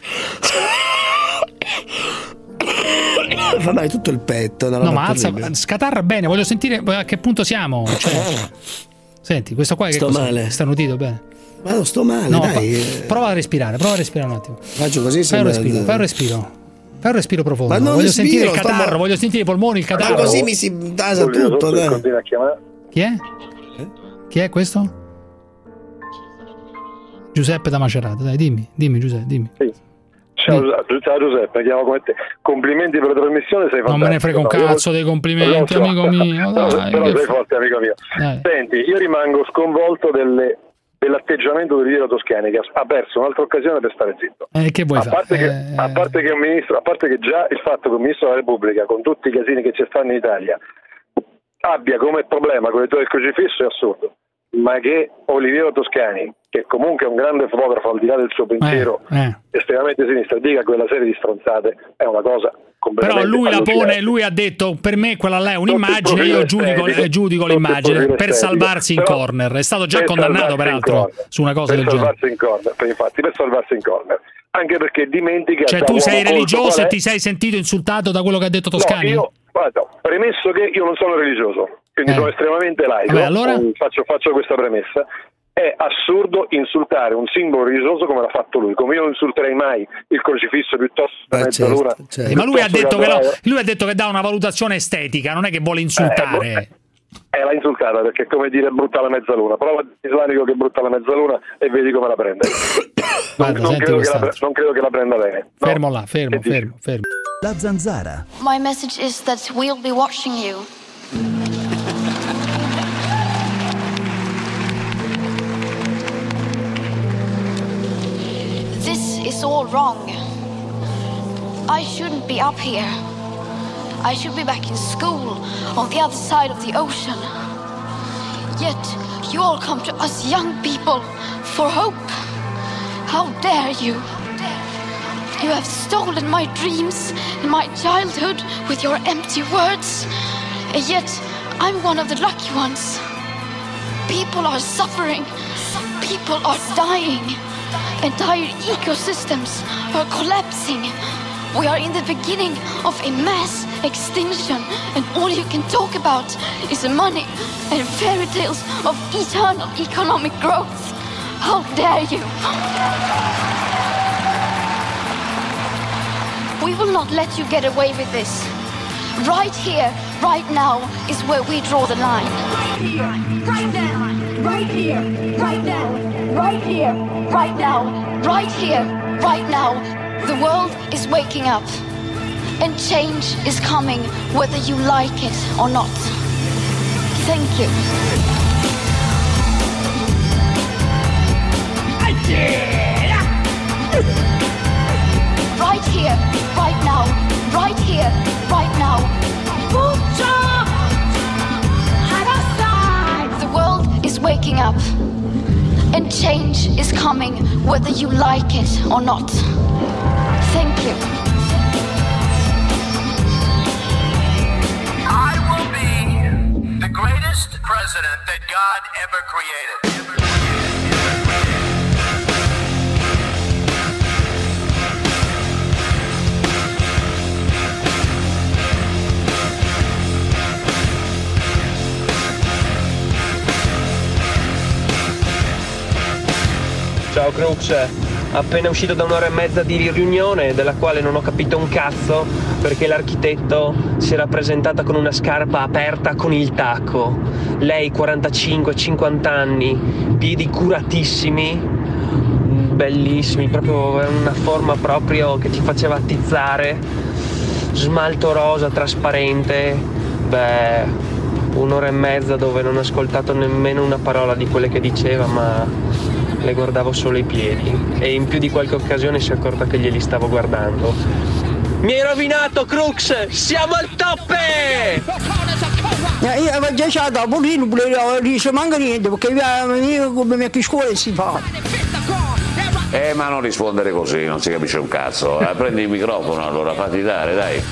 S14: Fa male tutto il petto. una
S3: No,
S14: roba
S3: ma alza,
S14: terribile.
S3: scatarra bene, voglio sentire a che punto siamo. Cioè, senti, questo qua che
S14: Sto
S3: cos'è?
S14: male.
S3: Sta nudito bene.
S14: Ma non sto male,
S3: No,
S14: dai.
S3: fa- prova a respirare, prova a respirare un attimo.
S14: Faccio così
S3: Fai un
S14: sembra-
S3: respiro, fai un respiro. Fai un respiro profondo.
S14: Ma non
S3: Voglio
S14: respiro,
S3: sentire il
S14: sto
S3: catarro,
S14: mo-
S3: voglio sentire i polmoni, il
S14: Ma
S3: catarro.
S14: così mi si tasa tutto, dai.
S15: Continua a chiamare.
S3: Chi è? Chi è questo? Giuseppe da Macerata, dai, dimmi, dimmi Giuseppe, dimmi.
S15: Sì. Ciao, ciao Giuseppe, mi chiamo come te. Complimenti per la trasmissione, sei fantastico.
S3: Non me ne frega un
S15: No, io-
S3: cazzo dei complimenti,
S15: Lo so.
S3: amico mio.
S15: Però-
S3: Dai,
S15: però
S3: che
S15: sei
S3: fa-
S15: forte, amico mio.
S3: Dai.
S15: Senti, io rimango sconvolto delle- dell'atteggiamento di Riviera Toscani, che ha ha perso un'altra occasione per stare zitto.
S3: Eh, che vuoi
S15: A
S3: fare?
S15: parte, che,
S3: Eh,
S15: a parte che un ministro, a parte che già il fatto che un ministro della Repubblica, con tutti i casini che ci stanno in Italia, abbia come problema con le tue del crocifisso è assurdo. Ma che Oliviero Toscani, che comunque è un grande fotografo al di là del suo pensiero
S3: eh.
S15: estremamente sinistra, dica quella serie di stronzate è una cosa
S3: Però
S15: completamente
S3: lui la pone,
S15: allucinante.
S3: lui ha detto per me quella là è
S15: Sotto il
S3: un'immagine,
S15: profilo
S3: io giudico,
S15: estetico,
S3: eh, giudico
S15: sotto il
S3: l'immagine
S15: profilo
S3: per
S15: estetico.
S3: salvarsi in
S15: Però-
S3: corner. È stato già
S15: per
S3: condannato
S15: salvarsi in
S3: peraltro
S15: corner.
S3: su una cosa
S15: per
S3: del genere.
S15: salvarsi in corner, per- infatti per salvarsi in corner, anche perché dimentica
S3: Cioè
S15: da
S3: tu
S15: uomo
S3: sei
S15: colto
S3: religioso
S15: qual
S3: e
S15: è-
S3: ti sei sentito insultato da quello che ha detto Toscani?
S15: No, io, guarda, premesso che io non sono religioso, quindi
S3: Eh.
S15: sono estremamente laico,
S3: Vabbè, allora?
S15: um, faccio, faccio questa premessa. È assurdo insultare un simbolo religioso come l'ha fatto lui, come io non insulterei mai il crocifisso piuttosto che la
S14: certo,
S15: mezzaluna.
S3: Eh, ma lui ha, detto che lo-
S15: adorare-
S3: lui ha detto che dà una valutazione estetica, non è che vuole insultare.
S15: Eh, l'ha insultata perché è come dire brutta la mezzaluna. Prova l'islamico che è brutta la mezzaluna e vedi come la prende. Non,
S3: Guarda,
S15: non
S3: senti
S15: credo che la,
S3: quest'altro.
S15: non credo che la prenda bene. No.
S3: Fermo là, fermo,
S15: Che dici?
S3: fermo, fermo.
S20: La Zanzara.
S16: My message is that we'll be watching you. is all wrong. I shouldn't be up here. I should be back in school on the other side of the ocean. Yet you all come to us young people for hope. How dare you? You have stolen my dreams and my childhood with your empty words. And yet I'm one of the lucky ones. People are suffering. People are dying. Entire ecosystems are collapsing. We are in the beginning of a mass extinction, and all you can talk about is money and fairy tales of eternal economic growth. How dare you? We will not let you get away with this. Right here, right now, is where we draw the line. Right now, right here, right now, right here, right now, right here, right now. The world is waking up, and change is coming whether you like it or not. Thank you. Right here, right now, right here, right now. The world is waking up, and change is coming whether you like it or not. Thank you.
S5: I will be the greatest president that God ever created.
S7: Ciao Crux, appena uscito da un'ora e mezza di riunione della quale non ho capito un cazzo perché l'architetto si era presentata con una scarpa aperta con il tacco. Lei quarantacinque cinquanta anni, piedi curatissimi, bellissimi, proprio una forma proprio che ti faceva attizzare, smalto rosa trasparente. Beh, un'ora e mezza dove non ho ascoltato nemmeno una parola di quelle che diceva, ma le guardavo solo i piedi, e in più di qualche occasione si è accorta che glieli stavo guardando. Mi hai rovinato, Crux! Siamo al toppe!
S10: Io avevo già dato un pochino, non riesco manca niente, perché io come mia scuola si fa.
S17: Eh, ma non rispondere così, non si capisce un cazzo. Eh, prendi il microfono allora, fatti dare, dai.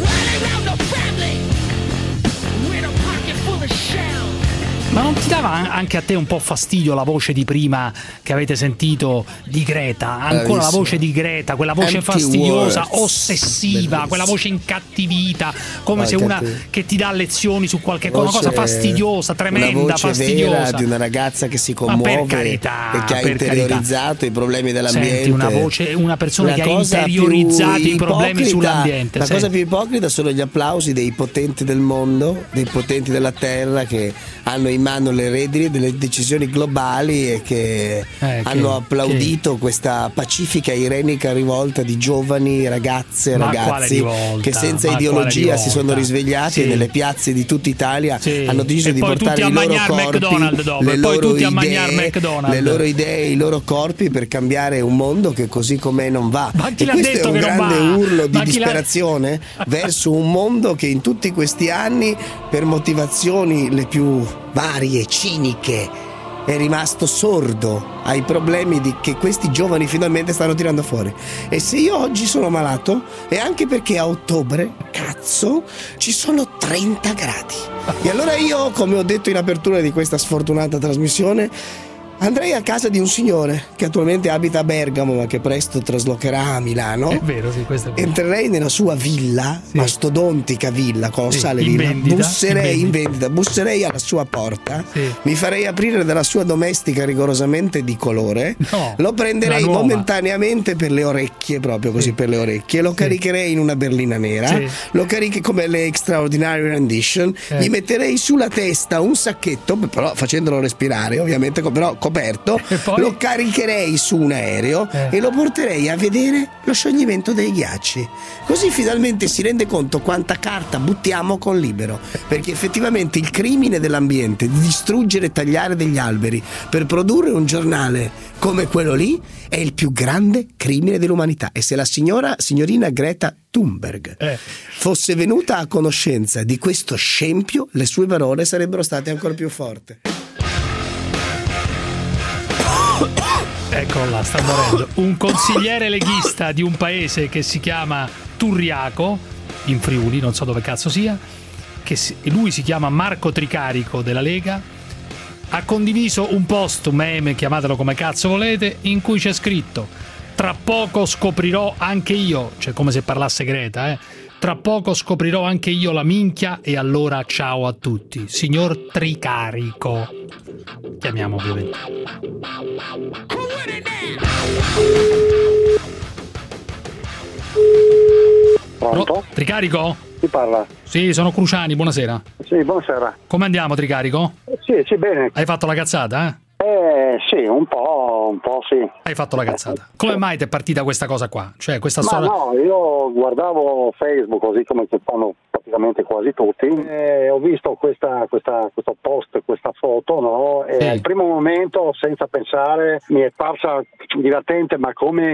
S3: Ma non ti dava anche a te un po' fastidio la voce di prima che avete sentito di Greta? Ancora Bravissimo. La voce di Greta, quella voce Empty fastidiosa, words. Ossessiva, Bellissimo. Quella voce incattivita, come Anche se una che ti dà lezioni su qualche cosa, una cosa fastidiosa, tremenda,
S14: una voce
S3: fastidiosa.
S14: Vera di una ragazza che si commuove
S3: carità,
S14: e che ha interiorizzato carità. I problemi dell'ambiente.
S3: Senti, una voce, una persona una che ha interiorizzato i problemi sull'ambiente.
S14: La
S3: sì.
S14: cosa più ipocrita sono gli applausi dei potenti del mondo, dei potenti della terra che hanno in mano le redini delle decisioni globali e che eh, hanno che, applaudito che... questa pacifica irenica rivolta di giovani ragazze e ragazzi rivolta, che senza ideologia si sono risvegliati sì. e nelle piazze di tutta Italia sì. hanno deciso e di portare i loro corpi, dopo, le, loro idee, le loro idee, i loro corpi per cambiare un mondo che così com'è non va.
S3: Ma chi
S14: e
S3: l'ha
S14: questo
S3: detto
S14: è un
S3: che
S14: grande
S3: non va?
S14: urlo di
S3: Ma
S14: disperazione verso un mondo che in tutti questi anni, per motivazioni le più varie, ciniche, è rimasto sordo ai problemi di, che questi giovani finalmente stanno tirando fuori. E se io oggi sono malato è anche perché a ottobre, cazzo, ci sono trenta gradi. E allora io, come ho detto in apertura di questa sfortunata trasmissione, andrei a casa di un signore che attualmente abita a Bergamo ma che presto traslocherà a Milano.
S3: È vero, sì, questo è vero.
S14: Entrerei nella sua villa, sì. mastodontica villa, colossale
S3: sì, in
S14: villa.
S3: Vendita,
S14: busserei
S3: in
S14: vendita. in vendita, busserei alla sua porta,
S3: sì.
S14: mi farei aprire dalla sua domestica rigorosamente di colore,
S3: no,
S14: lo prenderei momentaneamente per le orecchie, proprio così sì. per le orecchie, lo sì. caricherei in una berlina nera, sì. lo carichi come le Extraordinary Rendition, eh. gli metterei sulla testa un sacchetto, però facendolo respirare, ovviamente, però come coperto, lo caricherei su un aereo eh. e lo porterei a vedere lo scioglimento dei ghiacci. Così finalmente si rende conto quanta carta buttiamo con Libero, perché effettivamente il crimine dell'ambiente di distruggere e tagliare degli alberi per produrre un giornale come quello lì è il più grande crimine dell'umanità. E se la signora signorina Greta Thunberg eh. fosse venuta a conoscenza di questo scempio, le sue parole sarebbero state ancora più forti.
S3: Eccolo là, sta morendo. Un consigliere leghista di un paese che si chiama Turriaco, in Friuli, non so dove cazzo sia, che si, lui si chiama Marco Tricarico della Lega, ha condiviso un post, un meme, chiamatelo come cazzo volete, in cui c'è scritto: tra poco scoprirò anche io, cioè come se parlasse Greta, eh. Tra poco scoprirò anche io la minchia e allora ciao a tutti. Signor Tricarico. Chiamiamo ovviamente.
S1: Pronto?
S3: Tricarico?
S1: Chi parla?
S3: Sì, sono Cruciani, buonasera.
S1: Sì, buonasera.
S3: Come andiamo, Tricarico?
S1: Sì, sì, bene.
S3: Hai fatto la cazzata, eh?
S1: Eh, sì, un po', un po' sì.
S3: Hai fatto la cazzata. Come mai ti è partita questa cosa qua? Cioè, questa
S1: Ma
S3: storia...
S1: no, io guardavo Facebook, così come che fanno praticamente quasi tutti, e ho visto questa, questa, questo post, questa foto, no? E sì. Al primo momento, senza pensare, mi è parsa divertente, ma come,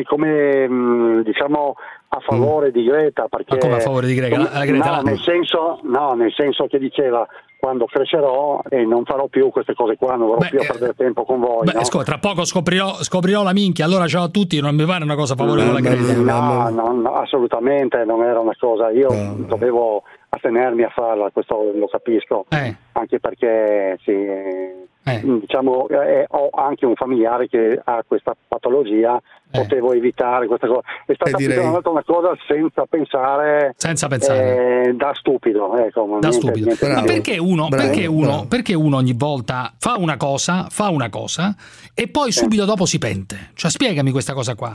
S1: come diciamo, a favore mm. di Greta, perché...
S3: Ma come a favore di Greta? La, la Greta
S1: no,
S3: la...
S1: nel senso, no, nel senso che diceva: quando crescerò e non farò più queste cose qua, non vorrò beh, più a perdere tempo con voi.
S3: Beh,
S1: no?
S3: scusa, tra poco scoprirò, scoprirò la minchia, allora ciao a tutti, non mi pare una cosa favorevole alla Greta.
S1: No, no, no, assolutamente non era una cosa, io no. dovevo astenermi a farla, questo lo capisco, eh. anche perché sì, eh. diciamo eh, ho anche un familiare che ha questa patologia, eh. potevo evitare questa cosa. È stata direi... una cosa senza pensare,
S3: senza pensare.
S1: Eh, da stupido, ecco,
S3: da
S1: niente,
S3: stupido.
S1: Niente
S3: ma perché uno,
S1: bravo,
S3: perché, uno,
S1: bravo.
S3: perché uno ogni volta fa una cosa, fa una cosa e poi subito eh. dopo si pente? Cioè, spiegami questa cosa qua.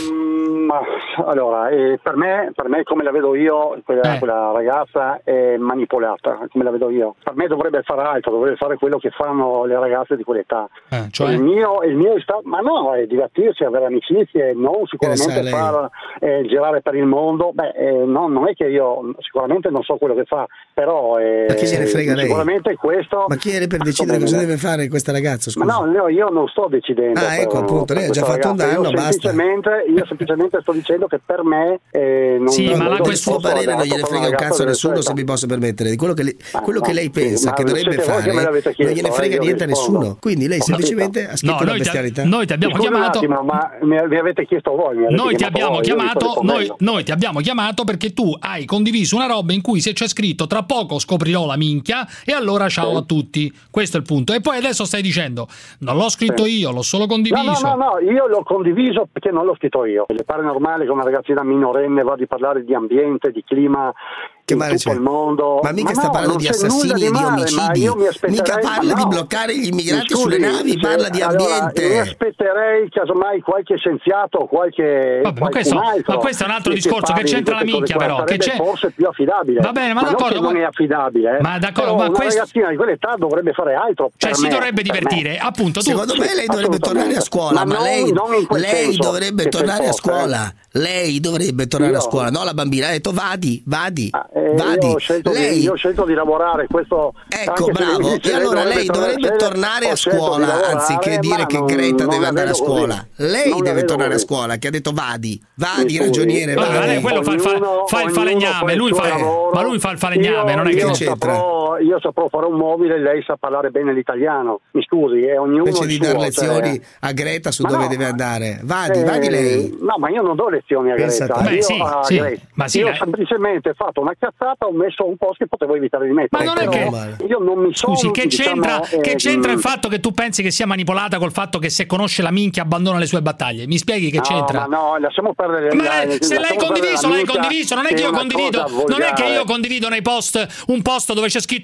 S1: Mm, ma allora, eh, per me, per me come la vedo io, quella, eh. quella ragazza è manipolata, come la vedo io. Per me dovrebbe fare altro, dovrebbe fare quello che fanno le ragazze di quell'età.
S3: Eh, cioè?
S1: Il mio, il mio è stato, ma no, è divertirsi, avere amicizie, non sicuramente far eh, girare per il mondo. Beh, eh, no, non è che io sicuramente non so quello che fa, però eh,
S14: ma chi se ne frega lei?
S1: Sicuramente questo.
S14: Ma chi è per decidere cosa deve fare questa ragazza? Scusa.
S1: Ma no, no, io non sto decidendo.
S14: Ah, ecco,
S1: per,
S14: appunto, lei ha già fatto un danno,
S1: io
S14: basta.
S1: Semplicemente, io semplicemente sto dicendo che per me eh, non
S3: sì,
S1: non
S3: ma
S1: non
S14: il suo parere non gliene frega un cazzo a nessuno, se mi posso permettere. Di quello che lei, ah, quello no, che lei pensa sì, che dovrebbe fare chiesto, non gliene frega niente a nessuno. Quindi lei semplicemente ha scritto
S3: no,
S14: una bestialità.
S3: Ti, noi ti abbiamo
S1: Scusa
S3: chiamato.
S1: Un attimo, ma mi, mi avete chiesto voi. Mi avete
S3: noi ti abbiamo
S1: voi,
S3: chiamato. Noi, noi ti abbiamo chiamato perché tu hai condiviso una roba in cui se c'è scritto tra poco scoprirò la minchia e allora ciao sì. a tutti. Questo è il punto. E poi adesso stai dicendo non l'ho scritto sì. io, l'ho solo condiviso.
S1: No, no, no, no, io l'ho condiviso perché non l'ho scritto io. Le pare normale che una ragazzina minorenne vada a parlare di ambiente, di clima
S14: che
S1: in tutto il mondo.
S14: Ma mica
S1: ma
S14: sta
S1: no,
S14: parlando di assassini e di, di omicidi, mica parla
S1: no.
S14: di bloccare gli immigrati
S1: Scusi,
S14: sulle navi,
S1: se,
S14: parla di
S1: allora,
S14: ambiente.
S1: Mi aspetterei casomai qualche scienziato, qualche
S3: Vabbè, ma, questo,
S1: altro,
S3: ma questo è un altro discorso, che c'entra la minchia però, che c'è
S1: forse più affidabile.
S3: Va bene, ma,
S1: ma
S3: d'accordo,
S1: non, non è affidabile, eh.
S3: ma d'accordo,
S1: però
S3: ma
S1: una
S3: questo...
S1: ragazzina di quell'età dovrebbe fare altro.
S3: Cioè si
S1: me,
S3: dovrebbe divertire, appunto. Tu...
S14: Secondo me lei dovrebbe tornare a scuola, ma, ma lei, lei dovrebbe tornare a scuola. Lei dovrebbe tornare a scuola, no? La bambina ha detto vadi, vadi, vadi.
S1: Lei io ho scelto di lavorare, questo
S14: ecco bravo, e allora lei dovrebbe tornare a scuola anziché dire che Greta deve andare a scuola. Lei deve tornare a scuola, che ha detto vadi, vadi ragioniere, vadi.
S3: Allora, lei quello fa il, fa, fa il falegname, lui fa, ma lui fa il falegname, non è che
S1: c'entra. Io saprò fare un mobile, lei sa parlare bene l'italiano. Mi scusi, è ognuno
S14: invece di dare lezioni
S1: cioè...
S14: a Greta su ma dove no, deve andare. Vadi, eh, vadi lei.
S1: No, ma io non do lezioni a Greta.
S3: Beh,
S1: io,
S3: sì,
S1: a
S3: sì,
S1: Greta.
S3: ma sì,
S1: io ho
S3: lei...
S1: semplicemente fatto una cazzata, ho messo un post che potevo evitare di mettere.
S3: Ma non è che
S1: io non mi sono,
S3: scusi, che c'entra,
S1: diciamo,
S3: che
S1: eh,
S3: c'entra
S1: mh...
S3: il fatto che tu pensi che sia manipolata col fatto che se conosce la minchia abbandona le sue battaglie? Mi spieghi che
S1: no,
S3: c'entra?
S1: Ma no, lasciamo perdere.
S3: Ma
S1: la,
S3: lei, se l'hai condiviso, l'hai condiviso. Non è che io condivido, non è che io condivido nei post un post dove c'è scritto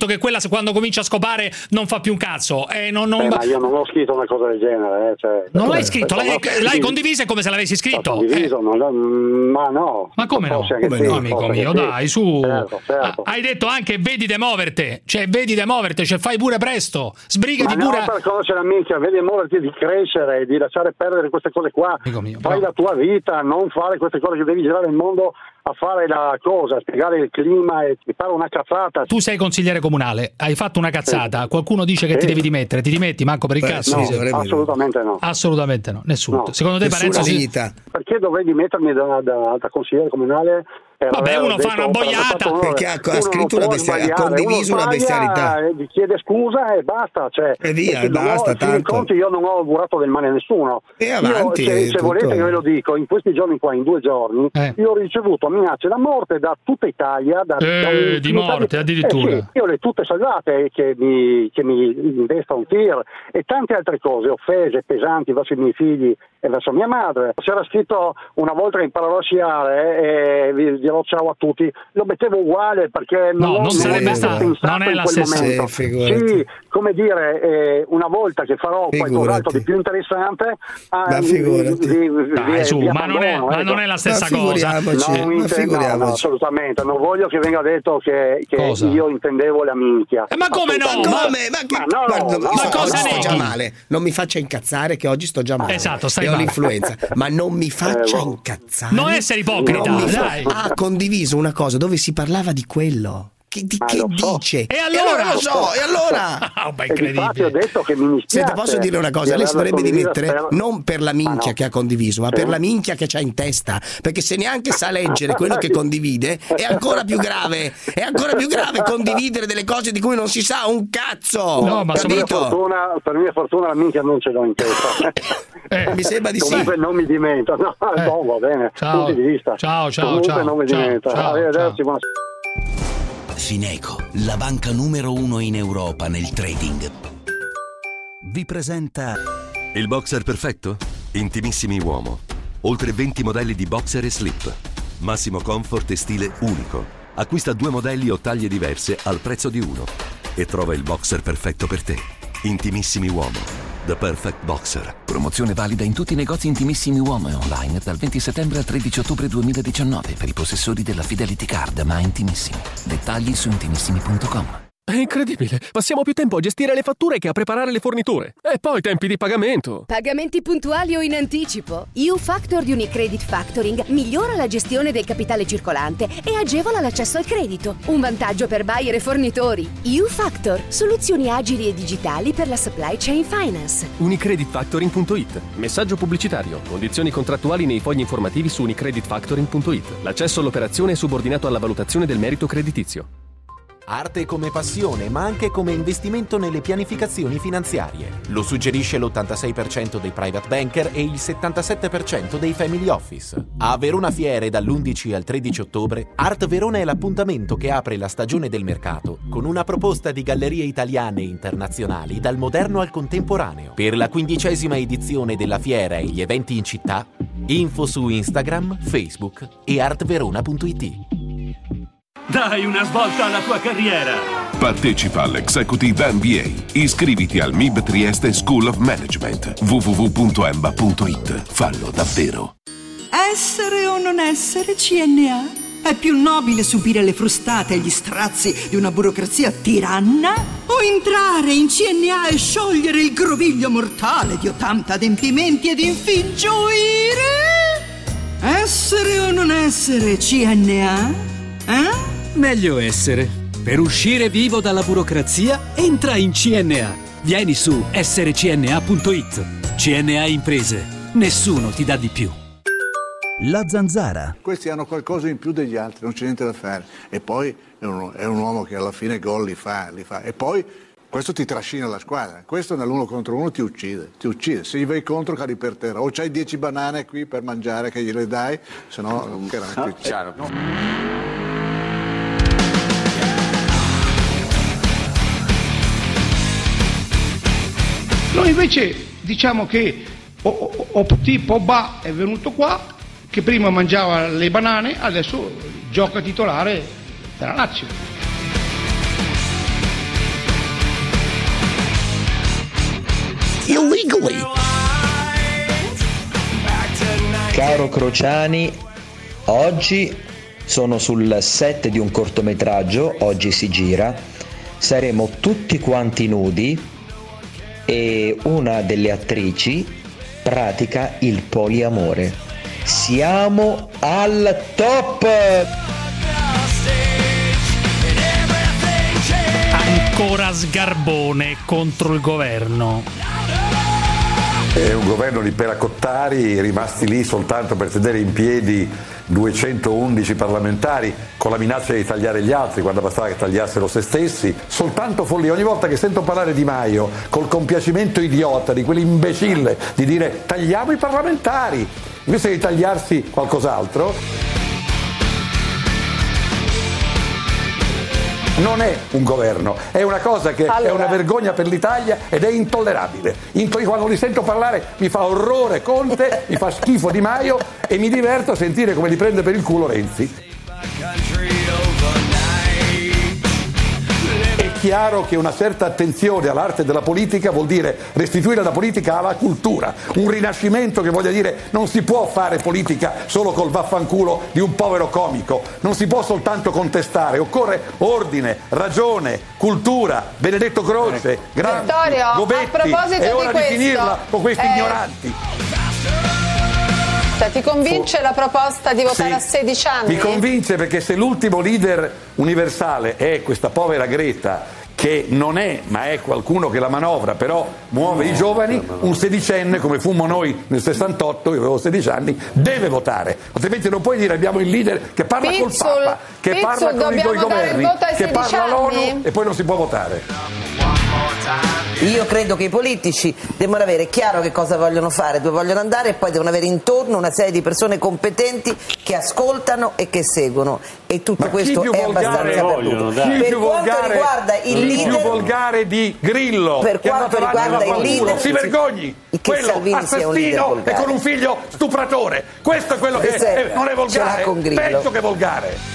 S3: scritto che quella quando comincia a scopare non fa più un cazzo. Eh, non, non...
S1: Eh, ma io non ho scritto una cosa del genere. Eh, cioè,
S3: non l'hai scritto, l'hai, l'hai condivisa come se l'avessi scritto.
S1: Condiviso, eh. non, ma no.
S3: Ma come no? Come
S1: sì,
S3: no, amico mio, dai, su.
S1: Certo, certo.
S3: Hai detto anche vedi de muoverti, cioè vedi de muoverti, cioè fai pure presto, sbrigati
S1: ma
S3: pure.
S1: Ma no, per cosa c'è la minchia, vedi de muoverti, di crescere, di lasciare perdere queste cose qua.
S3: Mio,
S1: fai no. la tua vita, non fare queste cose che devi girare il mondo a fare la cosa, a spiegare il clima e fare una cazzata.
S3: Tu sei consigliere comunale, hai fatto una cazzata, sì. qualcuno dice che sì. ti devi dimettere, ti dimetti Marco per il
S1: Beh,
S3: cazzo?
S1: No, assolutamente no.
S3: Assolutamente no, nessuno. No. Secondo te Parenzo
S1: sì? Perché dovrei dimettermi da, da, da consigliere comunale?
S3: Vabbè, uno fa una boiata
S14: perché ha, ha scritto una bestialità, ha condiviso una bestialità,
S1: gli chiede scusa e basta, cioè,
S14: e via, e
S1: basta.
S14: Tanto.
S1: Conti, io non ho augurato del male a nessuno.
S14: E avanti,
S1: io, se, se volete che ve lo dico, in questi giorni qua, in due giorni, eh. io ho ricevuto minacce da morte da tutta Italia, da,
S3: eh,
S1: da un,
S3: di morte
S1: di,
S3: addirittura.
S1: Eh sì, io le tutte salvate che mi, che mi investa un tir e tante altre cose, offese pesanti verso i miei figli e verso mia madre. C'era scritto una volta che imparerò a sciare e vi dirò ciao a tutti. Lo mettevo uguale perché
S3: no,
S1: non,
S3: non sarebbe stato, non è la stessa.
S1: Sì, sì, come dire, eh, una volta che farò qualcos'altro di più interessante,
S14: ma
S1: eh,
S14: figurati.
S1: Vi, vi,
S3: Dai,
S1: vi,
S3: su,
S1: vi
S3: ma, non è,
S1: abbandono,
S3: ma
S1: ecco.
S3: non è la stessa
S14: ma
S3: cosa.
S1: Non inter- no, no, assolutamente, non voglio che venga detto che, che io intendevo la minchia.
S3: Eh, ma come no?
S14: Ma come? Ma, che,
S1: ma no,
S14: guarda,
S1: no,
S14: ma
S1: no,
S14: cosa
S1: no,
S14: sto
S1: no.
S14: già male? Non mi faccia incazzare che oggi sto già male.
S3: Esatto, stai
S14: e ho
S3: male.
S14: l'influenza, ma non mi faccia
S1: eh,
S14: incazzare.
S3: Non essere ipocrita,
S14: non
S3: dai.
S14: Fa... Ha condiviso una cosa dove si parlava di quello. Che, di, che
S1: so.
S14: dice?
S3: E allora?
S14: E allora lo so, e allora?
S3: Oh, beh, incredibile.
S1: Ho detto che mi dispiace.
S14: Senta, posso dire una cosa? Lei si dovrebbe dimettere
S1: per...
S14: non per la minchia
S1: no.
S14: che ha condiviso, ma sì. per la minchia che c'ha in testa. Perché se neanche sa leggere quello che condivide, è ancora più grave. È ancora più grave condividere delle cose di cui non si sa un cazzo.
S3: No, ma
S1: per mia, fortuna, per mia fortuna la minchia non ce l'ho in testa.
S14: eh, mi sembra di sì.
S1: Comunque non mi dimento. No, eh. no va bene.
S3: Ciao.
S1: Punti di vista.
S3: Ciao, ciao,
S1: Comunque
S3: ciao.
S1: non mi
S3: ciao,
S1: dimento.
S3: ciao,
S1: Arrivederci,
S3: ciao.
S1: buonasera.
S20: Fineco, la banca numero uno in Europa nel trading, vi presenta
S2: il boxer perfetto? Intimissimi Uomo. Oltre venti modelli di boxer e slip. Massimo comfort e stile unico. Acquista due modelli o taglie diverse al prezzo di uno e trova il boxer perfetto per te. Intimissimi Uomo. The Perfect Boxer.
S6: Promozione valida in tutti i negozi Intimissimi Uomo e online dal venti settembre al tredici ottobre duemiladiciannove per i possessori della Fidelity Card, ma Intimissimi. Dettagli su intimissimi punto com.
S18: È incredibile, passiamo più tempo a gestire le fatture che a preparare le forniture. E poi tempi di pagamento.
S19: Pagamenti puntuali o in anticipo? U-Factor di Unicredit Factoring migliora la gestione del capitale circolante e agevola l'accesso al credito. Un vantaggio per buyer e fornitori. U-Factor, soluzioni agili e digitali per la supply chain finance.
S18: unicredit factoring punto it. Messaggio pubblicitario. Condizioni contrattuali nei fogli informativi su unicredit factoring punto it. L'accesso all'operazione è subordinato alla valutazione del merito creditizio.
S24: Arte come passione, ma anche come investimento nelle pianificazioni finanziarie. Lo suggerisce l'ottantasei per cento dei private banker e il settantasette per cento dei family office. A Verona Fiere dall'undici al tredici ottobre, Art Verona è l'appuntamento che apre la stagione del mercato con una proposta di gallerie italiane e internazionali dal moderno al contemporaneo. Per la quindicesima edizione della fiera e gli eventi in città, info su Instagram, Facebook e artverona punto it.
S25: Dai una svolta alla tua carriera!
S26: Partecipa all'Executive M B A. Iscriviti al M I B Trieste School of Management. w w w punto emba punto it. Fallo davvero.
S28: Essere o non essere C N A? È più nobile subire le frustate e gli strazi di una burocrazia tiranna? O entrare in C N A e sciogliere il groviglio mortale di ottanta adempimenti ed infin gioire? Essere o non essere C N A? Eh?
S29: Meglio essere. Per uscire vivo dalla burocrazia, entra in C N A. Vieni su essere c n a punto it. C N A Imprese. Nessuno ti dà di più.
S20: La Zanzara.
S30: Questi hanno qualcosa in più degli altri, non c'è niente da fare. E poi è un, è un uomo che alla fine gol li fa, li fa. E poi questo ti trascina la squadra. Questo nell'uno contro uno ti uccide, ti uccide. Se gli vai contro cadi per terra. O c'hai dieci banane qui per mangiare che gliele dai, se no non chiaramente ti uccide. No.
S31: Noi invece diciamo che Opti Pogba è venuto qua, che prima mangiava le banane, adesso gioca titolare per la Lazio.
S14: illegally.
S4: Caro Crociani, oggi sono sul set di un cortometraggio, oggi si gira, saremo tutti quanti nudi e una delle attrici pratica il poliamore. Siamo al top!
S3: Ancora sgarbone contro il governo.
S8: È un governo di peracottari rimasti lì soltanto per tenere in piedi duecentoundici parlamentari con la minaccia di tagliare gli altri quando bastava che tagliassero se stessi. Soltanto follia. Ogni volta che sento parlare Di Maio col compiacimento idiota di quell'imbecille di dire tagliamo i parlamentari invece di tagliarsi qualcos'altro. Non è un governo, è una cosa che allora. È una vergogna per l'Italia ed è intollerabile. Quando li sento parlare mi fa orrore Conte, mi fa schifo Di Maio e mi diverto a sentire come li prende per il culo Renzi. È chiaro che una certa attenzione all'arte della politica vuol dire restituire la politica alla cultura, un rinascimento che voglia dire non si può fare politica solo col vaffanculo di un povero comico, non si può soltanto contestare, occorre ordine, ragione, cultura. Benedetto Croce, Grandi,
S9: Vittorio,
S8: Gobetti,
S9: a proposito
S8: è ora
S9: di, questo,
S8: di finirla con questi
S9: eh...
S8: ignoranti.
S9: Ti convince la proposta di votare
S8: sì,
S9: a sedici anni?
S8: Mi convince perché se l'ultimo leader universale è questa povera Greta, che non è, ma è qualcuno che la manovra, però muove i giovani, un sedicenne come fummo noi nel sessantotto, io avevo sedici anni, deve votare, altrimenti non puoi dire abbiamo il leader che parla
S9: Pizzul,
S8: col Papa, che
S9: Pizzul,
S8: parla con i tuoi governi, che parla l'ONU e poi non si può votare.
S11: Io credo che i politici devono avere chiaro che cosa vogliono fare, dove vogliono andare e poi devono avere intorno una serie di persone competenti che ascoltano e che seguono, e tutto
S8: Ma
S11: questo è abbastanza
S8: vogliono,
S11: perduto. Per
S8: più
S11: quanto
S8: volgare,
S11: riguarda il
S8: il
S11: leader,
S8: più volgare di Grillo,
S11: per
S8: che
S11: quanto riguarda il leader,
S8: si vergogni,
S11: che
S8: quello
S11: Salvini sia un leader
S8: assassino
S11: volgare.
S8: e con un figlio stupratore, questo è quello che è, non è volgare, penso che è volgare.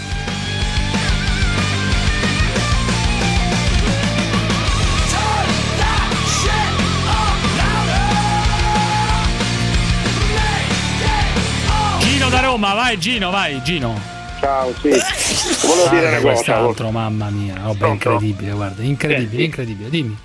S3: Gino da Roma, vai Gino, vai Gino.
S12: Ciao, sì. Volevo
S3: ah,
S12: dire una cosa.
S3: Quest'altro, mamma mia, roba incredibile, guarda, incredibile,
S12: Senti.
S3: incredibile, dimmi.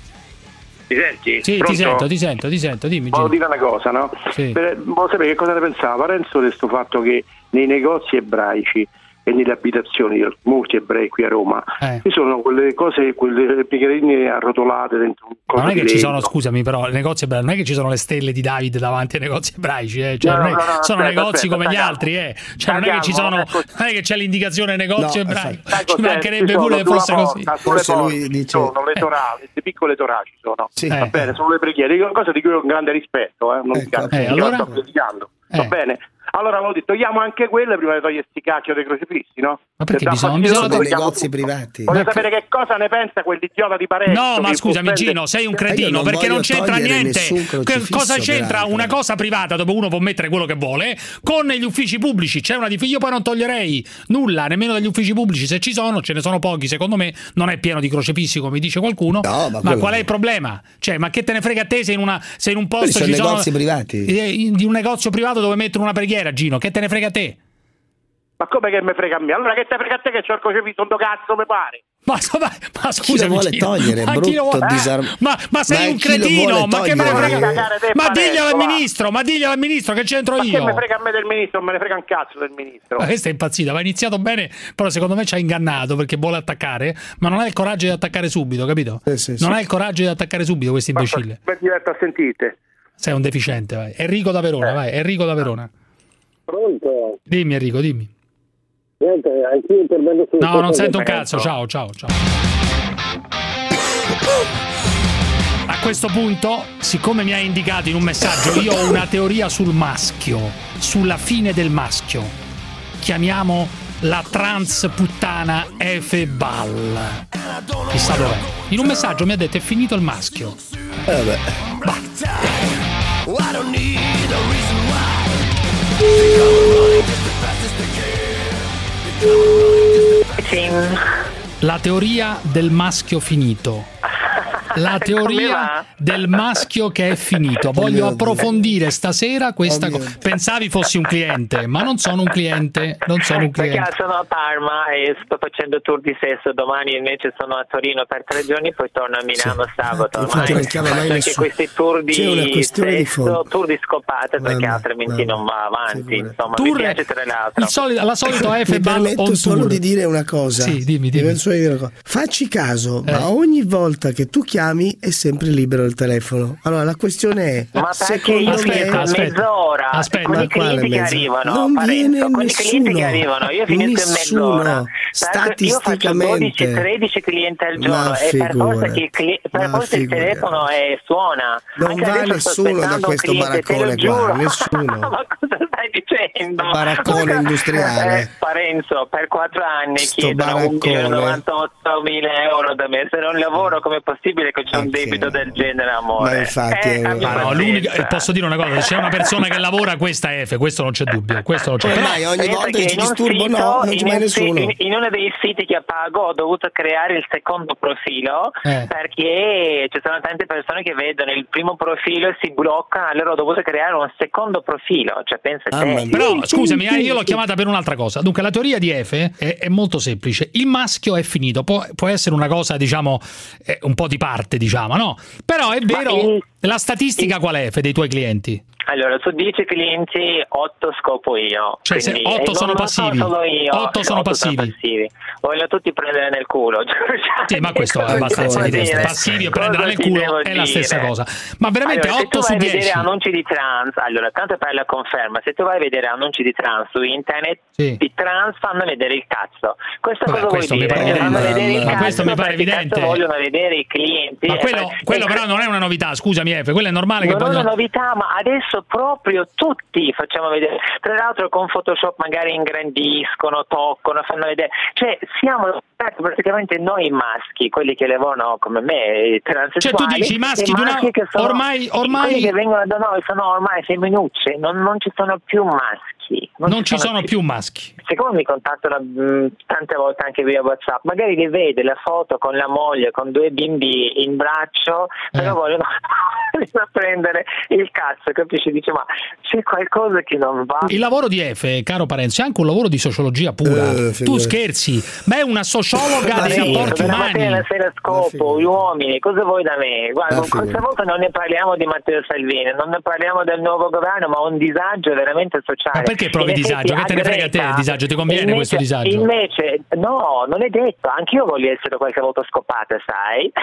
S12: Mi senti?
S3: Sì,
S12: Pronto?
S3: ti sento, ti sento, ti sento, dimmi.
S12: Volevo
S3: Gino.
S12: dire una cosa, no?
S3: Sì.
S12: Per, volevo sapere che cosa ne pensava Renzo di questo fatto che nei negozi ebraici e nelle abitazioni di molti ebrei qui a Roma
S3: Eh.
S12: ci sono quelle cose, quelle piegherine arrotolate dentro un
S3: Ma
S12: coso
S3: non è
S12: di
S3: che ci
S12: legno.
S3: sono, scusami, però i negozi ebraici, non è che ci sono le stelle di Davide davanti ai negozi ebraici, eh? Cioè,
S12: No,
S3: non è-
S12: no, no, no,
S3: sono
S12: aspetta,
S3: negozi
S12: aspetta,
S3: come gli
S12: calmo.
S3: altri, eh? Cioè, non è che ci
S12: Calmo,
S3: sono,
S12: non è così.
S3: non è che c'è l'indicazione negozio
S12: No,
S3: ebraico,
S12: Sai
S3: ci
S12: cos'è?
S3: mancherebbe
S12: Ci sono
S3: pure che
S12: sulla
S3: fosse così.
S12: porta, sulle
S14: Forse lui
S12: porte,
S14: dice-
S12: sono le
S14: eh.
S12: torali, le piccole toraci sono.
S14: Sì.
S12: Va
S3: Eh.
S12: bene, sono le preghiere, cosa di cui ho un grande rispetto, eh? Non
S14: Ecco,
S12: cazzo,
S3: eh,
S12: io
S3: allora?
S12: sto predicando, va
S3: Eh.
S12: bene? Allora avevo detto, togliamo anche quelle prima di togliere sti cacchio dei crocifissi, no?
S3: Ma perché
S12: Se dà
S3: bisogna-
S12: fastidio,
S3: bisogna-
S12: lo
S14: dei
S12: togliamo
S14: negozi
S12: tutto.
S14: privati.
S12: Voglio
S3: Ma che-
S12: sapere che cosa ne pensa quell'idiota di Parenzo.
S3: No, ma
S12: che
S3: scusami
S12: offende-
S3: Gino, sei un
S14: io
S3: cretino,
S14: non
S3: perché non
S14: voglio
S3: c'entra
S14: togliere
S3: niente.
S14: nessun
S3: Che
S14: crocifisso,
S3: cosa c'entra
S14: peraltro.
S3: una cosa privata dove uno può mettere quello che vuole con gli uffici pubblici? C'è una dif- io poi non toglierei nulla, nemmeno dagli uffici pubblici, se ci sono, ce ne sono pochi, secondo me non è pieno di crocifissi come dice qualcuno.
S14: No, ma
S3: ma
S14: quello-
S3: qual è il problema? Cioè, ma che te ne frega a te se in una se in un posto
S14: Quelli
S3: ci
S14: sono
S3: sono
S14: negozi privati.
S3: eh, di un negozio privato dove mettono una preghiera, Gino, che te ne frega a te?
S12: Ma come che mi frega a me? Allora che te frega a te che c'ho il crocifisso, sto cazzo mi pare?
S3: Ma, ma, ma
S14: Chi lo
S3: scusami,
S14: vuole
S3: Gino,
S14: togliere,
S3: ma chi lo
S14: brutto
S3: vuole-
S14: disarm-
S3: ma, ma sei
S14: Ma
S3: un
S14: chi lo
S3: cretino,
S14: vuole
S3: ma che me ne
S14: togliere?
S3: frega?
S12: Cagare te,
S3: Ma
S12: Parenzo,
S3: diglielo al
S12: va.
S3: ministro, ma diglielo al ministro che c'entro
S12: Ma che
S3: io.
S12: mi frega a me del ministro? Non me ne frega un cazzo del ministro.
S3: Ma questa è impazzita, aveva iniziato bene, però secondo me ci ha ingannato perché vuole attaccare, ma non ha il coraggio di attaccare subito, capito?
S14: Sì, sì,
S3: non
S14: sì.
S3: ha il coraggio di attaccare subito questo imbecille.
S12: Mi diverto a sentite.
S3: Sei un deficiente, vai. Enrico da Verona,
S12: Eh.
S3: vai, Enrico da Verona.
S12: Pronto?
S3: Dimmi Enrico, dimmi.
S12: Niente, anch'io intervengo su...
S3: No, non sento un cazzo, ciao, ciao, ciao. A questo punto, siccome mi hai indicato in un messaggio, io ho una teoria sul maschio, sulla fine del maschio. Chiamiamo la trans puttana Efebal. Chissà dov'è. In un messaggio mi ha detto è finito il maschio.
S14: Eh, vabbè.
S3: La teoria del maschio finito. la teoria del maschio che è finito. Voglio approfondire stasera questa oh cosa. Pensavi fossi un cliente, ma non sono un cliente, non sono un cliente.
S5: Perché sono a Parma e sto facendo tour di sesso, domani invece sono a Torino per tre giorni, poi torno a Milano sì. sabato.
S14: Infatti non chiama mai
S5: anche questi tour di sesso,
S14: di
S5: tour di scopate, perché no, altrimenti no, non va avanti. Insomma,
S3: tour,
S5: mi piace tra l'altro.
S3: Solito, la solita F
S14: mi permetto solo di dire una cosa.
S3: Sì, dimmi, dimmi.
S14: Solo di dire una cosa. Facci caso, eh. ma ogni volta che tu chiami è sempre libero il telefono. Allora la questione è,
S5: ma
S14: secondo
S5: aspetta,
S14: me
S5: aspetta, mezz'ora
S3: aspetta,
S5: con i clienti che arrivano,
S14: non
S5: Parenzo,
S14: viene
S5: con
S14: nessuno,
S5: i clienti che arrivano, io finisco in mezz'ora.
S14: Statisticamente
S5: io faccio dodici tredici clienti al giorno e per forza che il, cli- per forza il telefono è, suona.
S14: Non
S5: Anche
S14: va nessuno da questo baraccone qua, nessuno.
S5: Ma cosa stai dicendo?
S14: Baraccone industriale.
S5: Eh, Parenzo, per quattro anni
S14: Sto
S5: chiedono un milione e
S14: baraccone.
S5: novantottomila euro da me. Se non lavoro, com'è possibile che c'è un
S14: Ok.
S5: debito del genere, amore?
S14: Ma infatti
S5: Eh,
S14: è-
S5: abbi
S3: Ah, no,
S5: pazienza.
S3: l'unica- posso dire una cosa, se c'è una persona che lavora questa è F, questo non c'è dubbio, questo non c'è.
S14: Poi
S3: Però,
S14: mai ogni
S5: Pensa
S14: volta
S5: che
S14: che
S5: in un
S14: disturbo
S5: sito-
S14: no, non c'è
S5: in
S14: mai
S5: un si-
S14: nessuno.
S5: In, in uno dei siti che pago ho dovuto creare il secondo profilo
S3: Eh.
S5: perché ci sono tante persone che vedono il primo profilo e si blocca, allora ho dovuto creare un secondo profilo, cioè pensa
S14: Ah,
S5: te.
S14: ma-
S3: Però scusami, eh, io l'ho chiamata per un'altra cosa. Dunque, la teoria di F è, è molto semplice. Il maschio è finito, può, può essere una cosa, diciamo, eh, un po' di parte, diciamo, no? Però è vero,
S5: il-
S3: la statistica qual è, F, dei tuoi clienti?
S5: Allora, su dieci clienti, otto scopo io.
S3: Cioè, se
S5: Quindi,
S3: otto
S5: e
S3: sono
S5: non
S3: passivi.
S5: sono solo io,
S3: Otto sono passivi.
S5: Voglio tutti prendere nel culo.
S3: Sì, ma questo è
S5: Cosa
S3: abbastanza
S5: ti devo
S3: evidente.
S5: dire?
S3: Passivi o
S5: Cosa
S3: prendere nel
S5: ti
S3: culo
S5: devo
S3: è la stessa
S5: dire?
S3: cosa. Ma veramente
S5: Allora, se
S3: otto
S5: tu
S3: su
S5: vai a
S3: dieci.
S5: vedere annunci di trans, allora, tanto per la conferma, se tu vai a vedere annunci di trans su internet,
S3: Sì.
S5: i trans fanno vedere il cazzo. Questo
S3: Vabbè,
S5: cosa vuol
S3: questo mi
S5: dire?
S3: pare
S5: Che fanno
S3: evidente.
S5: vedere il
S3: Ma
S5: cazzo
S3: questo mi pare
S5: perché cazzo
S3: evidente.
S5: vogliono vedere i clienti.
S3: Ma quello,
S5: Eh,
S3: quello
S5: eh,
S3: però non è una novità, scusami F, quello è normale che
S5: non è una
S3: vogliono...
S5: novità, ma adesso proprio tutti facciamo vedere. Tra l'altro con Photoshop magari ingrandiscono, toccano, fanno vedere. Cioè siamo praticamente noi maschi, quelli che lavorano come me, i transessuali.
S3: Cioè tu dici i maschi di una...
S5: che sono,
S3: ormai, ormai...
S5: quelli che vengono da noi sono ormai femminucce, non, non ci sono più maschi.
S3: Non ci sono più maschi.
S5: Siccome mi contattano mh, tante volte anche via WhatsApp, magari li vede la foto con la moglie, con due bimbi in braccio, però
S3: Eh.
S5: vogliono prendere il cazzo, capisci? Dice, ma c'è qualcosa che non va.
S3: Il lavoro di F, caro Parenzo, è anche un lavoro di sociologia pura.
S14: Eh,
S3: tu
S14: figurati.
S3: scherzi, ma è una sociologa
S5: Ma
S3: dei
S5: sì,
S3: rapporti
S5: dalla mattina
S3: umani.
S5: alla sera scopo, gli uomini, cosa vuoi da me? Guarda,
S14: Ma
S5: questa volta non ne parliamo di Matteo Salvini, non ne parliamo del nuovo governo, ma un disagio veramente sociale.
S3: Ma perché provi
S5: In
S3: disagio?
S5: effetti,
S3: Che te ne frega a te il
S5: Greta,
S3: disagio? Ti conviene
S5: invece-
S3: questo disagio?
S5: Invece, no, non è detto, anch'io voglio essere qualche volta scopata, sai?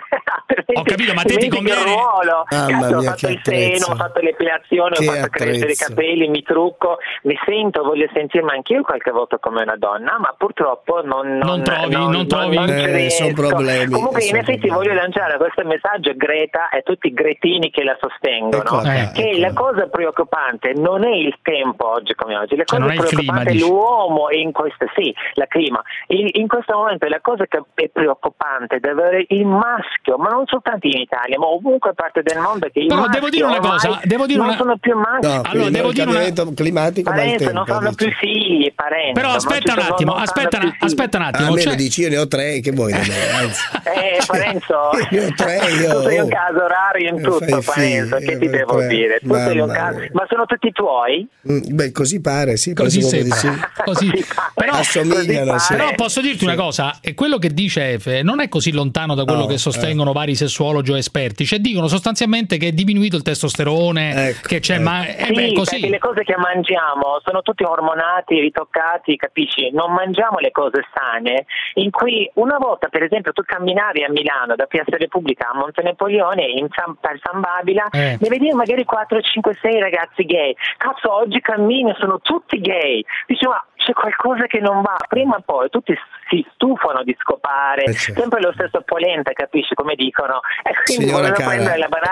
S3: Ho capito, ma a te ti
S5: Dimentichi il
S3: conviene-
S5: ruolo.
S14: Mamma
S5: Cazzo, ho
S14: mia,
S5: fatto
S14: che
S5: il seno,
S14: attrezzo.
S5: ho fatto l'epilazione,
S14: Che
S5: ho fatto crescere i
S14: attrezzo.
S5: capelli, mi trucco, mi sento, voglio sentirmi anch'io qualche volta come una donna, ma purtroppo non,
S3: Non trovi, non trovi?
S5: ci
S14: Eh,
S5: riesco.
S14: son problemi,
S5: Comunque in
S14: son
S5: effetti
S14: problemi.
S5: voglio lanciare questo messaggio a Greta e tutti i gretini che la sostengono,
S14: Ecco,
S3: eh,
S5: che
S14: ecco.
S5: la cosa preoccupante non è il tempo oggi come oggi, la
S3: Cioè,
S5: cosa
S3: non è il clima,
S5: preoccupante è
S3: dici?
S5: l'uomo in questo, sì, la clima. In, in questo momento la cosa che è preoccupante è avere il maschio, ma non soltanto in Italia, ma ovunque parte del mondo, che i
S3: Però
S5: maschi
S3: devo dire una
S5: ormai
S3: cosa, devo dire
S5: non
S3: una-
S5: sono più maschi.
S14: No,
S3: Allora,
S14: quindi
S3: devo
S14: il
S3: dire una-
S14: cambiamento climatico va il
S5: Parenzo,
S14: tempo.
S5: non fanno
S14: dici.
S5: più figli, Parenzo.
S3: Però
S5: non
S3: aspetta
S5: ci
S3: un
S5: sono-
S3: attimo,
S5: non
S3: aspetta,
S5: fanno
S3: un-
S5: più figli.
S3: aspetta un
S14: A
S3: attimo.
S14: me
S3: Cioè-
S14: lo dici, io ne ho tre, che vuoi da me? Anzi.
S5: Eh, Parenzo,
S14: Io ho tre, io-
S5: tu sei un caso orario in
S14: io
S5: tutto,
S14: fai figli,
S5: Parenzo, che
S14: io
S5: ti
S14: fai
S5: devo
S14: tre.
S5: dire? Tu sei un
S14: Mamma
S5: caso,
S14: mia.
S5: ma sono tutti tuoi?
S14: Mm, Beh, così pare, sì,
S3: Così
S14: presumo di
S3: sembra.
S14: sì.
S3: Così. Però,
S14: Assomigliano,
S5: così
S14: sì.
S3: però posso dirti una cosa, e quello che dice F non è così lontano da quello
S14: No,
S3: che sostengono vari sessuologi o esperti, cioè dicono sostanzialmente che è diminuito il testosterone,
S14: Ecco,
S3: che c'è,
S14: ecco.
S3: ma è
S5: Sì,
S3: beh, così.
S5: perché le cose che mangiamo sono tutti ormonati, ritoccati, capisci? Non mangiamo le cose sane, in cui una volta, per esempio, tu camminavi a Milano da Piazza Repubblica a Monte Napoleone in San, per San Babila,
S3: Eh.
S5: ne vedi magari quattro, cinque, sei ragazzi gay. Cazzo, oggi cammini, sono tutti gay. Dici, ma c'è qualcosa che non va. Prima o poi tutti si stufano di scopare,
S14: Eh, certo.
S5: sempre lo stesso polenta, capisci come dicono? E quindi
S14: Signora
S5: vogliono
S14: cara,
S5: prendere la banana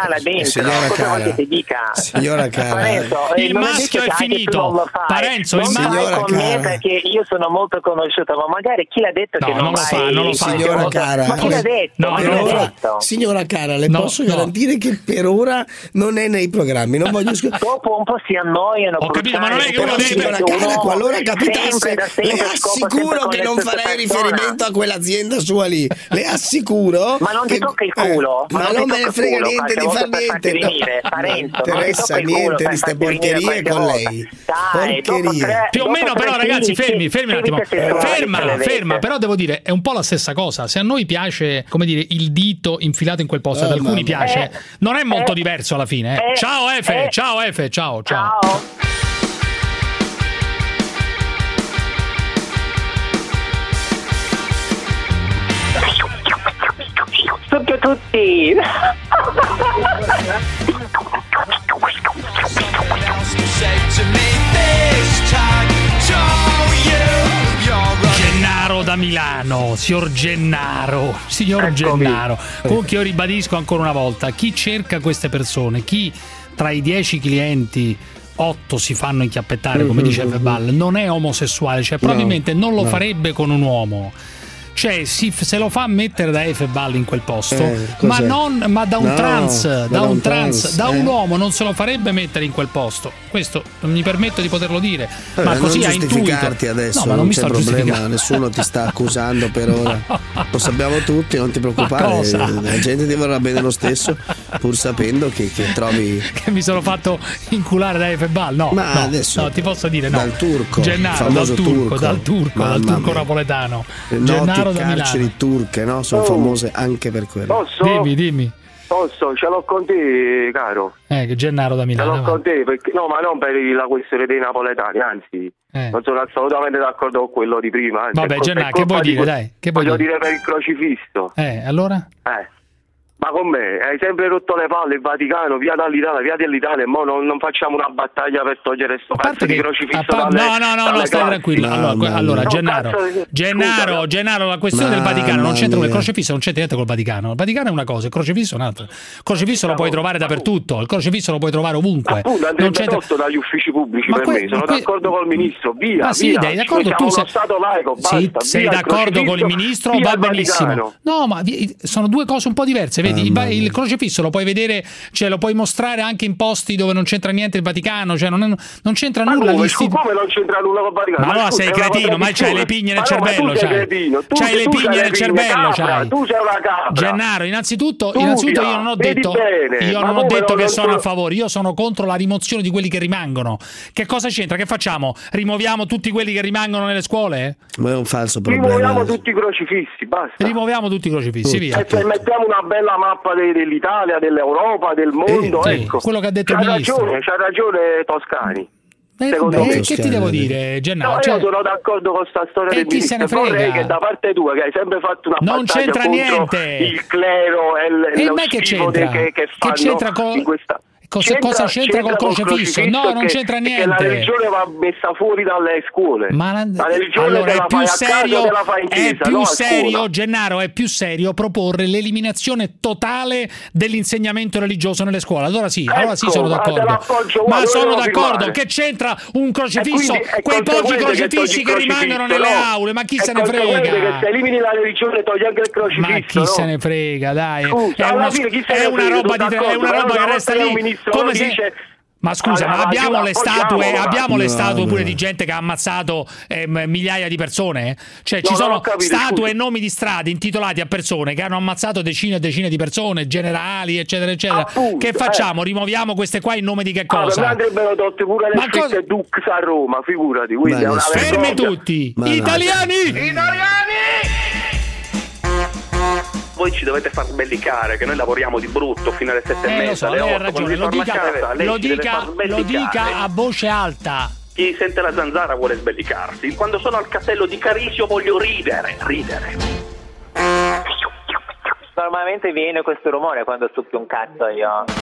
S5: là dentro.
S14: Signora
S5: Cosa
S14: cara,
S5: vuoi che ti dica?
S14: signora cara.
S5: Parenzo,
S3: Il
S5: non
S3: maschio
S5: dice
S3: è
S5: che anche
S3: finito.
S5: tu non lo fai.
S3: Parenzo,
S5: non
S3: il
S5: vai
S14: signora
S5: con me
S14: cara.
S5: perché io sono molto conosciuta, ma magari chi l'ha detto
S3: No,
S5: che non,
S3: non lo
S5: vai?
S3: fa, non lo fa.
S14: Signora
S5: molto-
S14: cara.
S5: Ma chi l'ha detto?
S3: No,
S5: Ma chi
S3: non
S5: l'ha
S3: lo fa.
S5: detto?
S14: Signora cara, le
S3: No,
S14: posso
S3: no.
S14: garantire che per ora non è nei programmi. Non voglio sc-
S5: Dopo un po' si annoiano.
S3: Ho capito, ma non è che
S14: Però
S3: uno deve-
S14: signora
S5: Uno
S14: cara, qualora capitasse,
S5: sempre, da sempre,
S14: le
S5: scopa sempre
S14: assicuro
S5: con
S14: che
S5: le
S14: non
S5: stesse
S14: farei
S5: persone.
S14: riferimento a quell'azienda sua lì. Le assicuro.
S5: Ma non ti
S14: che-
S5: tocca il culo,
S14: eh,
S5: ma
S14: ma
S5: non
S14: non
S5: ti
S14: me ne
S5: tocca
S14: frega
S5: il culo,
S14: niente di
S5: qualche
S14: far
S5: volta per farti
S14: niente.
S5: venire,
S14: no.
S5: Parenzo,
S14: Non
S5: non ti
S14: interessa
S5: tocca il culo
S14: niente
S5: per
S14: di ste
S5: farti venire
S14: porcherie
S5: qualche
S14: con
S5: volta.
S14: lei.
S5: Dai, dopo
S14: Porcherie.
S5: tre-
S3: Più o
S5: dopo
S3: meno,
S5: tre
S3: però, ragazzi,
S5: figli,
S3: fermi, fermi un attimo.
S5: attività sessuali
S3: Ferma,
S5: se le vede.
S3: ferma. Però devo dire, è un po' la stessa cosa. Se a noi piace, come dire, il dito infilato in quel posto,
S14: Oh,
S3: ad alcuni
S14: mamma.
S3: piace,
S5: Eh,
S3: non è molto
S5: eh,
S3: diverso alla fine. eh.
S5: eh,
S3: Ciao Efe,
S5: eh.
S3: ciao Efe, ciao, ciao.
S5: Ciao. Tutti a tutti.
S3: Gennaro da Milano, signor Gennaro, signor Gennaro. Comunque io ribadisco ancora una volta, chi cerca queste persone, chi tra i dieci clienti otto si fanno inchiappettare, come dice Febal, non è omosessuale, cioè probabilmente non lo
S14: no.
S3: farebbe con un uomo. Cioè si, se lo fa mettere da Efeball in quel posto,
S14: Eh,
S3: ma,
S14: cos'è?
S3: non, ma da un
S14: No,
S3: trans,
S14: ma
S3: da un trans,
S14: trans,
S3: da
S14: eh.
S3: un uomo non se lo farebbe mettere in quel posto. Questo non mi permetto di poterlo dire,
S14: Vabbè,
S3: ma così
S14: non
S3: ha intuito.
S14: giustificarti adesso,
S3: No, ma
S14: non,
S3: non mi
S14: c'è
S3: sto
S14: problema,
S3: giustificando.
S14: nessuno ti sta accusando per ora. Lo sappiamo tutti, non ti preoccupare.
S3: cosa?
S14: La gente ti vorrà bene lo stesso, pur sapendo che, che trovi.
S3: Che mi sono fatto inculare da Efeball. No,
S14: Ma
S3: no,
S14: adesso
S3: no, ti posso dire no.
S14: dal turco,
S3: Gennaro,
S14: il
S3: dal
S14: famoso
S3: turco,
S14: turco.
S3: dal turco, dal
S14: Mamma
S3: turco
S14: mia.
S3: napoletano.
S14: Le
S3: Gennaro
S14: noti
S3: da Milano.
S14: carceri turche, no? Sono
S12: Oh.
S14: famose anche per quello.
S12: Posso?
S3: Dimmi, dimmi.
S12: Posso? Ce l'ho con te, caro.
S3: Eh, che Gennaro da
S12: Ce
S3: Milano.
S12: l'ho
S3: va.
S12: con te, perché, no, ma non per la questione dei napoletani, anzi,
S3: Eh.
S12: non sono assolutamente d'accordo con quello di prima. Anzi,
S3: Vabbè,
S12: è col-
S3: Gennaro,
S12: è
S3: che
S12: colpa
S3: vuoi
S12: di
S3: dire,
S12: que-
S3: dai? Che vuoi
S12: voglio
S3: dire?
S12: dire per il crocifisso.
S3: Eh, allora?
S12: Eh. Ma con me hai sempre rotto le palle il Vaticano, via dall'Italia, via dall'Italia, e mo non, non facciamo una battaglia per togliere sto
S3: A parte
S12: cazzo di
S3: che-
S12: crocifisso
S3: a par-
S12: dalle,
S3: no, no, no,
S12: dalle
S3: no, stai
S12: classi.
S3: tranquillo. Allora,
S14: Mamma
S3: allora
S14: mia.
S3: Gennaro,
S12: No, cazzo,
S3: Gennaro,
S12: scusa.
S3: Gennaro, la questione del
S14: Mamma
S3: Vaticano non c'entra con il
S14: mia.
S3: crocifisso, non c'entra niente col Vaticano. Il Vaticano è una cosa, il crocifisso è un'altra. Il crocifisso lo puoi trovare dappertutto, il crocifisso lo puoi trovare ovunque.
S12: Appunto,
S3: Non
S12: andrebbe
S3: c'entra.
S12: tolto dagli uffici pubblici
S3: Ma
S12: per
S3: que-
S12: me, sono
S3: ma que-
S12: d'accordo col ministro, via,
S3: Ma sì,
S12: via.
S3: dai, d'accordo,
S12: Siamo
S3: tu sei,
S12: uno Stato laico,
S3: sì,
S12: basta,
S3: sei
S12: via il
S3: d'accordo con il
S12: crocifisso,
S3: ministro,
S12: via
S3: va
S12: il
S3: benissimo.
S12: Vaticano.
S3: No, ma vi- sono due cose un po' diverse, vedi? Il,
S14: Mamma
S3: va- il
S14: mia.
S3: crocifisso lo puoi vedere, cioè lo puoi mostrare anche in posti dove non c'entra niente il Vaticano, cioè non, è- non c'entra
S12: Ma
S3: nulla
S12: come,
S3: lì.
S12: scu- come non c'entra nulla con il Vaticano?
S3: Ma allora
S12: scusa,
S3: sei
S12: è una
S3: cretino, ma c'hai le pigne nel
S12: Ma no, ma
S3: cervello,
S12: tu sei
S3: c'hai.
S12: cretino, tu-
S3: C'hai le
S12: tu
S3: pigne
S12: c'hai
S3: nel
S12: le pigne,
S3: cervello,
S12: capra,
S3: c'hai.
S12: tu sei una capra.
S3: Gennaro, innanzitutto,
S12: Tu
S3: innanzitutto
S12: via,
S3: io non ho
S12: vedi
S3: detto
S12: bene,
S3: io
S12: ma
S3: non ho
S12: come
S3: detto
S12: non-
S3: che
S12: non
S3: sono
S12: sono-
S3: a favore, io sono contro la rimozione di quelli che rimangono. Che cosa c'entra? Che facciamo? Rimuoviamo tutti quelli che rimangono nelle scuole?
S14: Ma è un falso problema.
S12: Rimuoviamo tutti i crocifissi, basta.
S3: Rimuoviamo tutti i crocifissi, via.
S12: E se mettiamo una bella mappa de- dell'Italia, dell'Europa, del mondo,
S3: sì,
S12: ecco.
S3: quello che ha detto
S12: c'ha
S3: il ministro.
S12: ragione, c'ha ragione Toscani.
S3: Eh,
S12: secondo
S3: vabbè,
S12: me.
S3: che ti devo dire, Gennaro?
S12: No,
S3: Cioè,
S12: io sono d'accordo con sta storia
S3: E
S12: del
S3: chi se
S12: ministro.
S3: ne frega?
S12: Vorrei che da parte tua, che hai sempre fatto una
S3: Non
S12: battaglia
S3: c'entra
S12: contro
S3: niente.
S12: il clero e, l-
S3: E
S12: lo
S3: me che
S12: schifo
S3: c'entra?
S12: de- che, che fanno
S3: c'entra co-
S12: in questa...
S3: Cosa- cosa c'entra col crocifisso? No, non
S12: che-
S3: c'entra
S12: che la
S3: niente.
S12: religione va messa fuori dalle scuole.
S3: Ma la,
S12: la religione
S3: allora
S12: te la
S3: è più
S12: fai a casa,
S3: serio,
S12: te la fai in
S3: è
S12: chiesa,
S3: più
S12: no a
S3: serio,
S12: scuola.
S3: Gennaro, è più serio proporre l'eliminazione totale dell'insegnamento religioso nelle scuole. Allora sì, allora sì
S12: Ecco,
S3: sono
S12: ma te
S3: d'accordo.
S12: l'appoggio,
S3: Ma
S12: guarda,
S3: sono
S12: devo
S3: d'accordo.
S12: firmare.
S3: Che c'entra un crocifisso?
S12: E quindi è
S3: Quei pochi
S12: conseguente che
S3: crocifissi
S12: togli
S3: che
S12: il
S3: rimangono
S12: crocifisso,
S3: nelle
S12: no?
S3: aule, ma chi
S12: È
S3: se ne
S12: conseguente
S3: frega?
S12: che se elimini la religione togli anche il crocifisso.
S3: Ma chi
S12: no?
S3: se ne frega, dai.
S12: Scusa,
S3: è
S12: alla
S3: uno-
S12: fine chi se
S3: è
S12: ne
S3: una
S12: frega,
S3: roba,
S12: sono
S3: di, è
S12: d'accordo,
S3: una
S12: però
S3: roba
S12: una
S3: che
S12: volta
S3: resta
S12: che
S3: lì
S12: un ministro
S3: come
S12: lo
S3: se...
S12: dice,
S3: Ma scusa,
S12: allora,
S3: ma abbiamo le statue,
S12: appoggiamolo,
S3: abbiamo le
S14: no,
S3: statue
S14: no.
S3: pure di gente che ha ammazzato eh, migliaia di persone? Cioè ci
S12: No, non
S3: sono
S12: ho capito,
S3: statue
S12: scusa.
S3: e nomi di strade intitolati a persone che hanno ammazzato decine e decine di persone, generali, eccetera, eccetera.
S12: Appunto,
S3: Che facciamo? Rimuoviamo queste qua in nome di che
S12: Ah, per me
S3: cosa?
S12: andrebbero tolte pure le
S3: Ma
S12: scritte
S3: cosa-
S12: Dux a Roma, figurati, quindi
S14: Ma
S12: è una
S14: nessuno-
S3: Fermi
S12: vergogna.
S3: tutti!
S14: Ma no.
S3: Italiani!
S1: Voi ci dovete far sbellicare che noi lavoriamo di brutto fino alle sette e
S3: Eh, lo
S1: mezza,
S3: so,
S1: alle
S3: lei ha
S1: otto,
S3: ragione,
S1: quando
S3: lo
S1: si torna
S3: dica,
S1: a casa, lei
S3: lo
S1: ci deve
S3: dica,
S1: far
S3: lo
S1: sbellicare.
S3: dica a voce alta.
S1: Chi sente la zanzara vuole sbellicarsi. Quando sono al castello di Carisio voglio ridere, ridere.
S5: Normalmente viene questo rumore quando stupi un cazzo io.